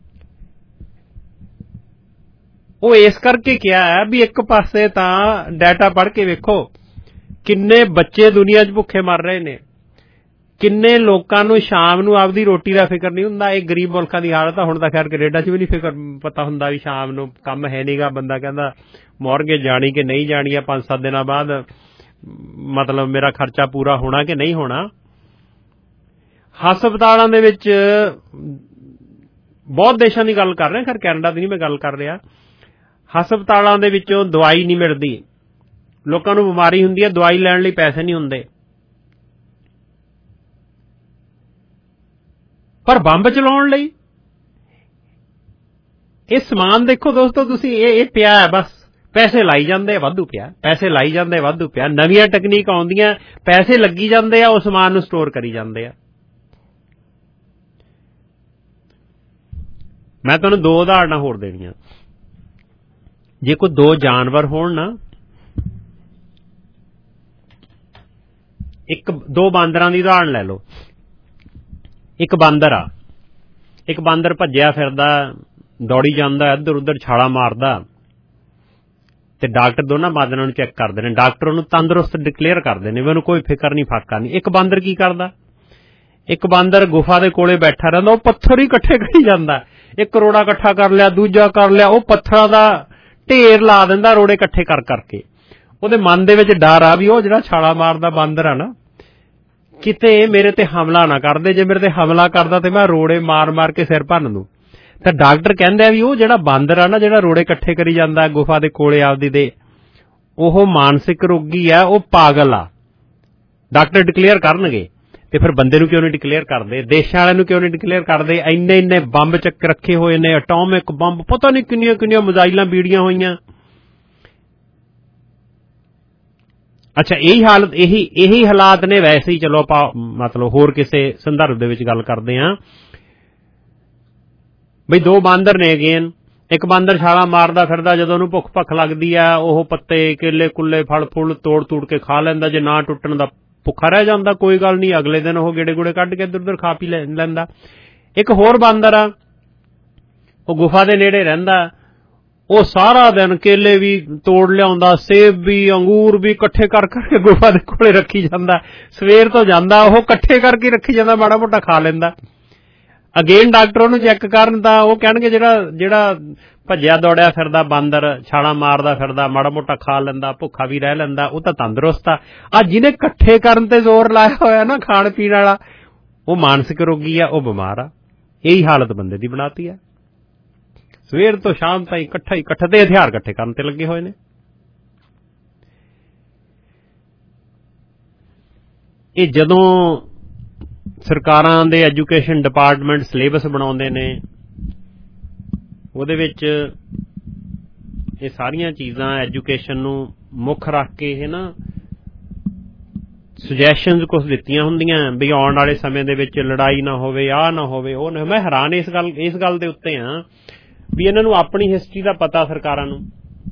ਉਹ ਇਸ ਕਰਕੇ ਕਿਹਾ ਵੀ ਇੱਕ ਪਾਸੇ ਤਾਂ ਡਾਟਾ ਪੜ੍ਹ ਕੇ ਵੇਖੋ ਕਿੰਨੇ ਬੱਚੇ ਦੁਨੀਆ 'ਚ ਭੁੱਖੇ ਮਰ ਰਹੇ ਨੇ, ਕਿੰਨੇ ਲੋਕਾਂ ਨੂੰ ਸ਼ਾਮ ਨੂੰ ਆਪਦੀ ਰੋਟੀ ਦਾ ਫਿਕਰ ਨਹੀਂ ਹੁੰਦਾ। ਇਹ ਗਰੀਬ ਮੁਲਕਾਂ ਦੀ ਹਾਲਤ ਆ। ਹੁਣ ਤਾਂ ਖੈਰ ਕੈਨੇਡਾ 'ਚ ਵੀ ਨਹੀਂ ਫਿਕਰ ਪਤਾ ਹੁੰਦਾ ਵੀ ਸ਼ਾਮ ਨੂੰ ਕੰਮ ਹੈ ਨਹੀਂਗਾ, ਬੰਦਾ ਕਹਿੰਦਾ ਮੌਰਗੇ ਜਾਣੀ ਕਿ ਨਹੀਂ ਜਾਣੀ ਆ, ਪੰਜ ਸੱਤ ਦਿਨਾਂ ਬਾਅਦ ਮਤਲਬ ਮੇਰਾ ਖਰਚਾ ਪੂਰਾ ਹੋਣਾ ਕਿ ਨਹੀਂ ਹੋਣਾ। ਹਸਪਤਾਲਾਂ ਦੇ ਵਿੱਚ ਬਹੁਤ ਦੇਸ਼ਾਂ ਦੀ ਗੱਲ ਕਰ ਰਹੇ, ਖੈਰ ਕੈਨੇਡਾ ਦੀ ਨਹੀਂ ਮੈਂ ਗੱਲ ਕਰ ਰਿਹਾ, ਹਸਪਤਾਲਾਂ ਦੇ ਵਿੱਚੋਂ ਦਵਾਈ ਨਹੀਂ ਮਿਲਦੀ, ਲੋਕਾਂ ਨੂੰ ਬਿਮਾਰੀ ਹੁੰਦੀ ਹੈ, ਦਵਾਈ ਲੈਣ ਲਈ ਪੈਸੇ ਨਹੀਂ ਹੁੰਦੇ, ਪਰ ਬੰਬ ਚਲਾਉਣ ਲਈ ਇਹ ਸਮਾਨ ਦੇਖੋ ਦੋਸਤੋ ਤੁਸੀਂ, ਇਹ ਇਹ ਪਿਆ ਹੈ, ਬਸ ਪੈਸੇ ਲਾਈ ਜਾਂਦੇ, ਵਾਧੂ ਪਿਆ, ਪੈਸੇ ਲਾਈ ਜਾਂਦੇ, ਵਾਧੂ ਪਿਆ, ਨਵੀਆਂ ਟੈਕਨੀਕ ਆਉਂਦੀਆਂ, ਪੈਸੇ ਲੱਗੀ ਜਾਂਦੇ ਆ, ਉਹ ਸਮਾਨ ਨੂੰ ਸਟੋਰ ਕਰੀ ਜਾਂਦੇ ਆ। ਮੈਂ ਤੁਹਾਨੂੰ ਦੋ ਉਦਾਹਰਨਾਂ ਹੋਰ ਦੇਣੀਆਂ। ਜੇ ਕੋਈ ਦੋ ਜਾਨਵਰ ਹੋਣ ਨਾ, ਇੱਕ ਦੋ ਬਾਂਦਰਾਂ ਦੀ ਉਦਾਹਰਨ ਲੈ ਲਓ। ਇੱਕ ਬਾਂਦਰ ਆ, ਇੱਕ ਬਾਂਦਰ ਭੱਜਿਆ ਫਿਰਦਾ, ਦੌੜੀ ਜਾਂਦਾ, ਇੱਧਰ ਉੱਧਰ ਛਾਲਾ ਮਾਰਦਾ, ਤੇ ਡਾਕਟਰ ਦੋਨਾਂ ਬਾਂਦਰਾਂ ਨੂੰ ਚੈੱਕ ਕਰਦੇ ਨੇ, ਡਾਕਟਰ ਉਹਨੂੰ ਤੰਦਰੁਸਤ ਡਿਕਲੇਅਰ ਕਰਦੇ ਨੇ ਵੀ ਉਹਨੂੰ ਕੋਈ ਫਿਕਰ ਨਹੀਂ, ਫਾਕਾ ਨਹੀਂ। ਇੱਕ ਬਾਂਦਰ ਕੀ ਕਰਦਾ, ਇੱਕ ਬਾਂਦਰ ਗੁਫਾ ਦੇ ਕੋਲੇ ਬੈਠਾ ਰਹਿੰਦਾ, ਉਹ ਪੱਥਰ ਹੀ ਇਕੱਠੇ ਕਰੀ ਜਾਂਦਾ, ਇੱਕ ਰੋੜਾ ਇਕੱਠਾ ਕਰ ਲਿਆ, ਦੂਜਾ ਕਰ ਲਿਆ, ਉਹ ਪੱਥਰਾਂ ਦਾ ਢੇਰ ਲਾ ਦਿੰਦਾ ਰੋੜੇ ਇਕੱਠੇ ਕਰ ਕਰਕੇ। ਉਹਦੇ ਮਨ ਦੇ ਵਿੱਚ ਡਰ ਆ ਵੀ ਉਹ ਜਿਹੜਾ ਛਾਲਾ ਮਾਰਦਾ ਬਾਂਦਰ ਆ ਨਾ, ਕਿਤੇ ਮੇਰੇ ਤੇ ਹਮਲਾ ਨਾ ਕਰਦੇ, ਜੇ ਮੇਰੇ ਤੇ ਹਮਲਾ ਕਰਦਾ ਤੇ ਮੈਂ ਰੋੜੇ ਮਾਰ ਮਾਰ ਕੇ ਸਿਰ ਭੰਨ ਦੂੰ। ਤਾਂ ਡਾਕਟਰ ਕਹਿੰਦੇ ਆ ਵੀ ਉਹ ਜਿਹੜਾ ਬਾਂਦਰ ਆ ਨਾ, ਜਿਹੜਾ ਰੋੜੇ ਇਕੱਠੇ ਕਰੀ ਜਾਂਦਾ ਗੁਫਾ ਦੇ ਕੋਲੇ ਆਪਦੀ ਦੇ, ਉਹ ਮਾਨਸਿਕ ਰੋਗੀ ਆ, ਉਹ ਪਾਗਲ ਆ। ਡਾਕਟਰ ਡਿਕਲੇਅਰ ਕਰਨਗੇ, ਤੇ ਫਿਰ ਬੰਦੇ ਨੂੰ ਕਿਉਂ ਨਹੀਂ ਡਿਕਲੇਅਰ ਕਰਦੇ, ਦੇਸ਼ਾਂ ਵਾਲਿਆਂ ਨੂੰ ਕਿਉਂ ਨਹੀਂ ਡਿਕਲੇਅਰ ਕਰਦੇ? ਇੰਨੇ ਇੰਨੇ ਬੰਬ ਚੱਕ ਰੱਖੇ ਹੋਏ ਨੇ, ਐਟੋਮਿਕ ਬੰਬ, ਪਤਾ ਨਹੀਂ ਕਿੰਨੀਆਂ ਕਿੰਨੀਆਂ ਮਿਜ਼ਾਈਲਾਂ ਬੀੜੀਆਂ ਹੋਈਆਂ। ਅੱਛਾ, ਇਹੀ ਹਾਲਤ, ਇਹੀ ਇਹੀ ਹਾਲਾਤ ਨੇ ਵੈਸੇ ਹੀ। ਚਲੋ ਆਪਾਂ ਮਤਲਬ ਹੋਰ ਕਿਸੇ ਸੰਦਰਭ ਦੇ ਵਿੱਚ ਗੱਲ ਕਰਦੇ ਹਾਂ ਬਈ ਦੋ ਬਾਂਦਰ ਨੇ ਅਗੇਨ, ਇੱਕ ਬਾਂਦਰ ਛਾਲਾ ਮਾਰਦਾ ਫਿਰਦਾ, ਜਦੋਂ ਉਹਨੂੰ ਭੁੱਖ ਭੱਖ ਲੱਗਦੀ ਆ ਉਹ ਪੱਤੇ ਕੇਲੇ ਕੁੱਲੇ ਫਲ ਫੁੱਲ ਤੋੜ ਤੂੜ ਕੇ ਖਾ ਲੈਂਦਾ, ਜੇ ਨਾ ਟੁੱਟਣ ਦਾ ਭੁੱਖਾ ਰਹਿ ਜਾਂਦਾ ਕੋਈ ਗੱਲ ਨਹੀਂ, ਅਗਲੇ ਦਿਨ ਉਹ ਗੇੜੇ ਗੁੜੇ ਕੱਢ ਕੇ ਇੱਧਰ ਉੱਧਰ ਖਾ ਪੀ ਲੈਂਦਾ। ਇੱਕ ਹੋਰ ਬਾਂਦਰ ਆ, ਉਹ ਗੁਫਾ ਦੇ ਨੇੜੇ ਰਹਿੰਦਾ, ਉਹ ਸਾਰਾ ਦਿਨ ਕੇਲੇ ਵੀ ਤੋੜ ਲਿਆਉਂਦਾ, ਸੇਬ ਵੀ, ਅੰਗੂਰ ਵੀ ਇਕੱਠੇ ਕਰ ਕਰਕੇ ਗੁਫਾ ਦੇ ਕੋਲੇ ਰੱਖੀ ਜਾਂਦਾ। ਸਵੇਰ ਤੋਂ ਜਾਂਦਾ ਉਹ ਇਕੱਠੇ ਕਰਕੇ ਰੱਖੀ ਜਾਂਦਾ, ਮਾੜਾ ਮੋਟਾ ਖਾ ਲੈਂਦਾ। ਅਗੇਨ ਡਾਕਟਰ ਉਹਨੂੰ ਚੈੱਕ ਕਰਨ ਤਾਂ ਉਹ ਕਹਿਣਗੇ ਜਿਹੜਾ ਜਿਹੜਾ ਭੱਜਿਆ ਦੌੜਿਆ ਫਿਰਦਾ ਬਾਂਦਰ, ਛਾਲਾਂ ਮਾਰਦਾ ਫਿਰਦਾ, ਮਾੜਾ ਮੋਟਾ ਖਾ ਲੈਂਦਾ, ਭੁੱਖਾ ਵੀ ਰਹਿ ਲੈਂਦਾ, ਉਹ ਤਾਂ ਤੰਦਰੁਸਤ ਆ। ਆ ਜਿਹਨੇ ਇਕੱਠੇ ਕਰਨ ਤੇ ਜ਼ੋਰ ਲਾਇਆ ਹੋਇਆ ਨਾ ਖਾਣ ਪੀਣ ਵਾਲਾ, ਉਹ ਮਾਨਸਿਕ ਰੋਗੀ ਆ, ਉਹ ਬਿਮਾਰ ਆ। ਇਹੀ ਹਾਲਤ ਬੰਦੇ ਦੀ ਬਣਾਤੀ ਆ। ਸਵੇਰ ਤੋਂ ਸ਼ਾਮ ਤਾਈਂ ਇਕੱਠਾ ਹੀ ਇਕੱਠੇ ਤੇ ਹਥਿਆਰ ਇਕੱਠੇ ਕਰਨ ਤੇ ਲੱਗੇ ਹੋਏ ਨੇ। ਇਹ ਜਦੋਂ ਸਰਕਾਰਾਂ ਦੇ ਐਜੂਕੇਸ਼ਨ ਡਿਪਾਰਟਮੈਂਟ ਸਿਲੇਬਸ ਬਣਾਉਂਦੇ ਨੇ, ਉਹਦੇ ਵਿੱਚ ਇਹ ਸਾਰੀਆਂ ਚੀਜ਼ਾਂ ਐਜੂਕੇਸ਼ਨ ਨੂੰ ਮੁੱਖ ਰੱਖ ਕੇ ਇਹ ਨਾ ਸੁਜੈਸ਼ਨਸ ਕੁਛ ਦਿੱਤੀਆਂ ਹੁੰਦੀਆਂ ਵੀ ਆਉਣ ਵਾਲੇ ਸਮੇਂ ਦੇ ਵਿੱਚ ਲੜਾਈ ਨਾ ਹੋਵੇ, ਆਹ ਨਾ ਹੋਵੇ, ਉਹ ਨਾ। ਮੈਂ ਹੈਰਾਨ ਇਸ ਗੱਲ ਇਸ ਗੱਲ ਦੇ ਉੱਤੇ ਹਾਂ ਵੀ ਇਹਨਾਂ ਨੂੰ ਆਪਣੀ ਹਿਸਟਰੀ ਦਾ ਪਤਾ, ਸਰਕਾਰਾਂ ਨੂੰ,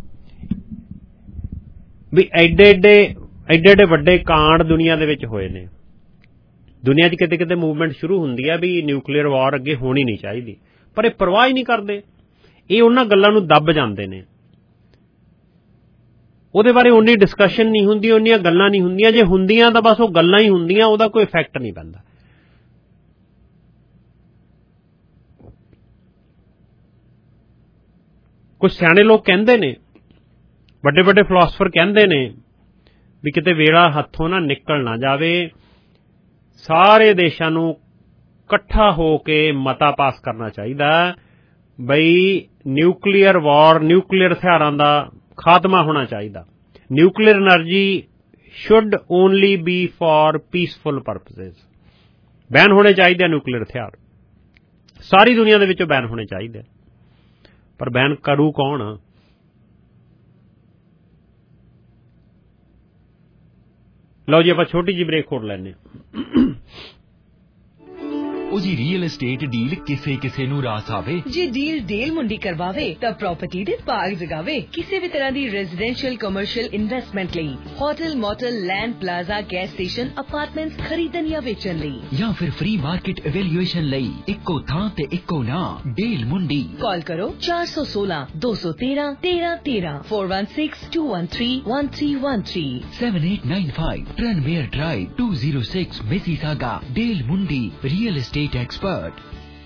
ਵੀ ਐਡੇ ਐਡੇ ਐਡੇ ਐਡੇ ਵੱਡੇ ਕਾਂਡ ਦੁਨੀਆ ਦੇ ਵਿੱਚ ਹੋਏ ਨੇ। ਦੁਨੀਆ 'ਚ ਕਿਤੇ ਕਿਤੇ ਮੂਵਮੈਂਟ ਸ਼ੁਰੂ ਹੁੰਦੀ ਆ ਵੀ ਨਿਊਕਲੀਅਰ ਵਾਰ ਅੱਗੇ ਹੋਣੀ ਨਹੀਂ ਚਾਹੀਦੀ, ਪਰ ਇਹ ਪਰਵਾਹ ਹੀ ਨਹੀਂ ਕਰਦੇ। ਇਹ ਉਹਨਾਂ ਗੱਲਾਂ ਨੂੰ ਦੱਬ ਜਾਂਦੇ ਨੇ, ਉਹਦੇ ਬਾਰੇ ਉਨੀ ਡਿਸਕਸ਼ਨ ਨਹੀਂ ਹੁੰਦੀ, ਉਨੀਆਂ ਗੱਲਾਂ ਨਹੀਂ ਹੁੰਦੀਆਂ। ਜੇ ਹੁੰਦੀਆਂ ਤਾਂ ਬਸ ਉਹ ਗੱਲਾਂ ਹੀ ਹੁੰਦੀਆਂ, ਉਹਦਾ ਕੋਈ ਇਫੈਕਟ ਨਹੀਂ ਪੈਂਦਾ। ਕੁਝ ਸਿਆਣੇ ਲੋਕ ਕਹਿੰਦੇ ਨੇ, ਵੱਡੇ ਵੱਡੇ ਫਿਲਾਸਫਰ ਕਹਿੰਦੇ ਨੇ ਵੀ ਕਿਤੇ ਵੇਲਾ ਹੱਥੋਂ ਨਾ ਨਿਕਲ ਨਾ ਜਾਵੇ, ਸਾਰੇ ਦੇਸ਼ਾਂ ਨੂੰ ਇਕੱਠਾ ਹੋ ਕੇ ਮਤਾ ਪਾਸ ਕਰਨਾ ਚਾਹੀਦਾ ਬਈ ਨਿਊਕਲੀਅਰ ਵਾਰ, ਨਿਊਕਲੀਅਰ ਹਥਿਆਰਾਂ ਦਾ ਖਾਤਮਾ ਹੋਣਾ ਚਾਹੀਦਾ। Nuclear energy should only be for peaceful purposes. Ban ਹੋਣੇ ਚਾਹੀਦੇ ਨਿਊਕਲੀਅਰ ਹਥਿਆਰ, ਸਾਰੀ ਦੁਨੀਆ ਦੇ ਵਿੱਚੋਂ ਬੈਨ ਹੋਣੇ ਚਾਹੀਦੇ। ਪਰ ਬੈਨ ਕਰੂ ਕੌਣ? ਲਓ ਜੀ, ਆਪਾਂ ਛੋਟੀ ਜਿਹੀ ਬ੍ਰੇਕ ਹੋਰ ਲੈਂਦੇ ਹਾਂ। ਉਹ ਜੀ ਰੀਅਲ एस्टेट ਡੀਲ ਕਿਸੇ ਕਿਸੇ ਨੂੰ ਰਾਸ ਆਵੇ। ਜੇ ਡੀਲ ਡੀਲ ਮੁੰਡੀ ਕਰਵਾਵੇ ਤਾਂ ਪ੍ਰਾਪਰਟੀ ਦੇ ਬਾਗ ਜਗਾਵੇ। ਕਿਸੇ ਵੀ ਤਰ੍ਹਾਂ ਦੀ ਰੈਜ਼ੀਡੈਂਸ਼ੀਅਲ ਕਮਰਸ਼ੀਅਲ ਇਨਵੈਸਟਮੈਂਟ ਲਈ, hotel, motel, land, plaza, gas station, apartments ਖਰੀਦਣ ਜਾਂ ਵੇਚਣ ਲਈ, ਜਾਂ ਫਿਰ ਫ੍ਰੀ ਮਾਰਕੀਟ ਇਵੈਲੂਏਸ਼ਨ ਲਈ ਇੱਕੋ ਥਾਂ ਤੇ ਇੱਕੋ ਨਾਮ, ਡੀਲ ਮੁੰਡੀ। ਕਾਲ ਕਰੋ ਚਾਰ ਸੌ ਸੋਲਾਂ ਦੋ ਸੌ ਤੇਰਾਂ ਤੇਰਾਂ ਤੇਰਾਂ four one six two one three one three one three seven eight nine five Tranmere Drive two oh six Mississauga। Deal Mundi real estate expert.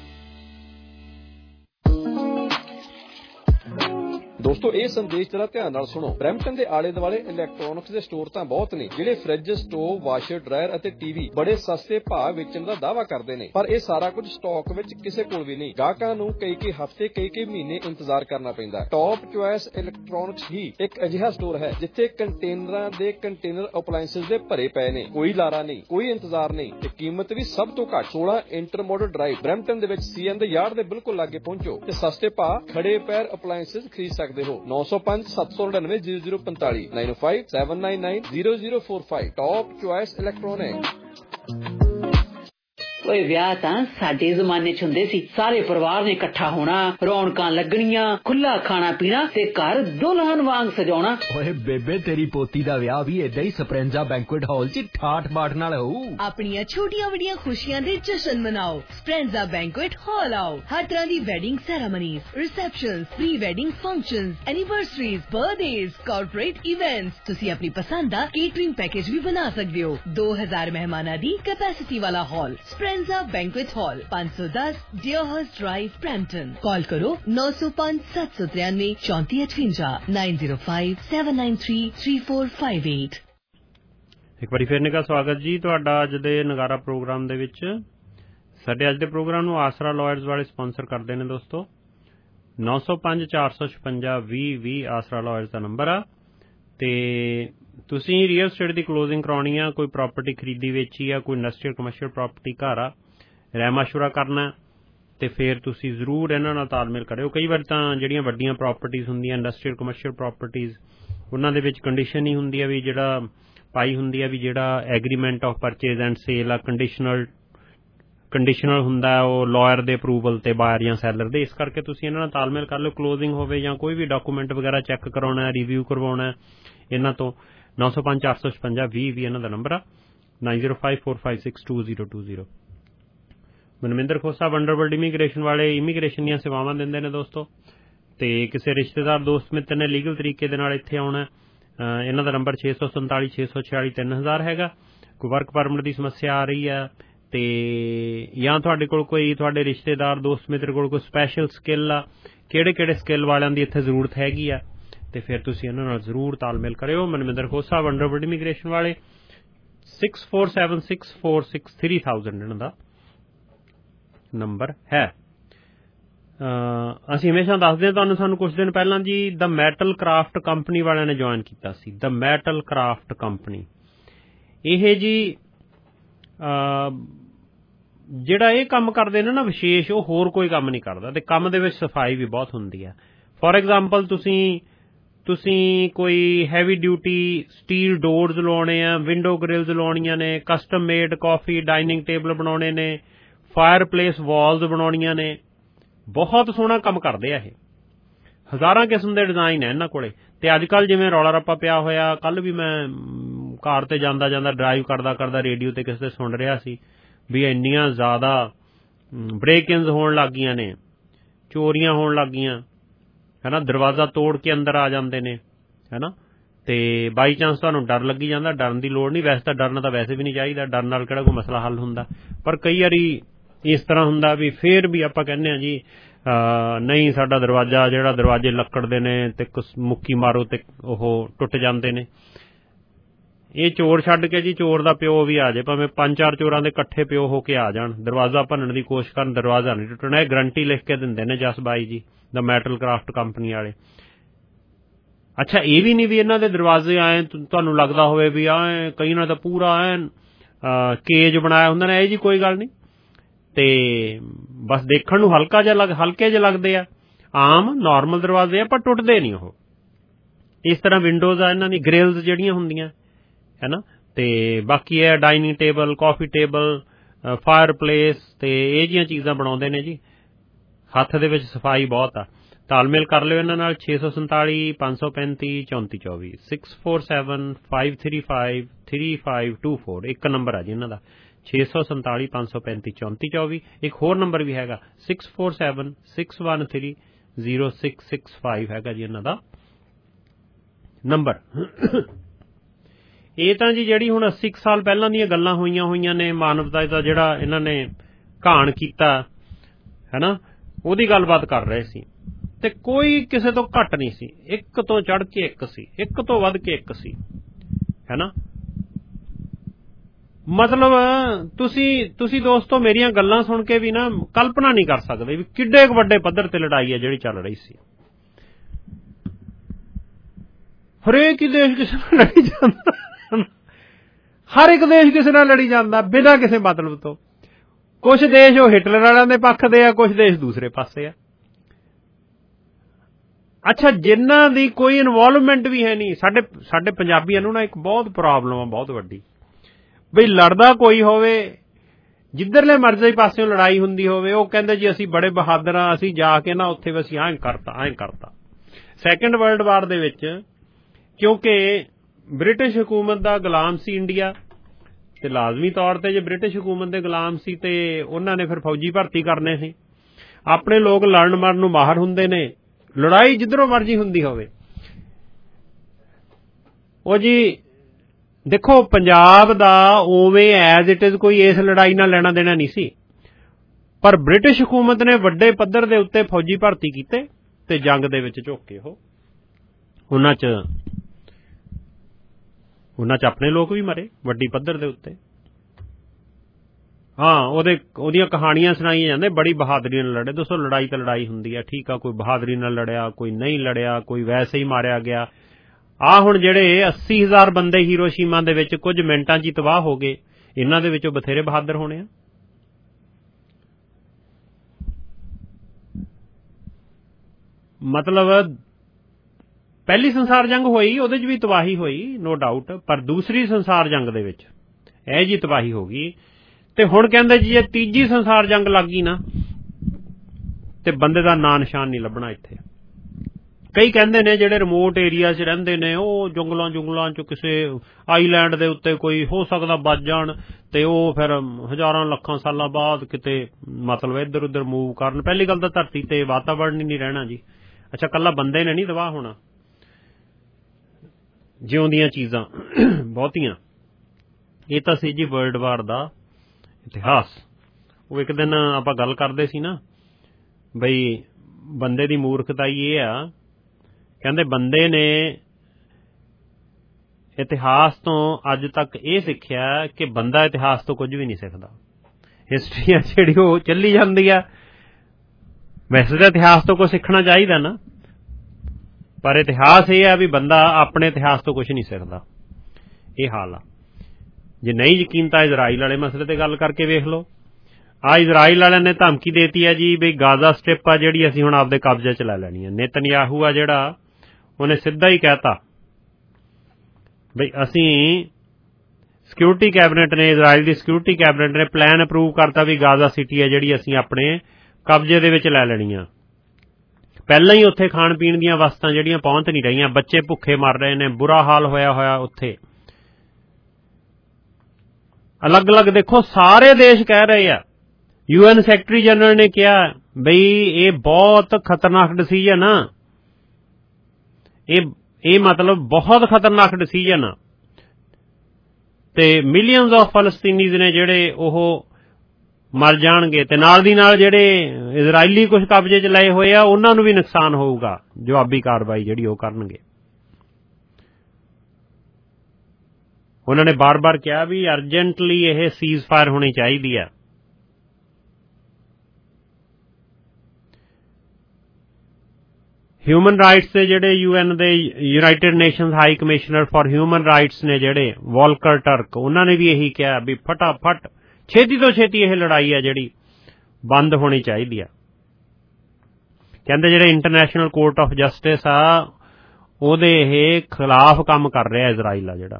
ਦੋਸਤੋ, ਇਹ ਸੰਦੇਸ਼ ਜਰਾ ਧਿਆਨ ਨਾਲ ਸੁਣੋ। ਬਰੈਂਪਟਨ ਦੇ ਆਲੇ ਦੁਆਲੇ ਇਲੈਕਟ੍ਰੋਨਿਕਸ ਦੇ ਸਟੋਰ ਤਾਂ ਬਹੁਤ ਨੇ ਜਿਹੜੇ ਫ੍ਰਿਜ, ਸਟੋਵ, ਵਾਸ਼ਰ, ਡਰਾਇਰ ਅਤੇ ਟੀਵੀ ਬੜੇ ਸਸਤੇ ਭਾਅ ਵੇਚਣ ਦਾ ਦਾਅਵਾ ਕਰਦੇ ਨੇ, ਪਰ ਇਹ ਸਾਰਾ ਕੁਝ ਸਟਾਕ ਵਿੱਚ ਕਿਸੇ ਕੋਲ ਵੀ ਨਹੀਂ। ਗਾਹਕਾਂ ਨੂੰ ਕਈ ਕਈ ਹਫ਼ਤੇ, ਕਈ ਕਈ ਮਹੀਨੇ ਇੰਤਜ਼ਾਰ ਕਰਨਾ ਪੈਂਦਾ। ਟੌਪ ਚੁਆਇਸ ਇਲੈਕਟ੍ਰੋਨਿਕਸ ਹੀ ਇੱਕ ਅਜਿਹਾ ਸਟੋਰ ਹੈ ਜਿੱਥੇ ਕੰਟੇਨਰਾਂ ਦੇ ਕੰਟੇਨਰ ਅਪਲਾਇੰਸਸ ਦੇ ਭਰੇ ਪਏ ਨੇ। ਕੋਈ ਲਾਰਾ ਨਹੀਂ, ਕੋਈ ਇੰਤਜ਼ਾਰ ਨਹੀਂ ਤੇ ਕੀਮਤ ਵੀ ਸਭ ਤੋਂ ਘੱਟ। ਸੋਲਾਂ ਇੰਟਰਮੋਡਲ ਡਰਾਈਵ ਬਰੈਂਪਟਨ ਦੇ ਵਿੱਚ ਸੀ ਐਨ ਦੇ ਯਾਰਡ ਦੇ ਬਿਲਕੁਲ ਲਾਗੇ ਪਹੁੰਚੋ ਤੇ ਸਸਤੇ ਭਾਅ ਖੜੇ ਪੈਰ ਅਪਲਾਇੰਸਸ ਖਰੀਦ ਸਕਦੇ ਹੋ। ਨੌ ਸੌ ਪੰਜ ਸੱਤ ਸੌ ਨੜਿਨਵੇਂ ਜ਼ੀਰੋ ਜ਼ੀਰੋ ਪੰਤਾਲੀ nine oh five seven nine nine zero zero four five। Top choice electronic. ਓਏ ਵਿਆਹ ਤਾਂ ਸਾਡੇ ਜ਼ਮਾਨੇ ਚ ਹੁੰਦੇ ਸੀ, ਸਾਰੇ ਪਰਿਵਾਰ ਨੇ ਇਕੱਠਾ ਹੋਣਾ, ਰੌਣਕਾਂ ਲੱਗਣੀਆਂ, ਖੁੱਲਾ ਖਾਣਾ ਪੀਣਾ ਤੇ ਘਰ ਦੁਲਹਨ ਵਾਂਗ ਸਜਾਉਣਾ। ਓਏ ਬੇਬੇ, ਤੇਰੀ ਪੋਤੀ ਦਾ ਵਿਆਹ ਵੀ ਏਦਾਂ ਹੀ ਸਪਰੈਂਜ਼ਾ ਬੈਂਕੁਏਟ ਹਾਲ ਚ ਠਾਠ ਬਾਠ ਨਾਲ ਹੋਊ। ਆਪਣੀਆਂ ਛੋਟੀਆਂ ਵੱਡੀਆਂ ਖੁਸ਼ੀਆਂ ਦੇ ਜਸ਼ਨ ਮਨਾਓ, ਸਪਰੈਂਜ਼ਾ ਬੈਂਕੁਏਟ ਹਾਲ ਆਓ। ਹਰ ਤਰ੍ਹਾਂ ਦੀ wedding ceremonies, receptions, pre wedding functions, anniversaries, birthdays, corporate events. ਤੁਸੀਂ ਆਪਣੀ ਪਸੰਦ ਦਾ ਕੇਟਰਿੰਗ ਪੈਕੇਜ ਵੀ ਬਣਾ ਸਕਦੇ ਹੋ। ਦੋ ਹਜ਼ਾਰ ਮਹਿਮਾਨਾਂ ਦੀ ਕੈਪੈਸਿਟੀ ਵਾਲਾ ਹਾਲ, ਸਪਰੈਂਜ਼ਾ ਬੈਂਕੁਏਟ ਹਾਲ, ਪੰਜ ਸੌ ਦਸ ਡਿਓਹਰਸ ਡਰਾਈਵ, ਬਰੈਂਪਟਨ। ਕਾਲ ਕਰੋ ਨੌ ਸੌ ਪੰਜ ਸੱਤ ਸੌ ਤਰਿਆਨਵੇਂ ਚੌਂਤੀ ਅਠਵੰਜਾ nine zero five seven nine three three four five eight। ਇੱਕ ਵਾਰੀ ਫਿਰ ਨਿੱਘਾ ਸਵਾਗਤ ਜੀ ਤੁਹਾਡਾ ਅੱਜ ਦੇ ਨਗਾਰਾ ਪ੍ਰੋਗਰਾਮ ਦੇ ਵਿੱਚ। ਸਾਡੇ ਅੱਜ ਦੇ ਪ੍ਰੋਗਰਾਮ ਨੂੰ ਆਸਰਾ ਲਾਇਰਸ ਵਾਲੇ ਸਪਾਂਸਰ ਕਰਦੇ ਨੇ ਦੋਸਤੋ। ਨੌ ਸੌ ਪੰਜ ਚਾਰ ਸੌ ਛਪੰਜਾ ਵੀਹ ਵੀਹ ਆਸਰਾ ਲਾਇਰਸ ਦਾ ਨੰਬਰ ਆ। ਤੇ ਤੁਸੀਂ ਰੀਅਲ ਸਟੇਟ ਦੀ ਕਲੋਜ਼ਿੰਗ ਕਰਾਉਣੀ ਆ, ਕੋਈ ਪ੍ਰਾਪਰਟੀ ਖਰੀਦੀ ਵੇਚੀ ਆ, ਕੋਈ ਇੰਡਸਟਰੀਅਲ ਕਮਰਸ਼ੀਅਲ ਪ੍ਰਾਪਰਟੀ ਘਰ ਆ, ਰਹਿ ਮਸ਼ਵਰਾ ਕਰਨਾ ਤੇ ਫਿਰ ਤੁਸੀਂ ਜ਼ਰੂਰ ਇਹਨਾਂ ਨਾਲ ਤਾਲਮੇਲ ਕਰਿਓ। ਕਈ ਵਾਰ ਤਾਂ ਜਿਹੜੀਆਂ ਵੱਡੀਆਂ ਪ੍ਰਾਪਰਟੀਜ਼ ਹੁੰਦੀਆਂ, ਇੰਡਸਟਰੀਅਲ ਕਮਰਸ਼ੀਅਲ ਪ੍ਰਾਪਰਟੀਜ਼, ਉਹਨਾਂ ਦੇ ਵਿੱਚ ਕੰਡੀਸ਼ਨ ਹੀ ਹੁੰਦੀ ਆ ਵੀ ਜਿਹੜਾ ਪਾਈ ਹੁੰਦੀ ਆ ਵੀ ਜਿਹੜਾ agreement of purchase and sale ਆ ਕੰਡੀਸ਼ਨਲ ਕੰਡੀਸ਼ਨਲ ਹੁੰਦਾ, ਉਹ ਲਾਇਰ ਦੇ ਅਪਰੂਵਲ ਤੇ ਬਾਇਰ ਜਾਂ ਸੈਲਰ ਦੇ। ਇਸ ਕਰਕੇ ਤੁਸੀਂ ਇਹਨਾਂ ਨਾਲ ਤਾਲਮੇਲ ਕਰ ਲਿਓ। ਕਲੋਜ਼ਿੰਗ ਹੋਵੇ ਜਾਂ ਕੋਈ ਵੀ ਡਾਕੂਮੈਂਟ ਵਗੈਰਾ ਚੈੱਕ ਕਰਾਉਣਾ, ਰਿਵਿਊ ਕਰਵਾਉਣਾ ਇਹਨਾਂ ਤੋਂ, ਨੌ ਸੌ ਪੰਜ ਚਾਰ ਸੌ ਛਪੰਜਾ ਵੀਹ ਵੀਹ ਇਹਨਾਂ ਦਾ ਨੰਬਰ ਆ, nine zero five four five six two zero two zero। Manminder Khosa Wonderworld immigration ਵਾਲੇ ਇਮੀਗ੍ਰੇਸ਼ਨ ਦੀਆਂ ਸੇਵਾਵਾਂ ਦਿੰਦੇ ਨੇ ਦੋਸਤੋ। ਤੇ ਕਿਸੇ ਰਿਸ਼ਤੇਦਾਰ ਦੋਸਤ ਮਿੱਤਰ ਨੇ ਲੀਗਲ ਤਰੀਕੇ ਦੇ ਨਾਲ ਇੱਥੇ ਆਉਣਾ, ਇਹਨਾਂ ਦਾ ਨੰਬਰ ਛੇ ਸੌ ਸੰਤਾਲੀ ਛੇ ਸੌ ਛਿਆਲੀ ਤਿੰਨ ਹਜ਼ਾਰ ਹੈਗਾ। ਕੋਈ ਵਰਕ ਪਰਮਿਟ ਦੀ ਸਮੱਸਿਆ ਆ ਰਹੀ ਹੈ ਤੇ ਜਾਂ ਤੁਹਾਡੇ ਕੋਲ ਕੋਈ ਤੁਹਾਡੇ ਰਿਸ਼ਤੇਦਾਰ ਦੋਸਤ ਮਿੱਤਰ ਕੋਲ ਕੋਈ ਸਪੈਸ਼ਲ ਸਕਿੱਲ ਆ, ਕਿਹੜੇ ਕਿਹੜੇ ਸਕਿੱਲ ਵਾਲਿਆਂ ਦੀ ਇੱਥੇ ਜ਼ਰੂਰਤ ਹੈਗੀ ਆ, ਤੇ ਫਿਰ ਤੁਸੀਂ ਇਹਨਾਂ ਨਾਲ ਜ਼ਰੂਰ ਤਾਲਮੇਲ ਕਰਿਓ। ਮਨਵਿੰਦਰ ਖੋਸਾ, ਅੰਡਰਵੁੱਡ ਇਮੀਗ੍ਰੇਸ਼ਨ ਵਾਲੇ, six four seven six four six three thousand ਇਹਨਾਂ ਦਾ ਨੰਬਰ ਹੈ। ਅਸੀਂ ਹਮੇਸ਼ਾ ਦੱਸਦੇ ਹਾਂ ਤੁਹਾਨੂੰ, ਸਾਨੂੰ ਕੁਝ ਦਿਨ ਪਹਿਲਾਂ ਜੀ ਦ ਮੈਟਲ ਕਰਾਫਟ ਕੰਪਨੀ ਵਾਲਿਆਂ ਨੇ ਜੁਆਇਨ ਕੀਤਾ ਸੀ। ਦ ਮੈਟਲ ਕਰਾਫਟ ਕੰਪਨੀ, ਇਹ ਜੀ ਜਿਹੜਾ ਇਹ ਕੰਮ ਕਰਦੇ ਨੇ ਨਾ ਵਿਸ਼ੇਸ਼, ਉਹ ਹੋਰ ਕੋਈ ਕੰਮ ਨਹੀਂ ਕਰਦਾ, ਤੇ ਕੰਮ ਦੇ ਵਿੱਚ ਸਫਾਈ ਵੀ ਬਹੁਤ ਹੁੰਦੀ ਹੈ। ਫੋਰ ਐਗਜ਼ਾਮਪਲ ਤੁਸੀਂ ਤੁਸੀਂ ਕੋਈ ਹੈਵੀ ਡਿਊਟੀ ਸਟੀਲ ਡੋਰਜ਼ ਲਾਉਣੇ ਆ, ਵਿੰਡੋ ਗ੍ਰਿਲਜ਼ ਲਾਉਣੀਆਂ ਨੇ, custom made coffee dining table ਬਣਾਉਣੇ ਨੇ, ਫਾਇਰ ਪਲੇਸ ਵਾਲਜ਼ ਬਣਾਉਣੀਆਂ ਨੇ, ਬਹੁਤ ਸੋਹਣਾ ਕੰਮ ਕਰਦੇ ਆ ਇਹ। ਹਜ਼ਾਰਾਂ ਕਿਸਮ ਦੇ ਡਿਜ਼ਾਈਨ ਹੈ ਇਹਨਾਂ ਕੋਲੇ। ਤੇ ਅੱਜ ਕੱਲ੍ਹ ਜਿਵੇਂ ਰੌਲਾ ਰੱਪਾ ਪਿਆ ਹੋਇਆ, ਕੱਲ ਵੀ ਮੈਂ ਕਾਰ ਤੇ ਜਾਂਦਾ ਜਾਂਦਾ ਡਰਾਈਵ ਕਰਦਾ ਕਰਦਾ ਰੇਡੀਓ ਤੇ ਕਿਸੇ ਤੇ ਸੁਣ ਰਿਹਾ ਸੀ ਵੀ ਇੰਨੀਆਂ ਜ਼ਿਆਦਾ ਬ੍ਰੇਕ ਇਨਜ਼ ਹੋਣ ਲੱਗ ਗਈਆਂ ਨੇ, ਚੋਰੀਆਂ ਹੋਣ ਲੱਗ ਗਈਆਂ ਹੈ ਨਾ, ਦਰਵਾਜ਼ਾ ਤੋੜ ਕੇ ਅੰਦਰ ਆ ਜਾਂਦੇ ਨੇ ਹੈ ਨਾ। ਤੇ ਬਾਈ ਚਾਂਸ ਤੁਹਾਨੂੰ ਡਰ ਲੱਗੀ ਜਾਂਦਾ, ਡਰਨ ਦੀ ਲੋੜ ਨਹੀਂ, ਵੈਸੇ ਤਾਂ ਡਰਨਾ ਤਾਂ ਵੈਸੇ ਵੀ ਨਹੀਂ ਚਾਹੀਦਾ, ਡਰਨ ਨਾਲ ਕਿਹੜਾ ਕੋਈ ਮਸਲਾ ਹੱਲ ਹੁੰਦਾ। ਪਰ ਕਈ ਵਾਰੀ ਇਸ ਤਰ੍ਹਾਂ ਹੁੰਦਾ ਵੀ ਫੇਰ ਵੀ ਆਪਾਂ ਕਹਿੰਦੇ ਹਾਂ ਜੀ ਨਹੀਂ, ਸਾਡਾ ਦਰਵਾਜ਼ਾ ਜਿਹੜਾ ਦਰਵਾਜ਼ੇ ਲੱਕੜ ਦੇ ਨੇ ਤੇ ਮੁੱਕੀ ਮਾਰੋ ਤੇ ਉਹ ਟੁੱਟ ਜਾਂਦੇ ਨੇ। ਇਹ ਚੋਰ ਛੱਡ ਕੇ ਜੀ ਚੋਰ ਦਾ ਪਿਓ ਵੀ ਆ ਜਾਏ, ਭਾਵੇਂ ਪੰਜ ਚਾਰ ਚੋਰਾਂ ਦੇ ਇਕੱਠੇ ਪਿਓ ਹੋ ਕੇ ਆ ਜਾਣ, ਦਰਵਾਜ਼ਾ ਭੰਨਣ ਦੀ ਕੋਸ਼ਿਸ਼ ਕਰਨ, ਦਰਵਾਜ਼ਾ ਨਹੀਂ ਟੁੱਟਣਾ। ਇਹ ਗਰੰਟੀ ਲਿਖ ਕੇ ਦਿੰਦੇ ਨੇ ਜਸ ਬਾਈ ਜੀ, ਦ ਮੈਟਲ ਕਰਾਫਟ ਕੰਪਨੀ ਵਾਲੇ। ਅੱਛਾ, ਇਹ ਵੀ ਨਹੀਂ ਵੀ ਇਹਨਾਂ ਦੇ ਦਰਵਾਜ਼ੇ ਆਏ ਤੁਹਾਨੂੰ ਲੱਗਦਾ ਹੋਵੇ ਵੀ ਆ ਕਈ ਨਾਲ ਤਾਂ ਪੂਰਾ ਐਨ ਕੇਜ ਬਣਾਇਆ ਹੁੰਦਾ ਨੇ, ਇਹ ਜੀ ਕੋਈ ਗੱਲ ਨਹੀਂ। ਤੇ ਬਸ ਦੇਖਣ ਨੂੰ ਹਲਕਾ ਜਿਹਾ ਲੱਗ ਹਲਕੇ ਜਿਹੇ ਲੱਗਦੇ ਆ, ਆਮ ਨਾਰਮਲ ਦਰਵਾਜ਼ੇ ਆ, ਪਰ ਟੁੱਟਦੇ ਨਹੀਂ ਉਹ। ਇਸ ਤਰ੍ਹਾਂ ਵਿੰਡੋਜ਼ ਆ ਇਹਨਾਂ ਦੀ, ਗ੍ਰਿਲਜ਼ ਜਿਹੜੀਆਂ ਹੁੰਦੀਆਂ ਹੈ ਨਾ, ਤੇ ਬਾਕੀ ਇਹ dining table, coffee table, fire place ਤੇ ਇਹ ਜਿਹੀਆਂ ਚੀਜ਼ਾਂ ਬਣਾਉਂਦੇ ਨੇ ਜੀ। ਹੱਥ ਦੇ ਵਿੱਚ ਸਫਾਈ ਬਹੁਤ ਆ। ਤਾਲਮੇਲ ਕਰ ਲਿਓ ਇਹਨਾਂ ਨਾਲ, ਛੇ ਸੌ ਸੰਤਾਲੀ ਪੰਜ ਸੌ ਪੈਂਤੀ ਚੌਂਤੀ ਚੌਵੀ, six four seven five three five three five two four ਇੱਕ ਨੰਬਰ ਆ ਜੀ ਇਹਨਾਂ ਦਾ, ਛੇ ਸੌ ਸੰਤਾਲੀ ਪੰਜ ਸੌ ਪੈਂਤੀ ਚੌਂਤੀ ਚੌਵੀ। ਇੱਕ ਹੋਰ ਨੰਬਰ ਵੀ ਹੈਗਾ, six four seven six one three zero six six five ਹੈਗਾ ਜੀ ਇਹਨਾਂ ਦਾ ਨੰਬਰ। ਇਹ ਤਾਂ ਜੀ ਜਿਹੜੀ ਹੁਣ ਅੱਸੀ ਕੁ ਸਾਲ ਪਹਿਲਾਂ ਦੀਆਂ ਗੱਲਾਂ ਹੋਈਆਂ ਹੋਈਆਂ ਨੇ, ਮਾਨਵਤਾ ਦਾ ਜਿਹੜਾ ਇਹਨਾਂ ਨੇ ਘਾਣ ਕੀਤਾ ਹੈ ਨਾ, ਉਹਦੀ ਗੱਲਬਾਤ ਕਰ ਰਹੇ ਸੀ। ਤੇ ਕੋਈ ਕਿਸੇ ਤੋਂ ਘੱਟ ਨਹੀਂ ਸੀ, ਇੱਕ ਤੋਂ ਚੜ੍ਹ ਕੇ ਇੱਕ ਸੀ, ਇੱਕ ਤੋਂ ਵੱਧ ਕੇ ਇੱਕ ਸੀ ਹੈ ਨਾ। ਮਤਲਬ ਤੁਸੀਂ ਤੁਸੀਂ ਦੋਸਤੋ ਮੇਰੀਆਂ ਗੱਲਾਂ ਸੁਣ ਕੇ ਵੀ ਨਾ ਕਲਪਨਾ ਨਹੀਂ ਕਰ ਸਕਦੇ ਵੀ ਕਿੱਡੇ ਕੁ ਵੱਡੇ ਪੱਧਰ ਤੇ ਲੜਾਈ ਹੈ ਜਿਹੜੀ ਚੱਲ ਰਹੀ ਸੀ। ਹਰੇਕ ਹੀ ਦੇਸ਼ ਕਿਸੇ ਨਾਲ ਲੜੀ ਜਾਂਦਾ, ਹਰ ਇੱਕ ਦੇਸ਼ ਕਿਸੇ ਨਾਲ ਲੜੀ ਜਾਂਦਾ ਬਿਨਾਂ ਕਿਸੇ ਮਤਲਬ ਤੋਂ। ਕੁਛ ਦੇਸ਼ ਉਹ ਹਿਟਲਰ ਵਾਲਿਆਂ ਦੇ ਪੱਖ ਦੇ ਆ, ਕੁਛ ਦੇਸ਼ ਦੂਸਰੇ ਪਾਸੇ ਆ। ਅੱਛਾ, ਜਿਨ੍ਹਾਂ ਦੀ ਕੋਈ ਇਨਵੋਲਵਮੈਂਟ ਵੀ ਹੈ ਨਹੀਂ। ਸਾਡੇ ਸਾਡੇ ਪੰਜਾਬੀਆਂ ਨੂੰ ਨਾ ਇੱਕ ਬਹੁਤ ਪ੍ਰੋਬਲਮ ਆ ਬਹੁਤ ਵੱਡੀ, ਬਈ ਲੜਦਾ ਕੋਈ ਹੋਵੇ, ਜਿੱਧਰਲੇ ਮਰਜ਼ੀ ਪਾਸਿਓਂ ਲੜਾਈ ਹੁੰਦੀ ਹੋਵੇ, ਉਹ ਕਹਿੰਦੇ ਜੀ ਅਸੀਂ ਬੜੇ ਬਹਾਦਰ ਆ, ਅਸੀਂ ਜਾ ਕੇ ਨਾ ਉੱਥੇ ਵੀ ਅਸੀਂ ਐਂ ਕਰਤਾ ਐਂ ਕਰਤਾ। ਸੈਕਿੰਡ ਵਰਲਡ ਵਾਰ ਦੇ ਵਿੱਚ ਕਿਉਂਕਿ ਬ੍ਰਿਟਿਸ਼ ਹਕੂਮਤ ਦਾ ਗੁਲਾਮ ਸੀ ਇੰਡੀਆ, ਤੇ ਲਾਜ਼ਮੀ ਤੌਰ ਤੇ ਜੇ ਬ੍ਰਿਟਿਸ਼ ਹਕੂਮਤ ਦੇ ਗੁਲਾਮ ਸੀ ਤੇ ਉਹਨਾਂ ਨੇ ਫਿਰ ਫੌਜੀ ਭਰਤੀ ਕਰਨੇ ਸੀ। ਆਪਣੇ ਲੋਕ ਲੜਨ ਮਰਨ ਨੂੰ ਮਾਹਰ ਹੁੰਦੇ ਨੇ, ਲੜਾਈ ਜਿੱਧਰੋਂ ਮਰਜ਼ੀ ਹੁੰਦੀ ਹੋਵੇ। ਉਹ ਜੀ ਦੇਖੋ, ਪੰਜਾਬ ਦਾ ਉਵੇਂ ਐਜ਼ ਇਟ ਇਜ਼ ਕੋਈ ਇਸ ਲੜਾਈ ਨਾਲ ਲੈਣਾ ਦੇਣਾ ਨਹੀਂ ਸੀ, ਪਰ ਬ੍ਰਿਟਿਸ਼ ਹਕੂਮਤ ਨੇ ਵੱਡੇ ਪੱਧਰ ਦੇ ਉੱਤੇ ਫੌਜੀ ਭਰਤੀ ਕੀਤੇ ਤੇ ਜੰਗ ਦੇ ਵਿੱਚ ਝੋਕੇ। ਉਹ ਉਹਨਾਂ 'ਚ ਉਹਨਾਂ 'ਚ ਆਪਣੇ ਲੋਕ ਵੀ ਮਰੇ ਵੱਡੀ ਪੱਧਰ ਦੇ ਉੱਤੇ। ਹਾਂ, ਉਹਦੇ ਉਹਦੀਆਂ ਕਹਾਣੀਆਂ ਸੁਣਾਈਆਂ ਜਾਂਦੇ, ਬੜੀ ਬਹਾਦਰੀ ਨਾਲ ਲੜੇ। ਦੋਸਤੋ, ਲੜਾਈ ਤਾਂ ਲੜਾਈ ਹੁੰਦੀ ਹੈ, ਠੀਕ ਆ, ਕੋਈ ਬਹਾਦਰੀ ਨਾਲ ਲੜਿਆ, ਕੋਈ ਨਹੀਂ ਲੜਿਆ, ਕੋਈ ਵੈਸੇ ਹੀ ਮਾਰਿਆ ਗਿਆ। ਆਹ ਹੁਣ ਜਿਹੜੇ ਅੱਸੀ ਹਜ਼ਾਰ ਬੰਦੇ ਹੀਰੋਸ਼ੀਮਾ ਦੇ ਵਿੱਚ ਕੁਝ ਮਿੰਟਾਂ 'ਚ ਹੀ ਤਬਾਹ ਹੋ ਗਏ, ਇਹਨਾਂ ਦੇ ਵਿੱਚੋਂ ਬਥੇਰੇ ਬਹਾਦਰ ਹੋਣੇ ਆ। ਮਤਲਬ ਪਹਿਲੀ ਸੰਸਾਰ ਜੰਗ ਹੋਈ, ਉਹਦੇ 'ਚ ਵੀ ਤਬਾਹੀ ਹੋਈ, ਨੋ ਡਾਊਟ, ਪਰ ਦੂਸਰੀ ਸੰਸਾਰ ਜੰਗ ਦੇ ਵਿੱਚ ਇਹ ਜੀ ਤਬਾਹੀ ਹੋ ਗਈ। ਤੇ ਹੁਣ ਕਹਿੰਦੇ ਜੀ ਜੇ ਤੀਜੀ ਸੰਸਾਰ ਜੰਗ ਲੱਗ ਗਈ ਨਾ ਤੇ ਬੰਦੇ ਦਾ ਨਾਂ ਨਿਸ਼ਾਨ ਨਹੀਂ ਲੱਭਣਾ ਇੱਥੇ। ਕਈ ਕਹਿੰਦੇ ਨੇ ਜਿਹੜੇ ਰਿਮੋਟ ਏਰੀਆ 'ਚ ਰਹਿੰਦੇ ਨੇ, ਉਹ ਜੰਗਲਾਂ ਜੰਗਲਾਂ 'ਚ ਕਿਸੇ ਆਈਲੈਂਡ ਦੇ ਉੱਤੇ ਕੋਈ ਹੋ ਸਕਦਾ ਬਚ ਜਾਣ ਤੇ ਉਹ ਫਿਰ ਹਜ਼ਾਰਾਂ ਲੱਖਾਂ ਸਾਲਾਂ ਬਾਅਦ ਕਿਤੇ ਮਤਲਬ ਇੱਧਰ ਉੱਧਰ ਮੂਵ ਕਰਨ। ਪਹਿਲੀ ਗੱਲ ਤਾਂ ਧਰਤੀ ਤੇ ਵਾਤਾਵਰਨ ਹੀ ਨਹੀਂ ਰਹਿਣਾ ਜੀ, ਅੱਛਾ, ਕੱਲਾ ਬੰਦੇ ਨੇ ਨਹੀਂ ਤਬਾਹ ਹੋਣਾ, ਜਿਉਂਦੀਆਂ ਚੀਜ਼ਾਂ ਬਹੁਤੀਆਂ। ਇਹ ਤਾਂ ਸੀ ਜੀ ਵਰਲਡ ਵਾਰ ਦਾ ਇਤਿਹਾਸ। ਉਹ ਇੱਕ ਦਿਨ ਆਪਾਂ ਗੱਲ ਕਰਦੇ ਸੀ ਨਾ ਬਈ ਬੰਦੇ ਦੀ ਮੂਰਖਤਾਈ ਇਹ ਆ, ਕਹਿੰਦੇ ਬੰਦੇ ਨੇ ਇਤਿਹਾਸ ਤੋਂ ਅੱਜ ਤੱਕ ਇਹ ਸਿੱਖਿਆ ਕਿ ਬੰਦਾ ਇਤਿਹਾਸ ਤੋਂ ਕੁਝ ਵੀ ਨਹੀਂ ਸਿੱਖਦਾ। ਹਿਸਟਰੀ ਆ ਜਿਹੜੀ ਉਹ ਚੱਲੀ ਜਾਂਦੀ ਆ। ਵੈਸੇ ਤਾਂ ਇਤਿਹਾਸ ਤੋਂ ਕੁਝ ਸਿੱਖਣਾ ਚਾਹੀਦਾ ਨਾ, ਪਰ ਇਤਿਹਾਸ ਇਹ ਆ ਵੀ ਬੰਦਾ ਆਪਣੇ ਇਤਿਹਾਸ ਤੋਂ ਕੁਝ ਨਹੀਂ ਸਿੱਖਦਾ। ਇਹ ਹਾਲ ਆ। ਜੇ ਨਹੀਂ ਯਕੀਨ ਤਾਂ ਇਜ਼ਰਾਈਲ ਵਾਲੇ ਮਸਲੇ ਤੇ ਗੱਲ ਕਰਕੇ ਵੇਖ ਲਓ। ਆ ਇਜ਼ਰਾਈਲ ਵਾਲਿਆਂ ਨੇ ਧਮਕੀ ਦੇਤੀ ਆ ਜੀ ਵੀ ਗਾਜ਼ਾ ਸਟ੍ਰਿਪ ਆ ਜਿਹੜੀ ਅਸੀਂ ਹੁਣ ਆਪਦੇ ਕਬਜ਼ੇ ਚ ਲੈ ਲੈਣੀ ਆ। ਨੇਤਨਯਾਹੂ ਆ ਜਿਹੜਾ, ਉਹਨੇ ਸਿੱਧਾ ਹੀ ਕਹਿਤਾ ਬਈ ਅਸੀਂ ਸਿਕਿਉਰਿਟੀ ਕੈਬਨਿਟ ਨੇ, ਇਜ਼ਰਾਈਲ ਦੀ ਸਿਕਿਉਰਿਟੀ ਕੈਬਨਿਟ ਨੇ ਪਲਾਨ ਅਪਰੂਵ ਕਰਤਾ ਵੀ ਗਾਜ਼ਾ ਸਿਟੀ ਆ ਜਿਹੜੀ ਅਸੀਂ ਆਪਣੇ ਕਬਜ਼ੇ ਦੇ ਵਿੱਚ ਲੈ ਲੈਣੀ ਆ। ਪਹਿਲਾਂ ਹੀ ਉੱਥੇ ਖਾਣ ਪੀਣ ਦੀਆਂ ਵਸਤਾਂ ਜਿਹੜੀਆਂ ਪਹੁੰਚ ਨਹੀਂ ਰਹੀਆਂ, ਬੱਚੇ ਭੁੱਖੇ ਮਰ ਰਹੇ ਨੇ, ਬੁਰਾ ਹਾਲ ਹੋਇਆ ਹੋਇਆ ਉੱਥੇ। ਅਲੱਗ ਅਲੱਗ ਦੇਖੋ ਸਾਰੇ ਦੇਸ਼ ਕਹਿ ਰਹੇ ਆ। ਯੂ ਐਨ ਸੈਕਟਰੀ ਜਨਰਲ ਨੇ ਕਿਹਾ ਬਈ ਇਹ ਬਹੁਤ ਖਤਰਨਾਕ ਡਿਸੀਜਨ ਆ, ਇਹ ਇਹ ਮਤਲਬ ਬਹੁਤ ਖਤਰਨਾਕ ਡਿਸੀਜਨ ਆ, ਤੇ ਮਿਲੀਅਨਸ ਆਫ ਫਲਸਤੀਨੀਜ਼ ਨੇ ਜਿਹੜੇ ਉਹ ਮਰ ਜਾਣਗੇ, ਤੇ ਨਾਲ ਦੀ ਨਾਲ ਜਿਹੜੇ ਇਜ਼ਰਾਈਲੀ ਕੁਝ ਕਬਜ਼ੇ 'ਚ ਲਏ ਹੋਏ ਆ ਉਹਨਾਂ ਨੂੰ ਵੀ ਨੁਕਸਾਨ ਹੋਊਗਾ ਜਵਾਬੀ ਕਾਰਵਾਈ ਜਿਹੜੀ ਉਹ ਕਰਨਗੇ। ਉਹਨਾਂ ਨੇ ਬਾਰ-ਬਾਰ ਕਿਹਾ ਵੀ ਅਰਜੈਂਟਲੀ ਇਹ ਸੀਜ਼ ਫਾਇਰ ਹੋਣੀ ਚਾਹੀਦੀ ਆ। ਹਿਊਮਨ ਰਾਈਟਸ ਦੇ ਜਿਹੜੇ ਯੂ ਐਨ ਦੇ United Nations High Commissioner for Human Rights ਨੇ ਜਿਹੜੇ ਵੋਲਕਰ ਟਰਕ, ਉਹਨਾਂ ਨੇ ਵੀ ਇਹੀ ਕਿਹਾ ਵੀ ਫਟਾਫਟ ਛੇਤੀ ਤੋਂ ਛੇਤੀ ਇਹ ਲੜਾਈ ਆ ਜਿਹੜੀ ਬੰਦ ਹੋਣੀ ਚਾਹੀਦੀ ਆ। ਕਹਿੰਦੇ ਜਿਹੜੇ ਇੰਟਰਨੈਸ਼ਨਲ ਕੋਰਟ ਆਫ ਜਸਟਿਸ ਆ ਉਹਦੇ ਇਹ ਖਿਲਾਫ ਕੰਮ ਕਰ ਰਿਹਾ ਇਜ਼ਰਾਈਲ ਆ ਜਿਹੜਾ।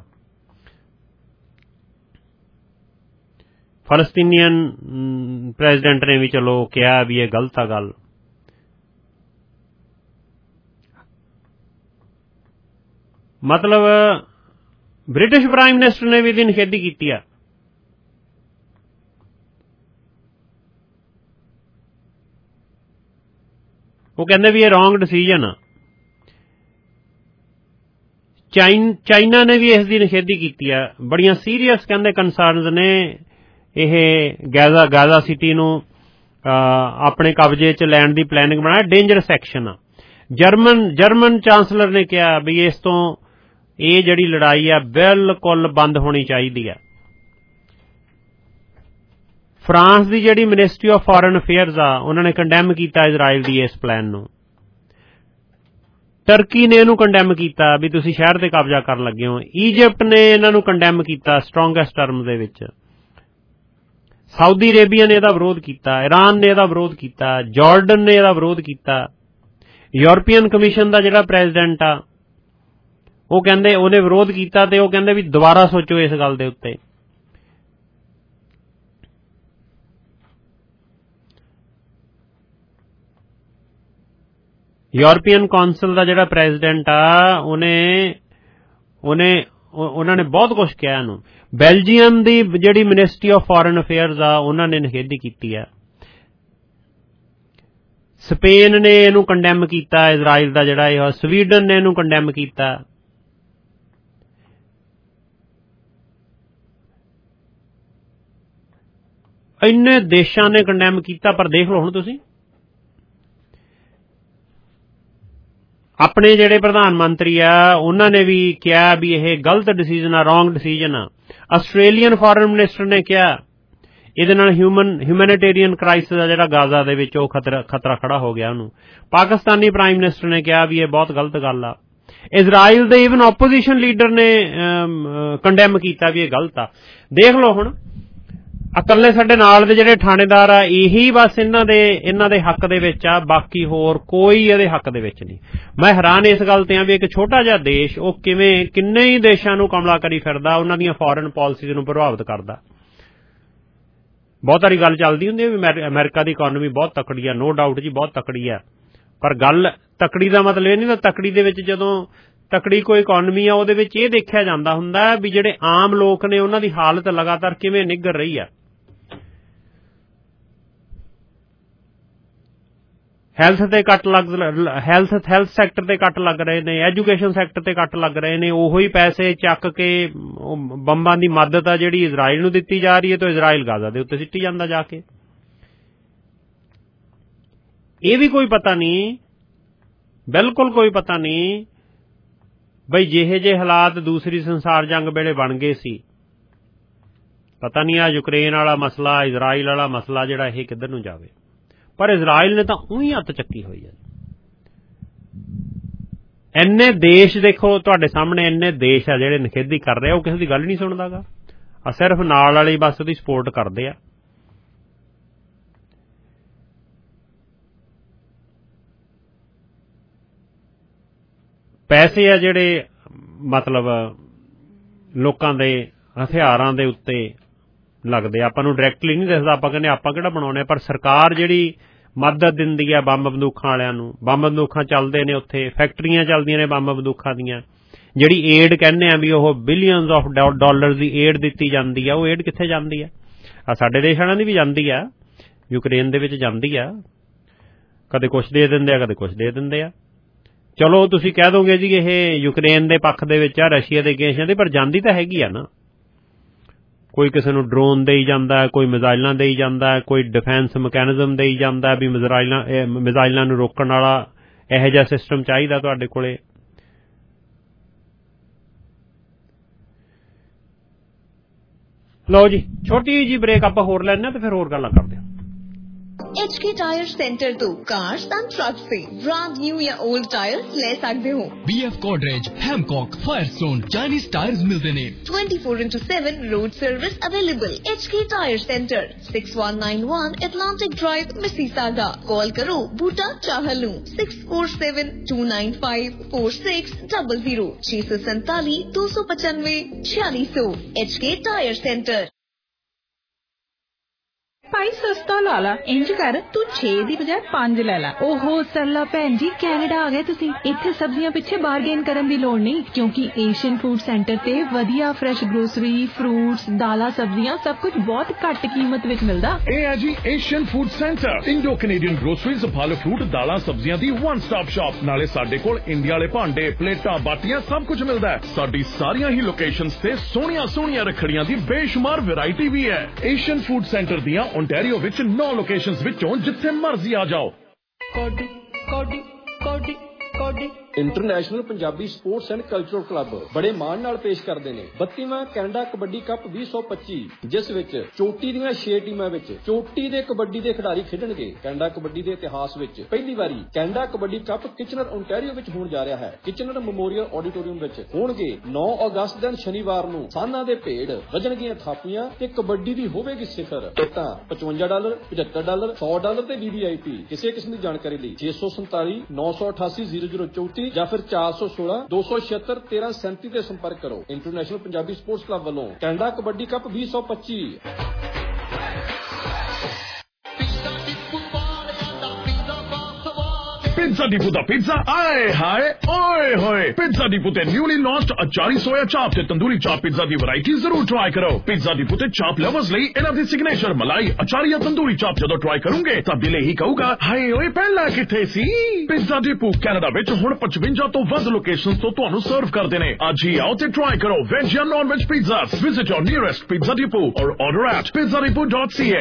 ਫਲਸਤੀਨੀਅਨ ਪ੍ਰੈਜ਼ੀਡੈਂਟ ਨੇ ਵੀ ਚਲੋ ਕਿਹਾ ਵੀ ਇਹ ਗਲਤ ਆ ਗੱਲ। ਮਤਲਬ ਬ੍ਰਿਟਿਸ਼ ਪ੍ਰਾਈਮ ਮਿਨਿਸਟਰ ਨੇ ਵੀ ਇਹਦੀ ਨਿਖੇਧੀ ਕੀਤੀ ਆ। ਉਹ ਕਹਿੰਦੇ ਵੀ ਇਹ ਰੌਂਗ ਡਿਸੀਜਨ ਆ। ਚਾਈਨਾ ਨੇ ਵੀ ਇਸ ਦੀ ਨਿਖੇਧੀ ਕੀਤੀ ਆ। ਬੜੀਆਂ ਸੀਰੀਅਸ ਕਹਿੰਦੇ ਕੰਸਰਨਸ ਨੇ ਇਹ ਗਾਜ਼ਾ ਗਾਜ਼ਾ ਸਿਟੀ ਨੂੰ ਆਪਣੇ ਕਬਜ਼ੇ 'ਚ ਲੈਣ ਦੀ ਪਲੈਨਿੰਗ ਬਣਾਇਆ, ਡੇਂਜਰਸ ਐਕਸ਼ਨ ਆ। ਜਰਮਨ ਜਰਮਨ ਚਾਂਸਲਰ ਨੇ ਕਿਹਾ ਵੀ ਇਸ ਤੋਂ ਇਹ ਜਿਹੜੀ ਲੜਾਈ ਆ ਬਿਲਕੁਲ ਬੰਦ ਹੋਣੀ ਚਾਹੀਦੀ ਆ। ਫਰਾਂਸ ਦੀ ਜਿਹੜੀ ਮਿਨਿਸਟਰੀ ਆਫ ਫੋਰਨ ਅਫੇਅਰਸ ਆ ਉਹਨਾਂ ਨੇ ਕੰਡੈਮ ਕੀਤਾ ਇਜ਼ਰਾਈਲ ਦੀ ਇਸ ਪਲਾਨ ਨੂੰ। ਟਰਕੀ ਨੇ ਇਹਨੂੰ ਕੰਡੈਮ ਕੀਤਾ ਵੀ ਤੁਸੀਂ ਸ਼ਹਿਰ ਤੇ ਕਬਜ਼ਾ ਕਰਨ ਲੱਗੇ ਹੋ। ਈਜਿਪਟ ਨੇ ਇਹਨਾਂ ਨੂੰ ਕੰਡੈਮ ਕੀਤਾ ਸਟਰੋਂਗੈਸਟ ਟਰਮ ਦੇ ਵਿੱਚ। ਸਾਊਦੀ ਅਰੇਬੀਆ ਨੇ ਇਹਦਾ ਵਿਰੋਧ ਕੀਤਾ, ਈਰਾਨ ਨੇ ਇਹਦਾ ਵਿਰੋਧ ਕੀਤਾ, ਜਾਰਡਨ ਨੇ ਇਹਦਾ ਵਿਰੋਧ ਕੀਤਾ। ਯੂਰਪੀਅਨ ਕਮਿਸ਼ਨ ਦਾ ਜਿਹੜਾ ਪ੍ਰੈਜ਼ੀਡੈਂਟ ਆ ਉਹ ਕਹਿੰਦੇ ਉਹਨੇ ਵਿਰੋਧ ਕੀਤਾ, ਤੇ ਉਹ ਕਹਿੰਦੇ ਵੀ ਦੁਬਾਰਾ ਸੋਚੋ ਇਸ ਗੱਲ ਦੇ ਉੱਤੇ। ਯੂਰਪੀਅਨ ਕੌਂਸਲ ਦਾ ਜਿਹੜਾ ਪ੍ਰੈਜ਼ੀਡੈਂਟ ਆ ਉਹਨੇ ਉਹਨੇ ਉਹਨਾਂ ਨੇ ਬਹੁਤ ਕੁਝ ਕਿਹਾ ਇਹਨੂੰ। ਬੈਲਜੀਅਮ ਦੀ ਜਿਹੜੀ ਮਿਨਿਸਟਰੀ ਆਫ ਫੋਰਨ ਅਫੇਅਰਸ ਆ ਉਹਨਾਂ ਨੇ ਨਿਖੇਧੀ ਕੀਤੀ ਆ। ਸਪੇਨ ਨੇ ਇਹਨੂੰ ਕੰਡੈਮ ਕੀਤਾ ਇਜ਼ਰਾਈਲ ਦਾ ਜਿਹੜਾ ਇਹ। ਸਵੀਡਨ ਨੇ ਇਹਨੂੰ ਕੰਡੈਮ ਕੀਤਾ। ਇੰਨੇ ਦੇਸ਼ਾਂ ਨੇ ਕੰਡੈਮ ਕੀਤਾ, ਪਰ ਦੇਖ ਲਓ ਹੁਣ ਤੁਸੀਂ ਆਪਣੇ ਜਿਹੜੇ ਪ੍ਰਧਾਨ ਮੰਤਰੀ ਆ ਉਹਨਾਂ ਨੇ ਵੀ ਕਿਹਾ ਵੀ ਇਹ ਗਲਤ ਡਿਸੀਜਨ ਆ, ਰੌਂਗ ਡਿਸੀਜਨ ਆ। ਆਸਟ੍ਰੇਲੀਅਨ ਫੋਰਨ ਮਿਨਿਸਟਰ ਨੇ ਕਿਹਾ ਇਹਦੇ ਨਾਲ ਹਿਊਮਨ ਹਿਊਮੈਨਿਟੇਰੀਅਨ ਕ੍ਰਾਈਸਿਸ ਆ ਜਿਹੜਾ ਗਾਜ਼ਾ ਦੇ ਵਿੱਚ ਉਹ ਖਤਰਾ ਖਤਰਾ ਖੜਾ ਹੋ ਗਿਆ ਉਹਨੂੰ। ਪਾਕਿਸਤਾਨੀ ਪ੍ਰਾਈਮ ਮਿਨਿਸਟਰ ਨੇ ਕਿਹਾ ਵੀ ਇਹ ਬਹੁਤ ਗਲਤ ਗੱਲ ਆ। ਇਜ਼ਰਾਈਲ ਦੇ ਈਵਨ ਆਪੋਜੀਸ਼ਨ ਲੀਡਰ ਨੇ ਕੰਡੈਮ ਕੀਤਾ ਵੀ ਇਹ ਗਲਤ ਆ। ਦੇਖ ਲਓ ਹੁਣ ਇਕੱਲੇ ਸਾਡੇ ਨਾਲ ਦੇ ਜਿਹੜੇ ਥਾਣੇਦਾਰ ਆ ਇਹੀ ਬਸ ਇਹਨਾਂ ਦੇ ਇਹਨਾਂ ਦੇ ਹੱਕ ਦੇ ਵਿੱਚ ਆ, ਬਾਕੀ ਹੋਰ ਕੋਈ ਇਹਦੇ ਹੱਕ ਦੇ ਵਿੱਚ ਨਹੀਂ। ਮੈਂ ਹੈਰਾਨ ਇਸ ਗੱਲ ਤੇ ਆ ਵੀ ਇੱਕ ਛੋਟਾ ਜਿਹਾ ਦੇਸ਼ ਉਹ ਕਿਵੇਂ ਕਿੰਨੇ ਹੀ ਦੇਸ਼ਾਂ ਨੂੰ ਕਮਲਾ ਕਰੀ ਫਿਰਦਾ, ਉਹਨਾਂ ਦੀਆਂ ਫੋਰਨ ਪਾਲਿਸੀਜ਼ ਨੂੰ ਪ੍ਰਭਾਵਿਤ ਕਰਦਾ। ਬਹੁਤ ਸਾਰੀ ਗੱਲ ਚੱਲਦੀ ਹੁੰਦੀ ਹੈ ਵੀ ਅਮਰੀਕਾ ਦੀ ਇਕੋਨਮੀ ਬਹੁਤ ਤਕੜੀ ਆ, ਨੋ ਡਾਊਟ ਜੀ ਬਹੁਤ ਤਕੜੀ ਆ, ਪਰ ਗੱਲ ਤਕੜੀ ਦਾ ਮਤਲਬ ਇਹ ਨਹੀਂ ਨਾ ਤਕੜੀ ਦੇ ਵਿੱਚ ਜਦੋਂ ਤਕੜੀ ਕੋਈ ਇਕੋਨਮੀ ਆ ਉਹਦੇ ਵਿੱਚ ਇਹ ਦੇਖਿਆ ਜਾਂਦਾ ਹੁੰਦਾ ਵੀ ਜਿਹੜੇ ਆਮ ਲੋਕ ਨੇ ਉਹਨਾਂ ਦੀ ਹਾਲਤ ਲਗਾਤਾਰ ਕਿਵੇਂ ਨਿੱਘਰ ਰਹੀ ਆ। ਹੈਲਥ ਤੇ ਕੱਟ ਲੱਗ ਹੈਲਥ ਹੈਲਥ ਸੈਕਟਰ ਤੇ ਕੱਟ ਲੱਗ ਰਹੇ ਨੇ, ਐਜੂਕੇਸ਼ਨ ਸੈਕਟਰ ਤੇ ਕੱਟ ਲੱਗ ਰਹੇ ਨੇ। ਉਹੀ ਪੈਸੇ ਚੱਕ ਕੇ ਬੰਬਾਂ ਦੀ ਮਦਦ ਆ ਜਿਹੜੀ ਇਜ਼ਰਾਈਲ ਨੂੰ ਦਿੱਤੀ ਜਾ ਰਹੀ ਹੈ, ਤਾਂ ਇਜ਼ਰਾਈਲ ਗਾਜ਼ਾ ਦੇ ਉੱਤੇ ਸਿੱਟੀ ਜਾਂਦਾ ਜਾ ਕੇ। ਇਹ ਵੀ ਕੋਈ ਪਤਾ ਨਹੀਂ, ਬਿਲਕੁਲ ਕੋਈ ਪਤਾ ਨਹੀਂ ਬਈ ਜਿਹੇ ਜਿਹੇ ਹਾਲਾਤ ਦੂਸਰੀ ਸੰਸਾਰ ਜੰਗ ਵੇਲੇ ਬਣ ਗਏ ਸੀ, ਪਤਾ ਨਹੀਂ ਆ ਯੂਕਰੇਨ ਵਾਲਾ ਮਸਲਾ, ਇਜ਼ਰਾਈਲ ਵਾਲਾ ਮਸਲਾ ਜਿਹੜਾ ਇਹ ਕਿੱਧਰ ਨੂੰ ਜਾਵੇ। ਪਰ ਇਜ਼ਰਾਈਲ ਨੇ ਤਾਂ ਉਹੀ ਹੱਥ ਚੱਕੀ ਹੋਈ ਹੈ। ਇੰਨੇ ਦੇਸ਼ ਦੇਖੋ ਤੁਹਾਡੇ ਸਾਹਮਣੇ, ਇੰਨੇ ਦੇਸ਼ ਆ ਜਿਹੜੇ ਨਿਖੇਧੀ ਕਰ ਰਹੇ ਆ, ਉਹ ਕਿਸੇ ਦੀ ਗੱਲ ਨਹੀਂ ਸੁਣਦਾ ਗਾ। ਆ ਸਿਰਫ ਨਾਲ ਵਾਲੇ ਬਸ ਉਹਦੀ ਸਪੋਰਟ ਕਰਦੇ ਆ। ਪੈਸੇ ਆ ਜਿਹੜੇ ਮਤਲਬ ਲੋਕਾਂ ਦੇ ਹਥਿਆਰਾਂ ਦੇ ਉੱਤੇ ਲੱਗਦੇ, ਆਪਾਂ ਨੂੰ ਡਾਇਰੈਕਟਲੀ ਨਹੀਂ ਦਿਸਦਾ, ਆਪਾਂ ਕਹਿੰਦੇ ਆਪਾਂ ਕਿਹੜਾ ਬਣਾਉਣੇ, ਪਰ ਸਰਕਾਰ ਜਿਹੜੀ ਮਦਦ ਦਿੰਦੀ ਹੈ ਬੰਬ ਬੰਦੂਕਾਂ ਵਾਲਿਆਂ ਨੂੰ, ਬੰਬ ਬੰਦੂਕਾਂ ਚੱਲਦੇ ਨੇ ਉੱਥੇ, ਫੈਕਟਰੀਆਂ ਚੱਲਦੀਆਂ ਨੇ ਬੰਬ ਬੰਦੂਕਾਂ ਦੀਆਂ, ਜਿਹੜੀ ਏਡ ਕਹਿੰਦੇ ਆ ਵੀ ਉਹ ਬਿਲੀਅਨਸ ਆਫ ਡਾਲਰ ਦੀ ਏਡ ਦਿੱਤੀ ਜਾਂਦੀ ਆ, ਉਹ ਏਡ ਕਿੱਥੇ ਜਾਂਦੀ ਆ? ਆ ਸਾਡੇ ਦੇਸ਼ ਵਾਲਿਆਂ ਦੀ ਵੀ ਜਾਂਦੀ ਆ, ਯੂਕਰੇਨ ਦੇ ਵਿੱਚ ਜਾਂਦੀ ਆ, ਕਦੇ ਕੁਛ ਦੇ ਦਿੰਦੇ ਆ, ਕਦੇ ਕੁਛ ਦੇ ਦਿੰਦੇ ਆ। ਚਲੋ ਤੁਸੀਂ ਕਹਿ ਦੋਗੇ ਜੀ ਇਹ ਯੂਕਰੇਨ ਦੇ ਪੱਖ ਦੇ ਵਿੱਚ ਆ, ਰਸ਼ੀਆ ਦੇ ਅਗੇਂਸਟ ਦੇ, ਪਰ ਜਾਂਦੀ ਤਾਂ ਹੈਗੀ ਆ ਨਾ। ਕੋਈ ਕਿਸੇ ਨੂੰ ਡਰੋਨ ਦੇਈ ਜਾਂਦਾ, ਕੋਈ ਮਿਜ਼ਾਈਲਾਂ ਦੇਈ ਜਾਂਦਾ, ਕੋਈ ਡਿਫੈਂਸ ਮਕੈਨਿਜ਼ਮ ਦੇਈ ਜਾਂਦਾ ਵੀ ਮਿਜ਼ਾਈਲਾਂ ਮਿਜ਼ਾਈਲਾਂ ਨੂੰ ਰੋਕਣ ਵਾਲਾ ਇਹੋ ਜਿਹਾ ਸਿਸਟਮ ਚਾਹੀਦਾ ਤੁਹਾਡੇ ਕੋਲੇ। ਲਓ ਜੀ, ਛੋਟੀ ਜਿਹੀ ਬ੍ਰੇਕ ਆਪਾਂ ਹੋਰ ਲੈਂਦੇ ਹਾਂ ਤੇ ਫਿਰ ਹੋਰ ਗੱਲਾਂ ਕਰਦੇ ਹਾਂ। H K Tire Center ਤੋਂ cars and trucks से brand new या old tires ਲੈ ਸਕਦੇ ਹੋ। B F Godrej, Hancock, Firestone, Chinese tires ਮਿਲਦੇ ਨੇ। twenty-four into seven road service available। H K Tire Center, six one nine one Atlantic Drive, Mississauga। Call ਕਰੋ ਬੂਟਾ ਚਾਹਲ ਨੂੰ six four seven two nine five four six zero zero ਛੇ ਸੌ ਸੰਤਾਲੀ ਦੋ ਸੌ ਪਚਾਨਵੇਂ ਛਿਆਲੀ ਸੌ। H K Tire Center। ਭਾਈ ਸਸਤਾ ਲਾ ਲਾ, ਇੰਜ ਕਰ ਤੂੰ ਛੇ ਦੀ ਬਜਾਏ ਪੰਜ ਲੈ ਲਾ। ਓਹੋ ਸਰਲਾ ਭੈਣ ਜੀ, ਕੈਨੇਡਾ ਆ ਗਏ ਤੁਸੀਂ। ਇੱਥੇ ਸਬਜ਼ੀਆਂ ਪਿੱਛੇ ਬਾਰਗੇਨ ਕਰਨ ਦੀ ਲੋੜ ਨਹੀਂ, ਕਿਉਂਕਿ ਏਸ਼ੀਅਨ ਫੂਡ ਸੈਂਟਰ ਤੇ ਵਧੀਆ ਫਰੈਸ਼ ਗਰੋਸਰੀ, ਫਰੂਟਸ, ਦਾਲਾਂ, ਸਬਜ਼ੀਆਂ ਸਭ ਕੁਝ ਬਹੁਤ ਘੱਟ ਕੀਮਤ ਵਿੱਚ ਮਿਲਦਾ। ਇਹ ਹੈ ਜੀ Asian food centre, Indo Canadian groceries, ਫਲ ਫਰੂਟ, ਦਾਲਾਂ, ਸਬਜ਼ੀਆਂ ਦੀ ਵਨ ਸਟਾਪ ਸ਼ਾਪ। ਨਾਲੇ ਸਾਡੇ ਕੋਲ ਇੰਡੀਆ ਵਾਲੇ ਭਾਂਡੇ, ਪਲੇਟਾਂ, ਬਾਟੀਆਂ ਸਭ ਕੁਝ ਮਿਲਦਾ ਹੈ। ਸਾਡੀ ਸਾਰੀਆਂ ਹੀ ਲੋਕੇਸ਼ਨਸ ਤੇ ਸੋਹਣੀਆਂ ਸੋਹਣੀਆਂ ਰੱਖੜੀਆਂ ਦੀ ਬੇਸ਼ੁਮਾਰ ਵੈਰਾਈਟੀ ਵੀ ਹੈ। ਏਸ਼ੀਅਨ ਫੂਡ ਸੈਂਟਰ ਦੀਆਂ ਓਨਟਾਰੀਓ ਵਿੱਚ ਨੌ ਲੋਕੇਸ਼ਨਸ ਵਿੱਚੋਂ ਜਿੱਥੇ ਮਰਜ਼ੀ ਆ ਜਾਓ। ਕੋਡੀ ਕੋਡੀ ਕੋਡੀ ਕੋਡੀ international Punjabi sports and cultural club ਬੜੇ ਮਾਣ ਨਾਲ ਪੇਸ਼ ਕਰਦੇ ਨੇ ਬੱਤੀਵਾਂ ਕੈਨੇਡਾ ਕਬੱਡੀ ਕੱਪ ਵੀਹ ਸੌ ਪੱਚੀ, ਜਿਸ ਵਿੱਚ ਚੋਟੀ ਦੀਆਂ ਛੇ ਟੀਮਾਂ ਵਿੱਚ ਚੋਟੀ ਦੇ ਕਬੱਡੀ ਦੇ ਖਿਡਾਰੀ ਖੇਡਣਗੇ। ਕੈਨੇਡਾ ਕਬੱਡੀ ਦੇ ਇਤਿਹਾਸ ਵਿੱਚ ਪਹਿਲੀ ਵਾਰੀ Canada kabaddi cup Kitchener Ontario ਵਿੱਚ ਹੋਣ ਜਾ ਰਿਹਾ ਹੈ। ਕਿਚਨਰ ਮੈਮੋਰੀਅਲ ਆਡੀਟੋਰੀਅਮ ਵਿੱਚ ਹੋਣਗੇ ਨੌ ਅਗਸਤ ਦਿਨ ਸ਼ਨੀਵਾਰ ਨੂੰ ਸਾਨਾਂ ਦੇ ਭੇਡ, ਵੱਜਣਗੀਆਂ ਥਾਪੀਆਂ ਤੇ ਕਬੱਡੀ ਦੀ ਹੋਵੇਗੀ ਸਿਖਰ। ਟਿਕਟਾਂ ਪਚਵੰਜਾ ਡਾਲਰ, ਪਝੱਤਰ ਡਾਲਰ, ਸੌ ਡਾਲਰ ਤੇ ਵੀ ਵੀ ਆਈ ਪੀ। ਕਿਸੇ ਕਿਸਮ ਦੀ ਜਾਣਕਾਰੀ ਲਈ ਛੇ ਸੌ ਸੰਤਾਲੀ ਨੌ ਸੌ ਅਠਾਸੀ ਜ਼ੀਰੋ ਜ਼ੀਰੋ ਚੌਂਤੀ ਜਾਂ ਫਿਰ ਚਾਰ ਸੌ ਸੋਲਾਂ ਦੋ ਸੌ ਛਿਅੱਤਰ ਤੇਰਾਂ ਸੈਂਤੀ ਤੇ ਸੰਪਰਕ ਕਰੋ। ਇੰਟਰਨੈਸ਼ਨਲ ਪੰਜਾਬੀ ਸਪੋਰਟਸ ਕਲੱਬ ਵੱਲੋਂ ਕੈਨੇਡਾ ਕਬੱਡੀ ਕੱਪ ਵੀਹ ਸੌ ਪੱਚੀ। Pizza Depot ਦਾ ਪੀਜ਼ਾ ਆਏ ਹਾਏ ਓਏ ਹੋਏ। Pizza Depot ਤੇ newly launched achari soya chaap ਤੇ ਤੰਦੂਰੀ ਚਾਪ ਪੀਜ਼ਾ ਦੀ ਵੈਰਾਈਟੀ ਜ਼ਰੂਰ ਟਰਾਈ ਕਰੋ। Pizza Depot ਤੇ ਚਾਪ ਲਵਰਸ ਲਈ ਇਹਨਾਂ ਦੀ ਸਿਗਨੇਚਰ ਮਲਾਈ ਅਚਾਰੀ ਜਾਂ ਤੰਦੂਰੀ ਚਾਪ ਜਦੋਂ ਟਰਾਈ ਕਰੋਗੇ ਤਾਂ ਦਿਲ ਹੀ ਕਹੂਗਾ ਹਾਏ ਓਏ ਪਹਿਲਾਂ ਕਿੱਥੇ ਸੀ। Pizza Depot ਕੈਨੇਡਾ ਵਿੱਚ ਹੁਣ ਪਚਵੰਜਾ ਤੋਂ ਵੱਧ ਲੋਕੇਸ਼ਨਸ ਤੋਂ ਤੁਹਾਨੂੰ ਸਰਵ ਕਰਦੇ ਨੇ। ਅੱਜ ਹੀ ਆਓ ਤੇ ਟਰਾਈ ਕਰੋ ਵੈਜ ਜਾਂ non veg pizzas. Visit your nearest Pizza Depot or order at pizza depot dot c a।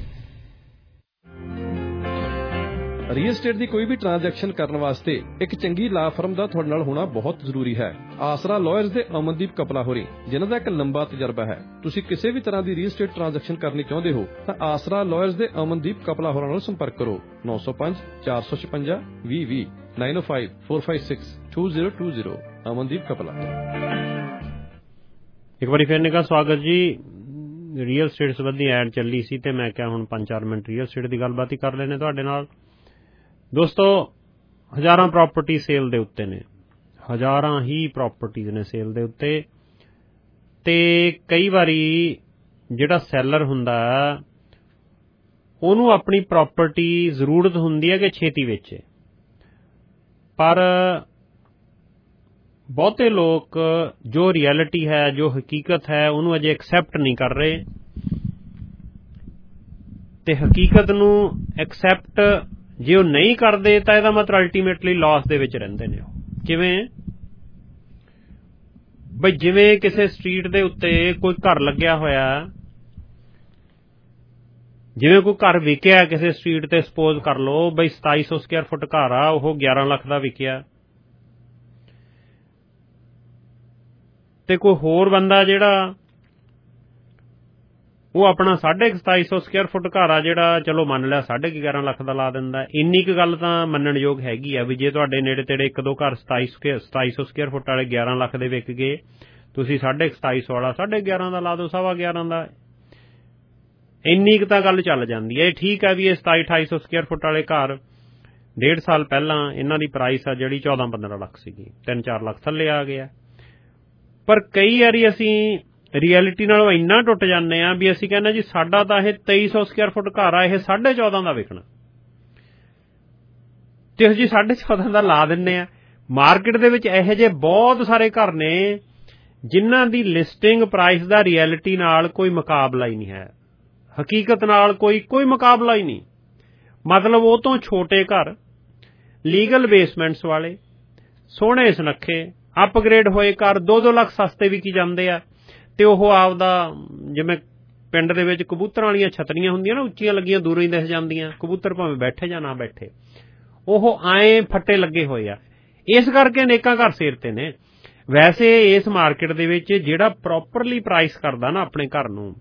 Real estate ਦੀ ਕੋਈ ਵੀ ਟ੍ਰਾਂਜੈਕਸ਼ਨ ਕਰਨ ਵਾਸਤੇ ਇੱਕ ਚੰਗੀ ਲਾ ਫਰਮ ਦਾ ਤੁਹਾਡੇ ਨਾਲ ਹੋਣਾ ਬਹੁਤ ਜ਼ਰੂਰੀ ਹੈ। ਆਸਰਾ ਲਾਇਰਸ ਦੇ ਅਮਨਦੀਪ ਕਪਲਾ ਹੋਰੀ, ਜਿਨ੍ਹਾਂ ਦਾ ਇੱਕ ਲੰਬਾ ਤਜਰਬਾ ਹੈ। ਤੁਸੀਂ ਕਿਸੇ ਵੀ ਤਰ੍ਹਾਂ ਦੀ ਰੀਅਲ estate ਟ੍ਰਾਂਜੈਕਸ਼ਨ ਕਰਨੀ ਚਾਹੁੰਦੇ ਹੋ ਤਾਂ ਆਸਰਾ ਲਾਇਰਸ ਦੇ ਅਮਨਦੀਪ ਕਪਲਾ ਹੋਰਾਂ ਨਾਲ ਸੰਪਰਕ ਕਰੋ। ਨੌ ਸੌ ਪੰਜ ਚਾਰ ਸੌ ਛਪੰਜਾ ਵੀਹ ਵੀਹ nine oh five four five six two zero two zero Amandeep Kapla. ਇੱਕ ਵਾਰੀ ਫਿਰ ਨਿੱਘਾ ਸਵਾਗਤ ਜੀ। ਰੀਅਲ estate ਸੰਬੰਧੀ ਐਡ ਚੱਲੀ ਸੀ ਤੇ ਮੈਂ ਕਿਹਾ ਹੁਣ ਪੰਜ ਚਾਰ ਮਿੰਟ ਰੀਅਲ estate ਦੀ ਗੱਲਬਾਤ ਹੀ ਕਰ ਲੈਣੇ ਤੁਹਾਡੇ ਨਾਲ। ਦੋਸਤੋ, ਹਜ਼ਾਰਾਂ ਪ੍ਰਾਪਰਟੀ ਸੇਲ ਦੇ ਉੱਤੇ ਨੇ, ਹਜ਼ਾਰਾਂ ਹੀ ਪ੍ਰਾਪਰਟੀਜ਼ ਨੇ ਸੇਲ ਦੇ ਉੱਤੇ, ਤੇ ਕਈ ਵਾਰੀ ਜਿਹੜਾ ਸੈਲਰ ਹੁੰਦਾ ਉਹਨੂੰ ਆਪਣੀ ਪ੍ਰਾਪਰਟੀ ਜ਼ਰੂਰਤ ਹੁੰਦੀ ਹੈ ਕਿ ਛੇਤੀ ਵੇਚੇ, ਪਰ ਬਹੁਤੇ ਲੋਕ ਜੋ ਰਿਐਲਿਟੀ ਹੈ, ਜੋ ਹਕੀਕਤ ਹੈ, ਉਹਨੂੰ ਅਜੇ ਐਕਸੈਪਟ ਨਹੀਂ ਕਰ ਰਹੇ। ਤੇ ਹਕੀਕਤ ਨੂੰ ਐਕਸੈਪਟ ਜੇ ਉਹ ਨਹੀਂ ਕਰਦੇ ਤਾਂ ਇਹਦਾ ਮਤਲਬ ਅਲਟੀਮੇਟਲੀ ਲਾਸ ਦੇ ਵਿੱਚ ਰਹਿੰਦੇ ਨੇ। ਉਹ ਕਿਵੇਂ ਬਈ ਜਿਵੇਂ ਕਿਸੇ ਸਟਰੀਟ ਦੇ ਉੱਤੇ ਕੋਈ ਘਰ ਲੱਗਿਆ ਹੋਇਆ, ਜਿਵੇਂ ਕੋਈ ਘਰ ਵਿਕਿਆ ਕਿਸੇ ਸਟਰੀਟ ਤੇ, ਸਪੋਜ਼ ਕਰ ਲਓ ਬਈ ਸਤਾਈ ਸੌ ਸਕੁਅਰ ਫੁੱਟ ਘਰ ਆ, ਉਹ ਗਿਆਰਾਂ ਲੱਖ ਦਾ ਵਿਕਿਆ, ਤੇ ਕੋਈ ਹੋਰ ਬੰਦਾ ਜਿਹੜਾ ਉਹ ਆਪਣਾ ਸਾਢੇ ਸਤਾਈ ਸੌ ਸਕੁਅਰ ਫੁੱਟ ਘਰ ਆ ਜਿਹੜਾ ਚਲੋ ਮੰਨ ਲਿਆ ਸਾਢੇ ਗਿਆਰਾਂ ਲੱਖ ਦਾ ਲਾ ਦਿੰਦਾ। ਇੰਨੀ ਕੁ ਗੱਲ ਤਾਂ ਮੰਨਣਯੋਗ ਹੈਗੀ ਆ ਵੀ ਜੇ ਤੁਹਾਡੇ ਨੇੜੇ ਤੇੜੇ ਇੱਕ ਦੋ ਘਰ ਸਤਾਈ ਸਤਾਈ ਸੌ ਸਕੁਅਰ ਫੁੱਟ ਵਾਲੇ ਗਿਆਰਾਂ ਲੱਖ ਦੇ ਵਿਕ ਗਏ, ਤੁਸੀਂ ਸਾਢੇ ਸਤਾਈ ਸੌ ਵਾਲਾ ਸਾਢੇ ਗਿਆਰਾਂ ਦਾ ਲਾ ਦਿਓ, ਸਵਾ ਗਿਆਰਾਂ ਦਾ। ਇੰਨੀ ਕੁ ਤਾਂ ਗੱਲ ਚੱਲ ਜਾਂਦੀ ਹੈ। ਇਹ ਠੀਕ ਹੈ ਵੀ ਇਹ ਸਤਾਈ ਅਠਾਈ ਸੌ ਸਕੁਅਰ ਫੁੱਟ ਵਾਲੇ ਘਰ ਡੇਢ ਸਾਲ ਪਹਿਲਾਂ ਇਹਨਾਂ ਦੀ ਪ੍ਰਾਈਸ ਆ ਜਿਹੜੀ ਚੌਦਾਂ ਪੰਦਰਾਂ ਲੱਖ ਸੀਗੀ, ਤਿੰਨ ਚਾਰ ਲੱਖ ਥੱਲੇ ਆ ਗਿਆ। ਪਰ ਕਈ ਵਾਰੀ ਅਸੀਂ ਰਿਐਲਿਟੀ ਨਾਲੋਂ ਇੰਨਾ ਟੁੱਟ ਜਾਂਦੇ ਆ ਵੀ ਅਸੀਂ ਕਹਿੰਦੇ ਜੀ ਸਾਡਾ ਤਾਂ ਇਹ ਤੇਈ ਸੌ ਸਕੁਅਰ ਫੁੱਟ ਘਰ ਆ, ਇਹ ਸਾਢੇ ਚੌਦਾਂ ਦਾ ਵਿਕਣਾ, ਤੇ ਅਸੀਂ ਸਾਢੇ ਚੌਦਾਂ ਦਾ ਲਾ ਦਿੰਦੇ ਆ। ਮਾਰਕੀਟ ਦੇ ਵਿੱਚ ਇਹੋ ਜਿਹੇ ਬਹੁਤ ਸਾਰੇ ਘਰ ਨੇ ਜਿਨ੍ਹਾਂ ਦੀ ਲਿਸਟਿੰਗ ਪ੍ਰਾਈਸ ਦਾ ਰਿਐਲਿਟੀ ਨਾਲ ਕੋਈ ਮੁਕਾਬਲਾ ਹੀ ਨਹੀਂ ਹੈ, ਹਕੀਕਤ ਨਾਲ ਕੋਈ ਕੋਈ ਮੁਕਾਬਲਾ ਹੀ ਨਹੀਂ। ਮਤਲਬ ਉਹ ਤੋਂ ਛੋਟੇ ਘਰ, ਲੀਗਲ ਬੇਸਮੈਂਟਸ ਵਾਲੇ, ਸੋਹਣੇ ਸੁਨੱਖੇ ਅਪਗ੍ਰੇਡ ਹੋਏ ਘਰ ਦੋ ਦੋ ਲੱਖ ਸਸਤੇ ਵਿਕੀ ਜਾਂਦੇ ਆ, ਤੇ ਉਹ ਆਪਦਾ ਜਿਵੇਂ ਪਿੰਡ ਦੇ ਵਿੱਚ ਕਬੂਤਰਾਂ ਵਾਲੀਆਂ ਛਤਰੀਆਂ ਹੁੰਦੀਆਂ ਨਾ ਉੱਚੀਆਂ ਲੱਗੀਆਂ, ਦੂਰੋਂ ਹੀ ਦਿਸ ਜਾਂਦੀਆਂ, ਕਬੂਤਰ ਭਾਵੇਂ ਬੈਠੇ ਜਾਂ ਨਾ ਬੈਠੇ, ਉਹ ਆਏ ਫੱਟੇ ਲੱਗੇ ਹੋਏ ਆ। ਇਸ ਕਰਕੇ ਅਨੇਕਾਂ ਘਰ ਸਿਰ ਤੇ ਨੇ। ਵੈਸੇ ਇਸ ਮਾਰਕੀਟ ਦੇ ਵਿੱਚ ਜਿਹੜਾ ਪ੍ਰੋਪਰਲੀ ਪ੍ਰਾਈਸ ਕਰਦਾ ਨਾ ਆਪਣੇ ਘਰ ਨੂੰ,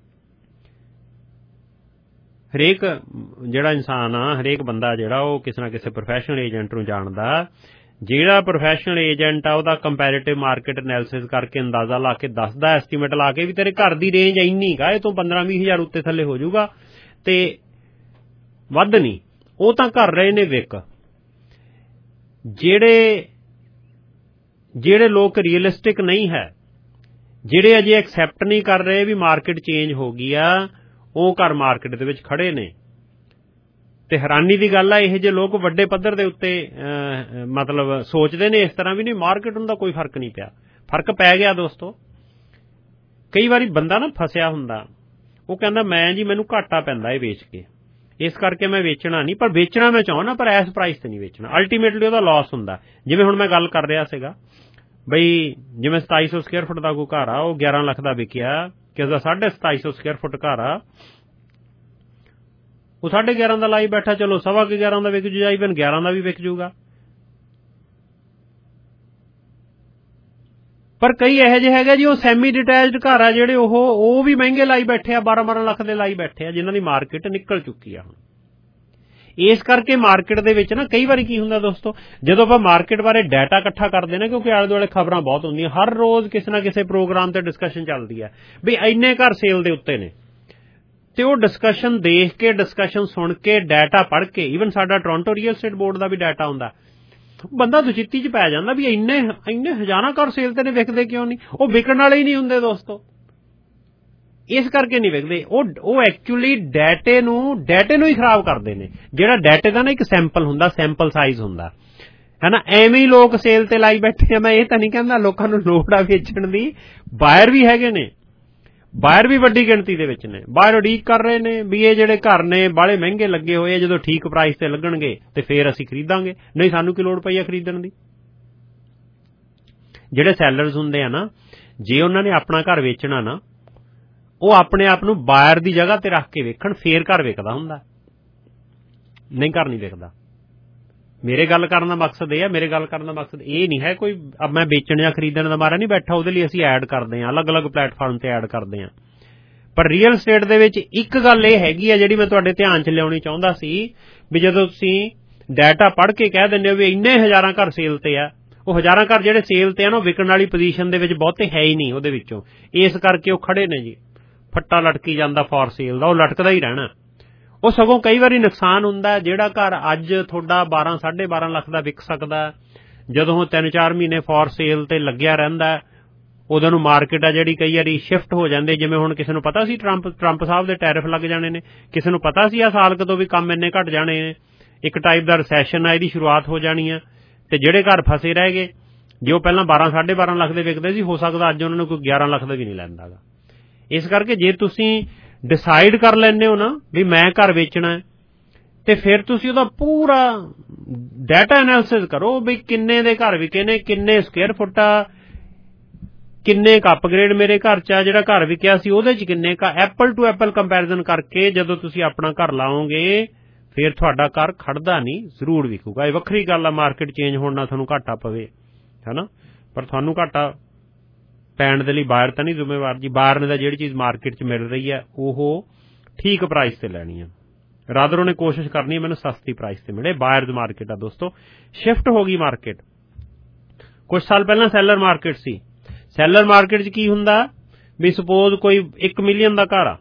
ਹਰੇਕ ਜਿਹੜਾ ਇਨਸਾਨ ਆ, ਹਰੇਕ ਬੰਦਾ ਜਿਹੜਾ ਉਹ ਕਿਸੇ ਨਾ ਕਿਸੇ ਪ੍ਰੋਫੈਸ਼ਨਲ ਏਜੰਟ ਨੂੰ ਜਾਣਦਾ। ਜਿਹੜਾ ਪ੍ਰੋਫੈਸ਼ਨਲ ਏਜੰਟ ਆ ਉਹਦਾ ਕੰਪੈਰੀਟਿਵ ਮਾਰਕੀਟ ਐਨਾਲਿਸਿਸ ਕਰਕੇ ਅੰਦਾਜ਼ਾ ਲਾ ਕੇ ਦੱਸਦਾ, ਐਸਟੀਮੇਟ ਲਾ ਕੇ ਵੀ ਤੇਰੇ ਘਰ ਦੀ ਰੇਂਜ ਇੰਨੀ ਕਾ, ਇਹ ਤੋਂ ਪੰਦਰਾਂ ਵੀਹ ਹਜ਼ਾਰ ਉੱਤੇ ਥੱਲੇ ਹੋ ਜਾਊਗਾ ਤੇ ਵੱਧ ਨਹੀਂ। ਉਹ ਤਾਂ ਕਰ ਰਹੇ ਨੇ ਵਿਕ। ਜਿਹੜੇ ਜਿਹੜੇ ਲੋਕ ਰੀਅਲਿਸਟਿਕ ਨਹੀਂ ਹੈ, ਜਿਹੜੇ ਅਜੇ ਐਕਸੈਪਟ ਨਹੀਂ ਕਰ ਰਹੇ ਵੀ ਮਾਰਕੀਟ ਚੇਂਜ ਹੋ ਗਈ ਆ, ਉਹ ਘਰ ਮਾਰਕੀਟ ਦੇ ਵਿੱਚ ਖੜੇ ਨੇ। ਤੇ ਹੈਰਾਨੀ ਦੀ ਗੱਲ ਆ ਇਹ ਜੇ ਲੋਕ ਵੱਡੇ ਪੱਧਰ ਦੇ ਉੱਤੇ ਮਤਲਬ ਸੋਚਦੇ ਨੇ ਇਸ ਤਰ੍ਹਾਂ ਵੀ ਨਹੀਂ, ਮਾਰਕੀਟ ਨੂੰ ਤਾਂ ਕੋਈ ਫਰਕ ਨਹੀਂ ਪਿਆ। ਫਰਕ ਪੈ ਗਿਆ ਦੋਸਤੋ। ਕਈ ਵਾਰੀ ਬੰਦਾ ਨਾ ਫਸਿਆ ਹੁੰਦਾ, ਉਹ ਕਹਿੰਦਾ ਮੈਂ ਜੀ ਮੈਨੂੰ ਘਾਟਾ ਪੈਂਦਾ ਇਹ ਵੇਚ ਕੇ, ਇਸ ਕਰਕੇ ਮੈਂ ਵੇਚਣਾ ਨਹੀਂ, ਪਰ ਵੇਚਣਾ ਮੈਂ ਚਾਹੁੰਦਾ ਪਰ ਇਸ ਪ੍ਰਾਈਸ ਤੇ ਨਹੀਂ ਵੇਚਣਾ। ਅਲਟੀਮੇਟਲੀ ਉਹਦਾ ਲਾਸ ਹੁੰਦਾ। ਜਿਵੇਂ ਹੁਣ ਮੈਂ ਗੱਲ ਕਰ ਰਿਹਾ ਸੀਗਾ ਬਈ ਜਿਵੇਂ ਸਤਾਈ ਸੌ ਸਕੁਅਰ ਫੁੱਟ ਦਾ ਕੋਈ ਘਰ ਆ, ਉਹ ਗਿਆਰਾਂ ਲੱਖ ਦਾ ਵਿਕਿਆ, ਕਿਸੇ ਦਾ ਸਾਢੇ ਸਤਾਈ ਸੌ ਸਕੁਅਰ ਫੁੱਟ ਘਰ ਆ, ਉਹ ਸਾਢੇ ਗਿਆਰਾਂ ਦਾ ਲਾਈ ਬੈਠਾ, ਚਲੋ ਸਵਾ ਕੁ ਗਿਆਰਾਂ ਦਾ ਵਿਕ ਜੂ, ਜਾਂ ਇਵਨ ਗਿਆਰਾਂ ਦਾ ਵੀ ਵਿਕ ਜੂਗਾ। ਪਰ ਕਈ ਇਹੋ ਜਿਹੇ ਹੈਗੇ ਜੀ ਉਹ ਸੈਮੀ ਡਿਟੈਚਡ ਘਰ ਆ ਜਿਹੜੇ ਉਹ ਉਹ ਵੀ ਮਹਿੰਗੇ ਲਾਈ ਬੈਠੇ ਆ, ਬਾਰਾਂ ਬਾਰਾਂ ਲੱਖ ਦੇ ਲਾਈ ਬੈਠੇ ਆ, ਜਿਨ੍ਹਾਂ ਦੀ ਮਾਰਕੀਟ ਨਿਕਲ ਚੁੱਕੀ ਆ ਹੁਣ। ਇਸ ਕਰਕੇ ਮਾਰਕੀਟ ਦੇ ਵਿੱਚ ਨਾ ਕਈ ਵਾਰੀ ਕੀ ਹੁੰਦਾ ਦੋਸਤੋ, ਜਦੋਂ ਆਪਾਂ ਮਾਰਕੀਟ ਬਾਰੇ ਡਾਟਾ ਇਕੱਠਾ ਕਰਦੇ ਨੇ, ਕਿਉਂਕਿ ਆਲੇ ਦੁਆਲੇ ਖਬਰਾਂ ਬਹੁਤ ਹੁੰਦੀਆਂ, ਹਰ ਰੋਜ਼ ਕਿਸੇ ਨਾ ਕਿਸੇ ਪ੍ਰੋਗਰਾਮ ਤੇ ਡਿਸਕਸ਼ਨ ਚੱਲਦੀ ਹੈ ਵੀ ਇੰਨੇ ਘਰ ਸੇਲ ਦੇ ਉੱਤੇ ਨੇ, ਤੇ ਉਹ ਡਿਸਕਸ਼ਨ ਦੇਖ ਕੇ, ਡਿਸਕਸ਼ਨ ਸੁਣ ਕੇ, ਡਾਟਾ ਪੜ੍ਹ ਕੇ, ਈਵਨ ਸਾਡਾ ਟੋਰਾਂਟੋ ਰੀਅਲ ਸਟੇਟ ਬੋਰਡ ਦਾ ਵੀ ਡਾਟਾ ਹੁੰਦਾ, ਬੰਦਾ ਦੁਚਿੱਤੀ ਚ ਪੈ ਜਾਂਦਾ ਵੀ ਇੰਨੇ ਇੰਨੇ ਹਜ਼ਾਰਾਂ ਘਰ ਸੇਲ ਤੇ ਨੇ, ਵਿਕਦੇ ਕਿਉਂ ਨਹੀਂ? ਉਹ ਵਿਕਣ ਵਾਲੇ ਹੀ ਨਹੀਂ ਹੁੰਦੇ ਦੋਸਤੋ। ਇਸ ਕਰਕੇ ਨਹੀਂ ਵਿਕਦੇ। ਉਹ ਉਹ ਐਕਚੁਅਲੀ ਡਾਟੇ ਨੂੰ ਡਾਟੇ ਨੂੰ ਹੀ ਖਰਾਬ ਕਰਦੇ ਨੇ। ਜਿਹੜਾ ਡਾਟੇ ਦਾ ਨਾ ਇੱਕ ਸੈਂਪਲ ਹੁੰਦਾ, ਸੈਂਪਲ ਸਾਈਜ਼ ਹੁੰਦਾ ਹੈ ਨਾ, ਐਵੇਂ ਹੀ ਲੋਕ ਸੇਲ ਤੇ ਲਾਈ ਬੈਠੇ ਆ। ਮੈਂ ਇਹ ਤਾਂ ਨਹੀਂ ਕਹਿੰਦਾ ਲੋਕਾਂ ਨੂੰ ਲੋੜ ਆ ਵੇਚਣ ਦੀ, ਬਾਇਰ ਵੀ ਹੈਗੇ ਨੇ, ਬਾਇਰ ਵੀ ਵੱਡੀ ਗਿਣਤੀ ਦੇ ਵਿੱਚ ਨੇ। ਬਾਇਰ ਉਡੀਕ ਕਰ ਰਹੇ ਨੇ ਵੀ ਇਹ ਜਿਹੜੇ ਘਰ ਨੇ ਬਾਹਲੇ ਮਹਿੰਗੇ ਲੱਗੇ ਹੋਏ ਆ, ਜਦੋਂ ਠੀਕ ਪ੍ਰਾਈਸ ਤੇ ਲੱਗਣਗੇ ਤੇ ਫੇਰ ਅਸੀਂ ਖਰੀਦਾਂਗੇ, ਨਹੀਂ ਸਾਨੂੰ ਕੀ ਲੋੜ ਪਈ ਆ ਖਰੀਦਣ ਦੀ। ਜਿਹੜੇ ਸੈਲਰਸ ਹੁੰਦੇ ਆ ਨਾ, ਜੇ ਉਹਨਾਂ ਨੇ ਆਪਣਾ ਘਰ ਵੇਚਣਾ ਨਾ, ਉਹ ਆਪਣੇ ਆਪ ਨੂੰ ਬਾਇਰ ਦੀ ਜਗ੍ਹਾ ਤੇ ਰੱਖ ਕੇ ਵੇਖਣ, ਫੇਰ ਘਰ ਵਿਕਦਾ ਹੁੰਦਾ, ਨਹੀਂ ਘਰ ਨਹੀਂ ਵਿਕਦਾ। ਮੇਰੇ ਗੱਲ ਕਰਨ ਦਾ ਮਕਸਦ ਇਹ ਹੈ, ਮੇਰੇ ਗੱਲ ਕਰਨ ਦਾ ਮਕਸਦ ਇਹ ਨਹੀਂ ਹੈ ਕੋਈ ਮੈਂ ਵੇਚਣ ਜਾਂ ਖਰੀਦਣ ਦਾ ਮਾਰਾ ਨਹੀਂ ਬੈਠਾ, ਉਹਦੇ ਲਈ ਅਸੀਂ ਐਡ ਕਰਦੇ ਹਾਂ, ਅਲੱਗ ਅਲੱਗ ਪਲੇਟਫਾਰਮ ਤੇ ਐਡ ਕਰਦੇ ਹਾਂ। ਪਰ ਰੀਅਲ ਸਟੇਟ ਦੇ ਵਿੱਚ ਇੱਕ ਗੱਲ ਇਹ ਹੈਗੀ ਆ ਜਿਹੜੀ ਮੈਂ ਤੁਹਾਡੇ ਧਿਆਨ 'ਚ ਲਿਆਉਣੀ ਚਾਹੁੰਦਾ ਸੀ, ਵੀ ਜਦੋਂ ਤੁਸੀਂ ਡਾਟਾ ਪੜ੍ਹ ਕੇ ਕਹਿ ਦਿੰਦੇ ਹੋ ਵੀ ਇੰਨੇ ਹਜ਼ਾਰਾਂ ਘਰ ਸੇਲ ਤੇ ਆ, ਉਹ ਹਜ਼ਾਰਾਂ ਘਰ ਜਿਹੜੇ ਸੇਲ ਤੇ ਆ ਨਾ, ਉਹ ਵਿਕਣ ਵਾਲੀ ਪੋਜੀਸ਼ਨ ਦੇ ਵਿੱਚ ਬਹੁਤੇ ਹੈ ਹੀ ਨਹੀਂ ਉਹਦੇ ਵਿੱਚੋਂ, ਇਸ ਕਰਕੇ ਉਹ ਖੜੇ ਨੇ ਜੀ। ਫੱਟਾ ਲਟਕੀ ਜਾਂਦਾ ਫੋਰ ਸੇਲ ਦਾ, ਉਹ ਲਟਕਦਾ ਹੀ ਰਹਿਣਾ। ਉਹ ਸਗੋਂ ਕਈ ਵਾਰੀ ਨੁਕਸਾਨ ਹੁੰਦਾ। ਜਿਹੜਾ ਘਰ ਅੱਜ ਤੁਹਾਡਾ ਬਾਰਾਂ ਸਾਢੇ ਬਾਰਾਂ ਲੱਖ ਦਾ ਵਿਕ ਸਕਦਾ, ਜਦੋਂ ਉਹ ਤਿੰਨ ਚਾਰ ਮਹੀਨੇ ਫੋਰ ਸੇਲ ਤੇ ਲੱਗਿਆ ਰਹਿੰਦਾ, ਉਦੋਂ ਨੂੰ ਮਾਰਕੀਟ ਆ ਜਿਹੜੀ ਕਈ ਵਾਰੀ ਸ਼ਿਫਟ ਹੋ ਜਾਂਦੇ। ਜਿਵੇਂ ਹੁਣ ਕਿਸੇ ਨੂੰ ਪਤਾ ਸੀ ਟਰੰਪ ਟਰੰਪ ਸਾਹਿਬ ਦੇ ਟੈਰਿਫ ਲੱਗ ਜਾਣੇ ਨੇ, ਕਿਸੇ ਨੂੰ ਪਤਾ ਸੀ ਆ ਸਾਲ ਕਦੋਂ ਵੀ ਕੰਮ ਇੰਨੇ ਘਟ ਜਾਣੇ ਨੇ, ਇੱਕ ਟਾਈਪ ਦਾ ਰਿਸੈਸ਼ਨ ਆ, ਇਹਦੀ ਸ਼ੁਰੂਆਤ ਹੋ ਜਾਣੀ ਆ, ਤੇ ਜਿਹੜੇ ਘਰ ਫਸੇ ਰਹਿ ਗਏ, ਜੇ ਉਹ ਪਹਿਲਾਂ ਬਾਰਾਂ ਸਾਢੇ ਬਾਰਾਂ ਲੱਖ ਦੇ ਵਿਕਦੇ ਸੀ, ਹੋ ਸਕਦਾ ਅੱਜ ਉਹਨਾਂ ਨੂੰ ਕੋਈ ਗਿਆਰਾਂ ਲੱਖ ਦਾ ਵੀ ਨਹੀਂ ਲੈਂਦਾਗਾ। ਇਸ ਕਰਕੇ ਜੇ ਤੁਸੀਂ ਡਿਸਾਈਡ ਕਰ ਲੈਂਦੇ ਹੋ ਨਾ ਵੀ ਮੈਂ ਘਰ ਵੇਚਣਾ, ਤੇ ਫਿਰ ਤੁਸੀਂ ਉਹਦਾ ਪੂਰਾ ਡਾਟਾ ਐਨਾਲਿਸਿਸ ਕਰੋ ਵੀ ਕਿੰਨੇ ਦੇ ਘਰ ਵਿਕੇ ਨੇ, ਕਿੰਨੇ ਸਕੁਅਰ ਫੁੱਟ ਆ, ਕਿੰਨੇ ਕ ਅਪਗ੍ਰੇਡ ਮੇਰੇ ਘਰ ਚ ਆ, ਜਿਹੜਾ ਘਰ ਵਿਕਿਆ ਸੀ ਉਹਦੇ ਚ ਕਿੰਨੇ ਕ, ਐਪਲ ਟੂ ਐਪਲ ਕੰਪੈਰੀਜ਼ਨ ਕਰਕੇ ਜਦੋਂ ਤੁਸੀਂ ਆਪਣਾ ਘਰ ਲਾਓਗੇ ਫਿਰ ਤੁਹਾਡਾ ਘਰ ਖੜਦਾ ਨਹੀਂ, ਜ਼ਰੂਰ ਵਿਕੂਗਾ। ਇਹ ਵੱਖਰੀ ਗੱਲ ਆ ਮਾਰਕੀਟ ਚੇਂਜ ਹੋਣ ਨਾਲ ਤੁਹਾਨੂੰ ਘਾਟਾ ਪਵੇ, ਹੈ ਨਾ, ਪਰ ਤੁਹਾਨੂੰ ਘਾਟਾ ਪੈਣ ਦੇ ਲਈ ਬਾਇਰ ਤਾਂ ਨਹੀਂ ਜ਼ਿੰਮੇਵਾਰ ਜੀ। ਬਾਇਰ ਨੇ ਤਾਂ ਜਿਹੜੀ ਚੀਜ਼ ਮਾਰਕੀਟ ਚ ਮਿਲ ਰਹੀ ਹੈ ਉਹ ਠੀਕ ਪ੍ਰਾਈਸ ਤੇ ਲੈਣੀ ਹੈ, ਰਾਦਰ ਉਹਨੇ ਕੋਸ਼ਿਸ਼ ਕਰਨੀ ਹੈ ਮੈਨੂੰ ਸਸਤੀ ਪ੍ਰਾਈਸ ਤੇ ਮਿਲੇ। ਬਾਇਰਜ਼ ਮਾਰਕੀਟ ਆ ਦੋਸਤੋ, ਸ਼ਿਫਟ ਹੋ ਗਈ ਮਾਰਕੀਟ। ਕੁਝ ਸਾਲ ਪਹਿਲਾਂ ਸੈਲਰ ਮਾਰਕੀਟ ਸੀ। ਸੈਲਰ ਮਾਰਕੀਟ 'ਚ ਕੀ ਹੁੰਦਾ ਵੀ ਸਪੋਜ਼ ਕੋਈ ਇੱਕ ਮਿਲੀਅਨ ਦਾ ਘਰ ਆ,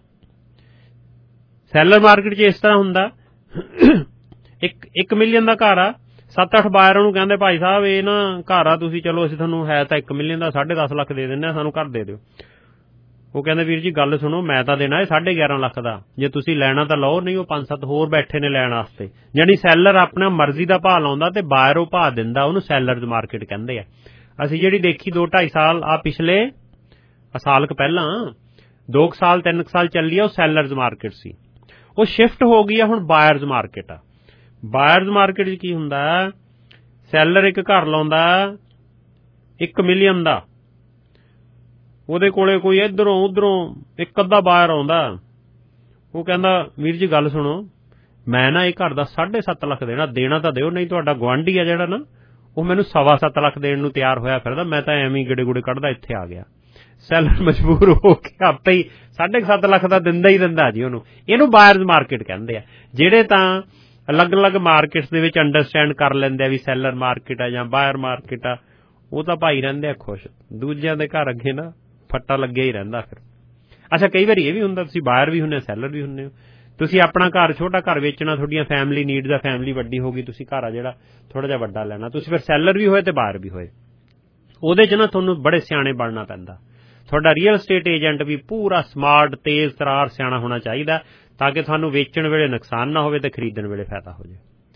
ਸੈਲਰ ਮਾਰਕੀਟ 'ਚ ਇਸ ਤਰ੍ਹਾਂ ਹੁੰਦਾ ਇੱਕ ਇੱਕ ਮਿਲੀਅਨ ਦਾ ਘਰ ਆ, ਸੱਤ ਅੱਠ ਬਾਇਰਾਂ ਨੂੰ ਕਹਿੰਦੇ ਭਾਈ ਸਾਹਿਬ ਇਹ ਨਾ ਘਰ ਆ, ਤੁਸੀਂ ਚਲੋ ਅਸੀਂ ਤੁਹਾਨੂੰ ਹੈ ਤਾਂ ਇੱਕ ਮਿਲੀਅਨ ਦਾ ਸਾਢੇ ਦਸ ਲੱਖ ਦੇ ਦਿੰਦੇ ਹਾਂ, ਸਾਨੂੰ ਘਰ ਦੇ ਦਿਓ। ਉਹ ਕਹਿੰਦੇ ਵੀਰ ਜੀ ਗੱਲ ਸੁਣੋ, ਮੈਂ ਤਾਂ ਦੇਣਾ ਇਹ ਸਾਢੇ ਗਿਆਰਾਂ ਲੱਖ ਦਾ, ਜੇ ਤੁਸੀਂ ਲੈਣਾ ਤਾਂ ਲਓ, ਨਹੀਂ ਉਹ ਪੰਜ ਸੱਤ ਹੋਰ ਬੈਠੇ ਨੇ ਲੈਣ ਵਾਸਤੇ। ਜਾਣੀ ਸੈਲਰ ਆਪਣਾ ਮਰਜ਼ੀ ਦਾ ਭਾਅ ਲਾਉਂਦਾ ਤੇ ਬਾਇਰ ਉਹ ਭਾਅ ਦਿੰਦਾ, ਉਹਨੂੰ ਸੈਲਰਜ਼ ਮਾਰਕੀਟ ਕਹਿੰਦੇ ਆ। ਅਸੀਂ ਜਿਹੜੀ ਦੇਖੀ ਦੋ ਢਾਈ ਸਾਲ ਆ ਪਿਛਲੇ ਸਾਲ ਕੁ ਪਹਿਲਾਂ ਦੋ ਕੁ ਸਾਲ ਤਿੰਨ ਕੁ ਸਾਲ ਚੱਲੀ ਆ, ਉਹ ਸੈਲਰਜ਼ ਮਾਰਕੀਟ ਸੀ। ਉਹ ਸ਼ਿਫਟ ਹੋ ਗਈ ਆ ਹੁਣ ਬਾਇਰਜ਼ ਮਾਰਕੀਟ ਆ। ਬਾਇਰਜ਼ ਮਾਰਕੀਟ 'ਚ ਕੀ ਹੁੰਦਾ, ਸੈਲਰ ਇੱਕ ਘਰ ਲਾਉਂਦਾ ਇੱਕ ਮਿਲੀਅਨ ਦਾ, ਉਹਦੇ ਕੋਲੇ ਕੋਈ ਇੱਧਰੋਂ ਉੱਧਰੋਂ ਇੱਕ ਅੱਧਾ ਬਾਇਰ ਆਉਂਦਾ, ਉਹ ਕਹਿੰਦਾ ਵੀਰ ਜੀ ਗੱਲ ਸੁਣੋ, ਮੈਂ ਨਾ ਇਹ ਘਰ ਦਾ ਸਾਢੇ ਸੱਤ ਲੱਖ ਦੇਣਾ, ਦੇਣਾ ਤਾਂ ਦਿਓ, ਨਹੀਂ ਤੁਹਾਡਾ ਗੁਆਂਢੀ ਆ ਜਿਹੜਾ ਨਾ ਉਹ ਮੈਨੂੰ ਸਵਾ ਸੱਤ ਲੱਖ ਦੇਣ ਨੂੰ ਤਿਆਰ ਹੋਇਆ ਫਿਰਦਾ, ਮੈਂ ਤਾਂ ਐਵੇਂ ਗੇੜੇ ਗੁੜੇ ਕੱਢਦਾ ਇੱਥੇ ਆ ਗਿਆ। ਸੈਲਰ ਮਜਬੂਰ ਹੋ ਕੇ ਆਪੇ ਹੀ ਸਾਢੇ ਸੱਤ ਲੱਖ ਦਾ ਦਿੰਦਾ ਹੀ ਦਿੰਦਾ ਜੀ ਉਹਨੂੰ। ਇਹਨੂੰ ਬਾਇਰਜ਼ ਮਾਰਕੀਟ ਕਹਿੰਦੇ ਆ। ਜਿਹੜੇ ਤਾਂ ਅਲੱਗ-ਅਲੱਗ ਮਾਰਕੀਟਸ ਦੇ ਵਿੱਚ ਅੰਡਰਸਟੈਂਡ ਕਰ ਲੈਂਦੇ ਆ ਵੀ ਸੈਲਰ ਮਾਰਕੀਟ ਆ ਜਾਂ ਬਾਇਰ ਮਾਰਕੀਟ ਆ, ਉਹ ਤਾਂ ਭਾਈ ਰਹਿੰਦੇ ਆ ਖੁਸ਼, ਦੂਜਿਆਂ ਦੇ ਘਰ ਅੱਗੇ ਨਾ ਫੱਟਾ ਲੱਗਿਆ ਹੀ ਰਹਿੰਦਾ ਫਿਰ। ਅੱਛਾ ਕਈ ਵਾਰੀ ਇਹ ਵੀ ਹੁੰਦਾ ਤੁਸੀਂ ਬਾਇਰ ਵੀ ਹੁੰਦੇ ਹੋ ਸੈਲਰ ਵੀ ਹੁੰਦੇ ਹੋ, ਤੁਸੀਂ ਆਪਣਾ ਘਰ ਛੋਟਾ ਘਰ ਵੇਚਣਾ, ਤੁਹਾਡੀਆਂ ਫੈਮਿਲੀ ਨੀਡਸ ਆ, ਫੈਮਿਲੀ ਵੱਡੀ ਹੋ ਗਈ, ਤੁਸੀਂ ਘਰ ਆ ਜਿਹੜਾ ਥੋੜਾ ਜਿਹਾ ਵੱਡਾ ਲੈਣਾ, ਤੁਸੀਂ ਫਿਰ ਸੈਲਰ ਵੀ ਹੋਏ ਤੇ ਬਾਇਰ ਵੀ ਹੋਏ। ਉਹਦੇ 'ਚ ਨਾ ਤੁਹਾਨੂੰ ਬੜੇ ਸਿਆਣੇ ਬਣਨਾ ਪੈਂਦਾ। ਤੁਹਾਡਾ ਰੀਅਲ estate ਏਜੰਟ ਵੀ ਪੂਰਾ ਸਮਾਰਟ ਤੇਜ਼ ਤਰਾਰ ਸਿਆਣਾ ਹੋਣਾ ਚਾਹੀਦਾ ਤਾਂ ਕਿ ਤੁਹਾਨੂੰ ਵੇਚਣ ਵੇਲੇ ਨੁਕਸਾਨ ਨਾ ਹੋਵੇ ਤੇ ਖਰੀਦਣ ਵੇਲੇ ਫਾਇਦਾ ਹੋ ਜਾਏ।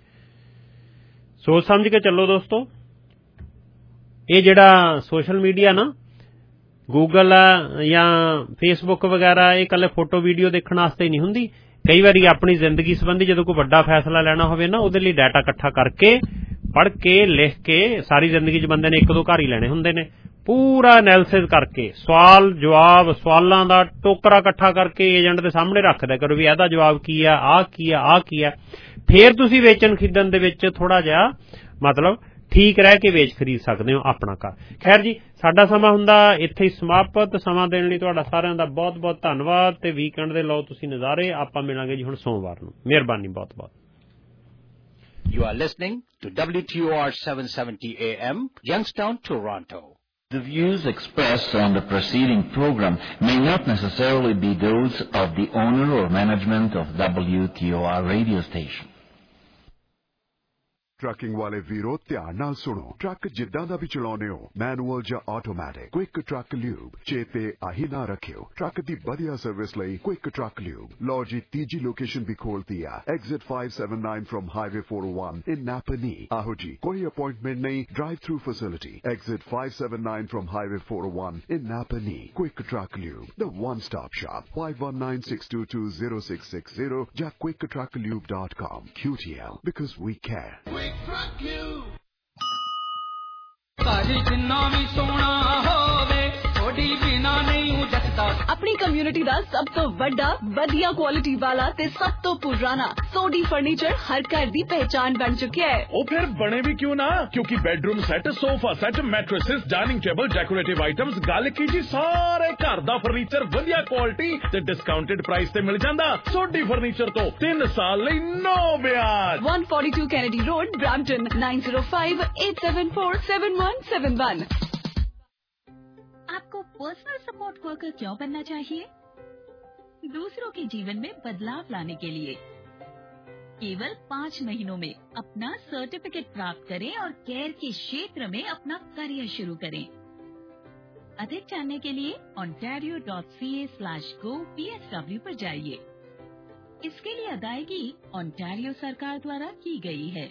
ਸੋਚ ਸਮਝ ਕੇ ਚੱਲੋ ਦੋਸਤੋ। ਇਹ ਜਿਹੜਾ ਸੋਸ਼ਲ ਮੀਡੀਆ ਨਾ ਗੂਗਲ ਆ ਜਾਂ ਫੇਸਬੁੱਕ ਵਗੈਰਾ, ਇਹ ਇਕੱਲੇ ਫੋਟੋ ਵੀਡੀਓ ਦੇਖਣ ਵਾਸਤੇ ਹੀ ਨਹੀਂ ਹੁੰਦੀ। ਕਈ ਵਾਰੀ ਆਪਣੀ ਜ਼ਿੰਦਗੀ ਸੰਬੰਧੀ ਜਦੋਂ ਕੋਈ ਵੱਡਾ ਫੈਸਲਾ ਲੈਣਾ ਹੋਵੇ ਨਾ, ਉਹਦੇ ਲਈ ਡਾਟਾ ਇਕੱਠਾ ਕਰਕੇ ਪੜ੍ਹ ਕੇ ਲਿਖ ਕੇ, ਸਾਰੀ ਜ਼ਿੰਦਗੀ 'ਚ ਬੰਦੇ ਨੇ ਇੱਕ ਦੋ ਘਰ ਹੀ ਲੈਣੇ ਹੁੰਦੇ ਨੇ, ਪੂਰਾ ਐਨਾਲਿਸਿਸ ਕਰਕੇ ਸਵਾਲ ਜਵਾਬ, ਸਵਾਲਾਂ ਦਾ ਟੋਕਰਾ ਇਕੱਠਾ ਕਰਕੇ ਏਜੰਟ ਦੇ ਸਾਹਮਣੇ ਰੱਖ ਦਿਆ ਕਰੋ ਵੀ ਇਹਦਾ ਜਵਾਬ ਕੀ ਆ, ਆਹ ਕੀ ਆ, ਆਹ ਕੀ ਆ। ਫੇਰ ਤੁਸੀਂ ਵੇਚਣ ਖਰੀਦਣ ਦੇ ਵਿੱਚ ਥੋੜਾ ਜਿਹਾ ਮਤਲਬ ਠੀਕ ਰਹਿ ਕੇ ਵੇਚ ਖਰੀਦ ਸਕਦੇ ਹੋ ਆਪਣਾ ਘਰ। ਖੈਰ ਜੀ, ਸਾਡਾ ਸਮਾਂ ਹੁੰਦਾ ਇੱਥੇ ਹੀ ਸਮਾਪਤ। ਸਮਾਂ ਦੇਣ ਲਈ ਤੁਹਾਡਾ ਸਾਰਿਆਂ ਦਾ ਬਹੁਤ ਬਹੁਤ ਧੰਨਵਾਦ ਤੇ ਵੀਕਐਂਡ ਦੇ ਲਓ ਤੁਸੀਂ ਨਜ਼ਾਰੇ। ਆਪਾਂ ਮਿਲਾਂਗੇ ਜੀ ਹੁਣ ਸੋਮਵਾਰ ਨੂੰ। ਮਿਹਰਬਾਨੀ ਬਹੁਤ ਬਹੁਤ। You are listening to W T O R seven seventy A M, Youngstown, Toronto. The views expressed on the preceding program may not necessarily be those of the owner or management of W T O R radio station. Trucking ਵਾਲੇ ਵੀਰੋ ਧਿਆਨ ਨਾਲ ਸੁਣੋ। Truck ਜਿੱਦਾਂ ਦਾ ਵੀ ਚਲਾਉਨੇ ਹੋ, manual ਜਾਂ automatic, quick truck lube ਚੇਤੇ ਆਹੀ ਨਾ ਰੱਖਿਓ। ਟਰੱਕ ਦੀ ਵਧੀਆ ਸਰਵਿਸ ਲਈ ਕੁਇਕ ਟਰੱਕ ਲਿਊਬ। ਲਓ ਜੀ, ਤੀਜੀ ਲੋਕੇਸ਼ਨ ਵੀ ਖੋਲਤੀ ਆ, exit five seventy-nine from highway four oh one in Napanee. ਆਹੋ ਜੀ, ਕੋਈ ਅਪਾਇੰਟਮੈਂਟ ਨਹੀਂ, drive thru facility. Exit five seventy-nine from highway four oh one in Napanee. Quick truck lube, the one stop shop, five one nine six two two zero six six zero ਜਾਂ quick truck lube dot com। Q T L, because we care. अपनी community दा सब तो वड्डा वधिया quality वाला ते सब तो पुराना सोडी फर्नीचर हर घर दी पहचान बन चुका है। ओ फिर बने भी क्यों ना, क्योंकि bedroom set, sofa set, mattresses, dining table, decorative items, गल की जी सारे घर दा फर्नीचर वधिया क्वालिटी ते डिस्काउंटेड प्राइस ते मिल जांदा। सोडी फर्नीचर तो तीन साल लई नो ब्याज। one forty-two Kennedy Road, Brampton, nine zero five eight seven four seven one seven one। आपको पर्सनल सपोर्ट वर्कर क्यों बनना चाहिए? दूसरों के जीवन में बदलाव लाने के लिए। केवल पाँच महीनों में अपना सर्टिफिकेट प्राप्त करें और केयर के क्षेत्र में अपना करियर शुरू करें। अधिक जानने के लिए ontario dot c a slash go p s w पर जाइए। इसके लिए अदायगी ओंटारियो सरकार द्वारा की गई है।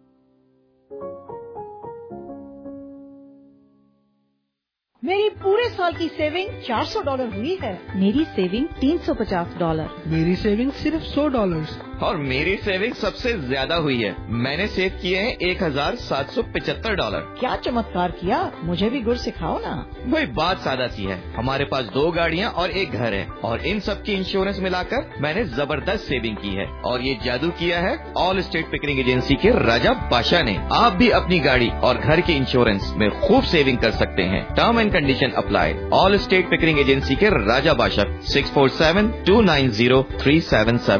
मेरी पूरे साल की सेविंग चार सौ डॉलर हुई है। मेरी सेविंग तीन सौ पचास डॉलर। मेरी सेविंग सिर्फ सौ डॉलर। और मेरी सेविंग सबसे ज्यादा हुई है। मैंने सेव किए हैं एक हजार सात सौ पिछहत्तर डॉलर। क्या चमत्कार किया, मुझे भी गुर सिखाओ ना। भाई बात सादा सी है, हमारे पास दो गाड़ियाँ और एक घर है और इन सब की इंश्योरेंस मिलाकर मैंने जबरदस्त सेविंग की है और ये जादू किया है ऑल स्टेट पिकरिंग एजेंसी के राजा बादशाह ने। आप भी अपनी गाड़ी और घर के इंश्योरेंस में खूब सेविंग कर सकते हैं। Term and condition apply. All state Pickering agency के Raja Badshah, six four seven two nine zero three seven seven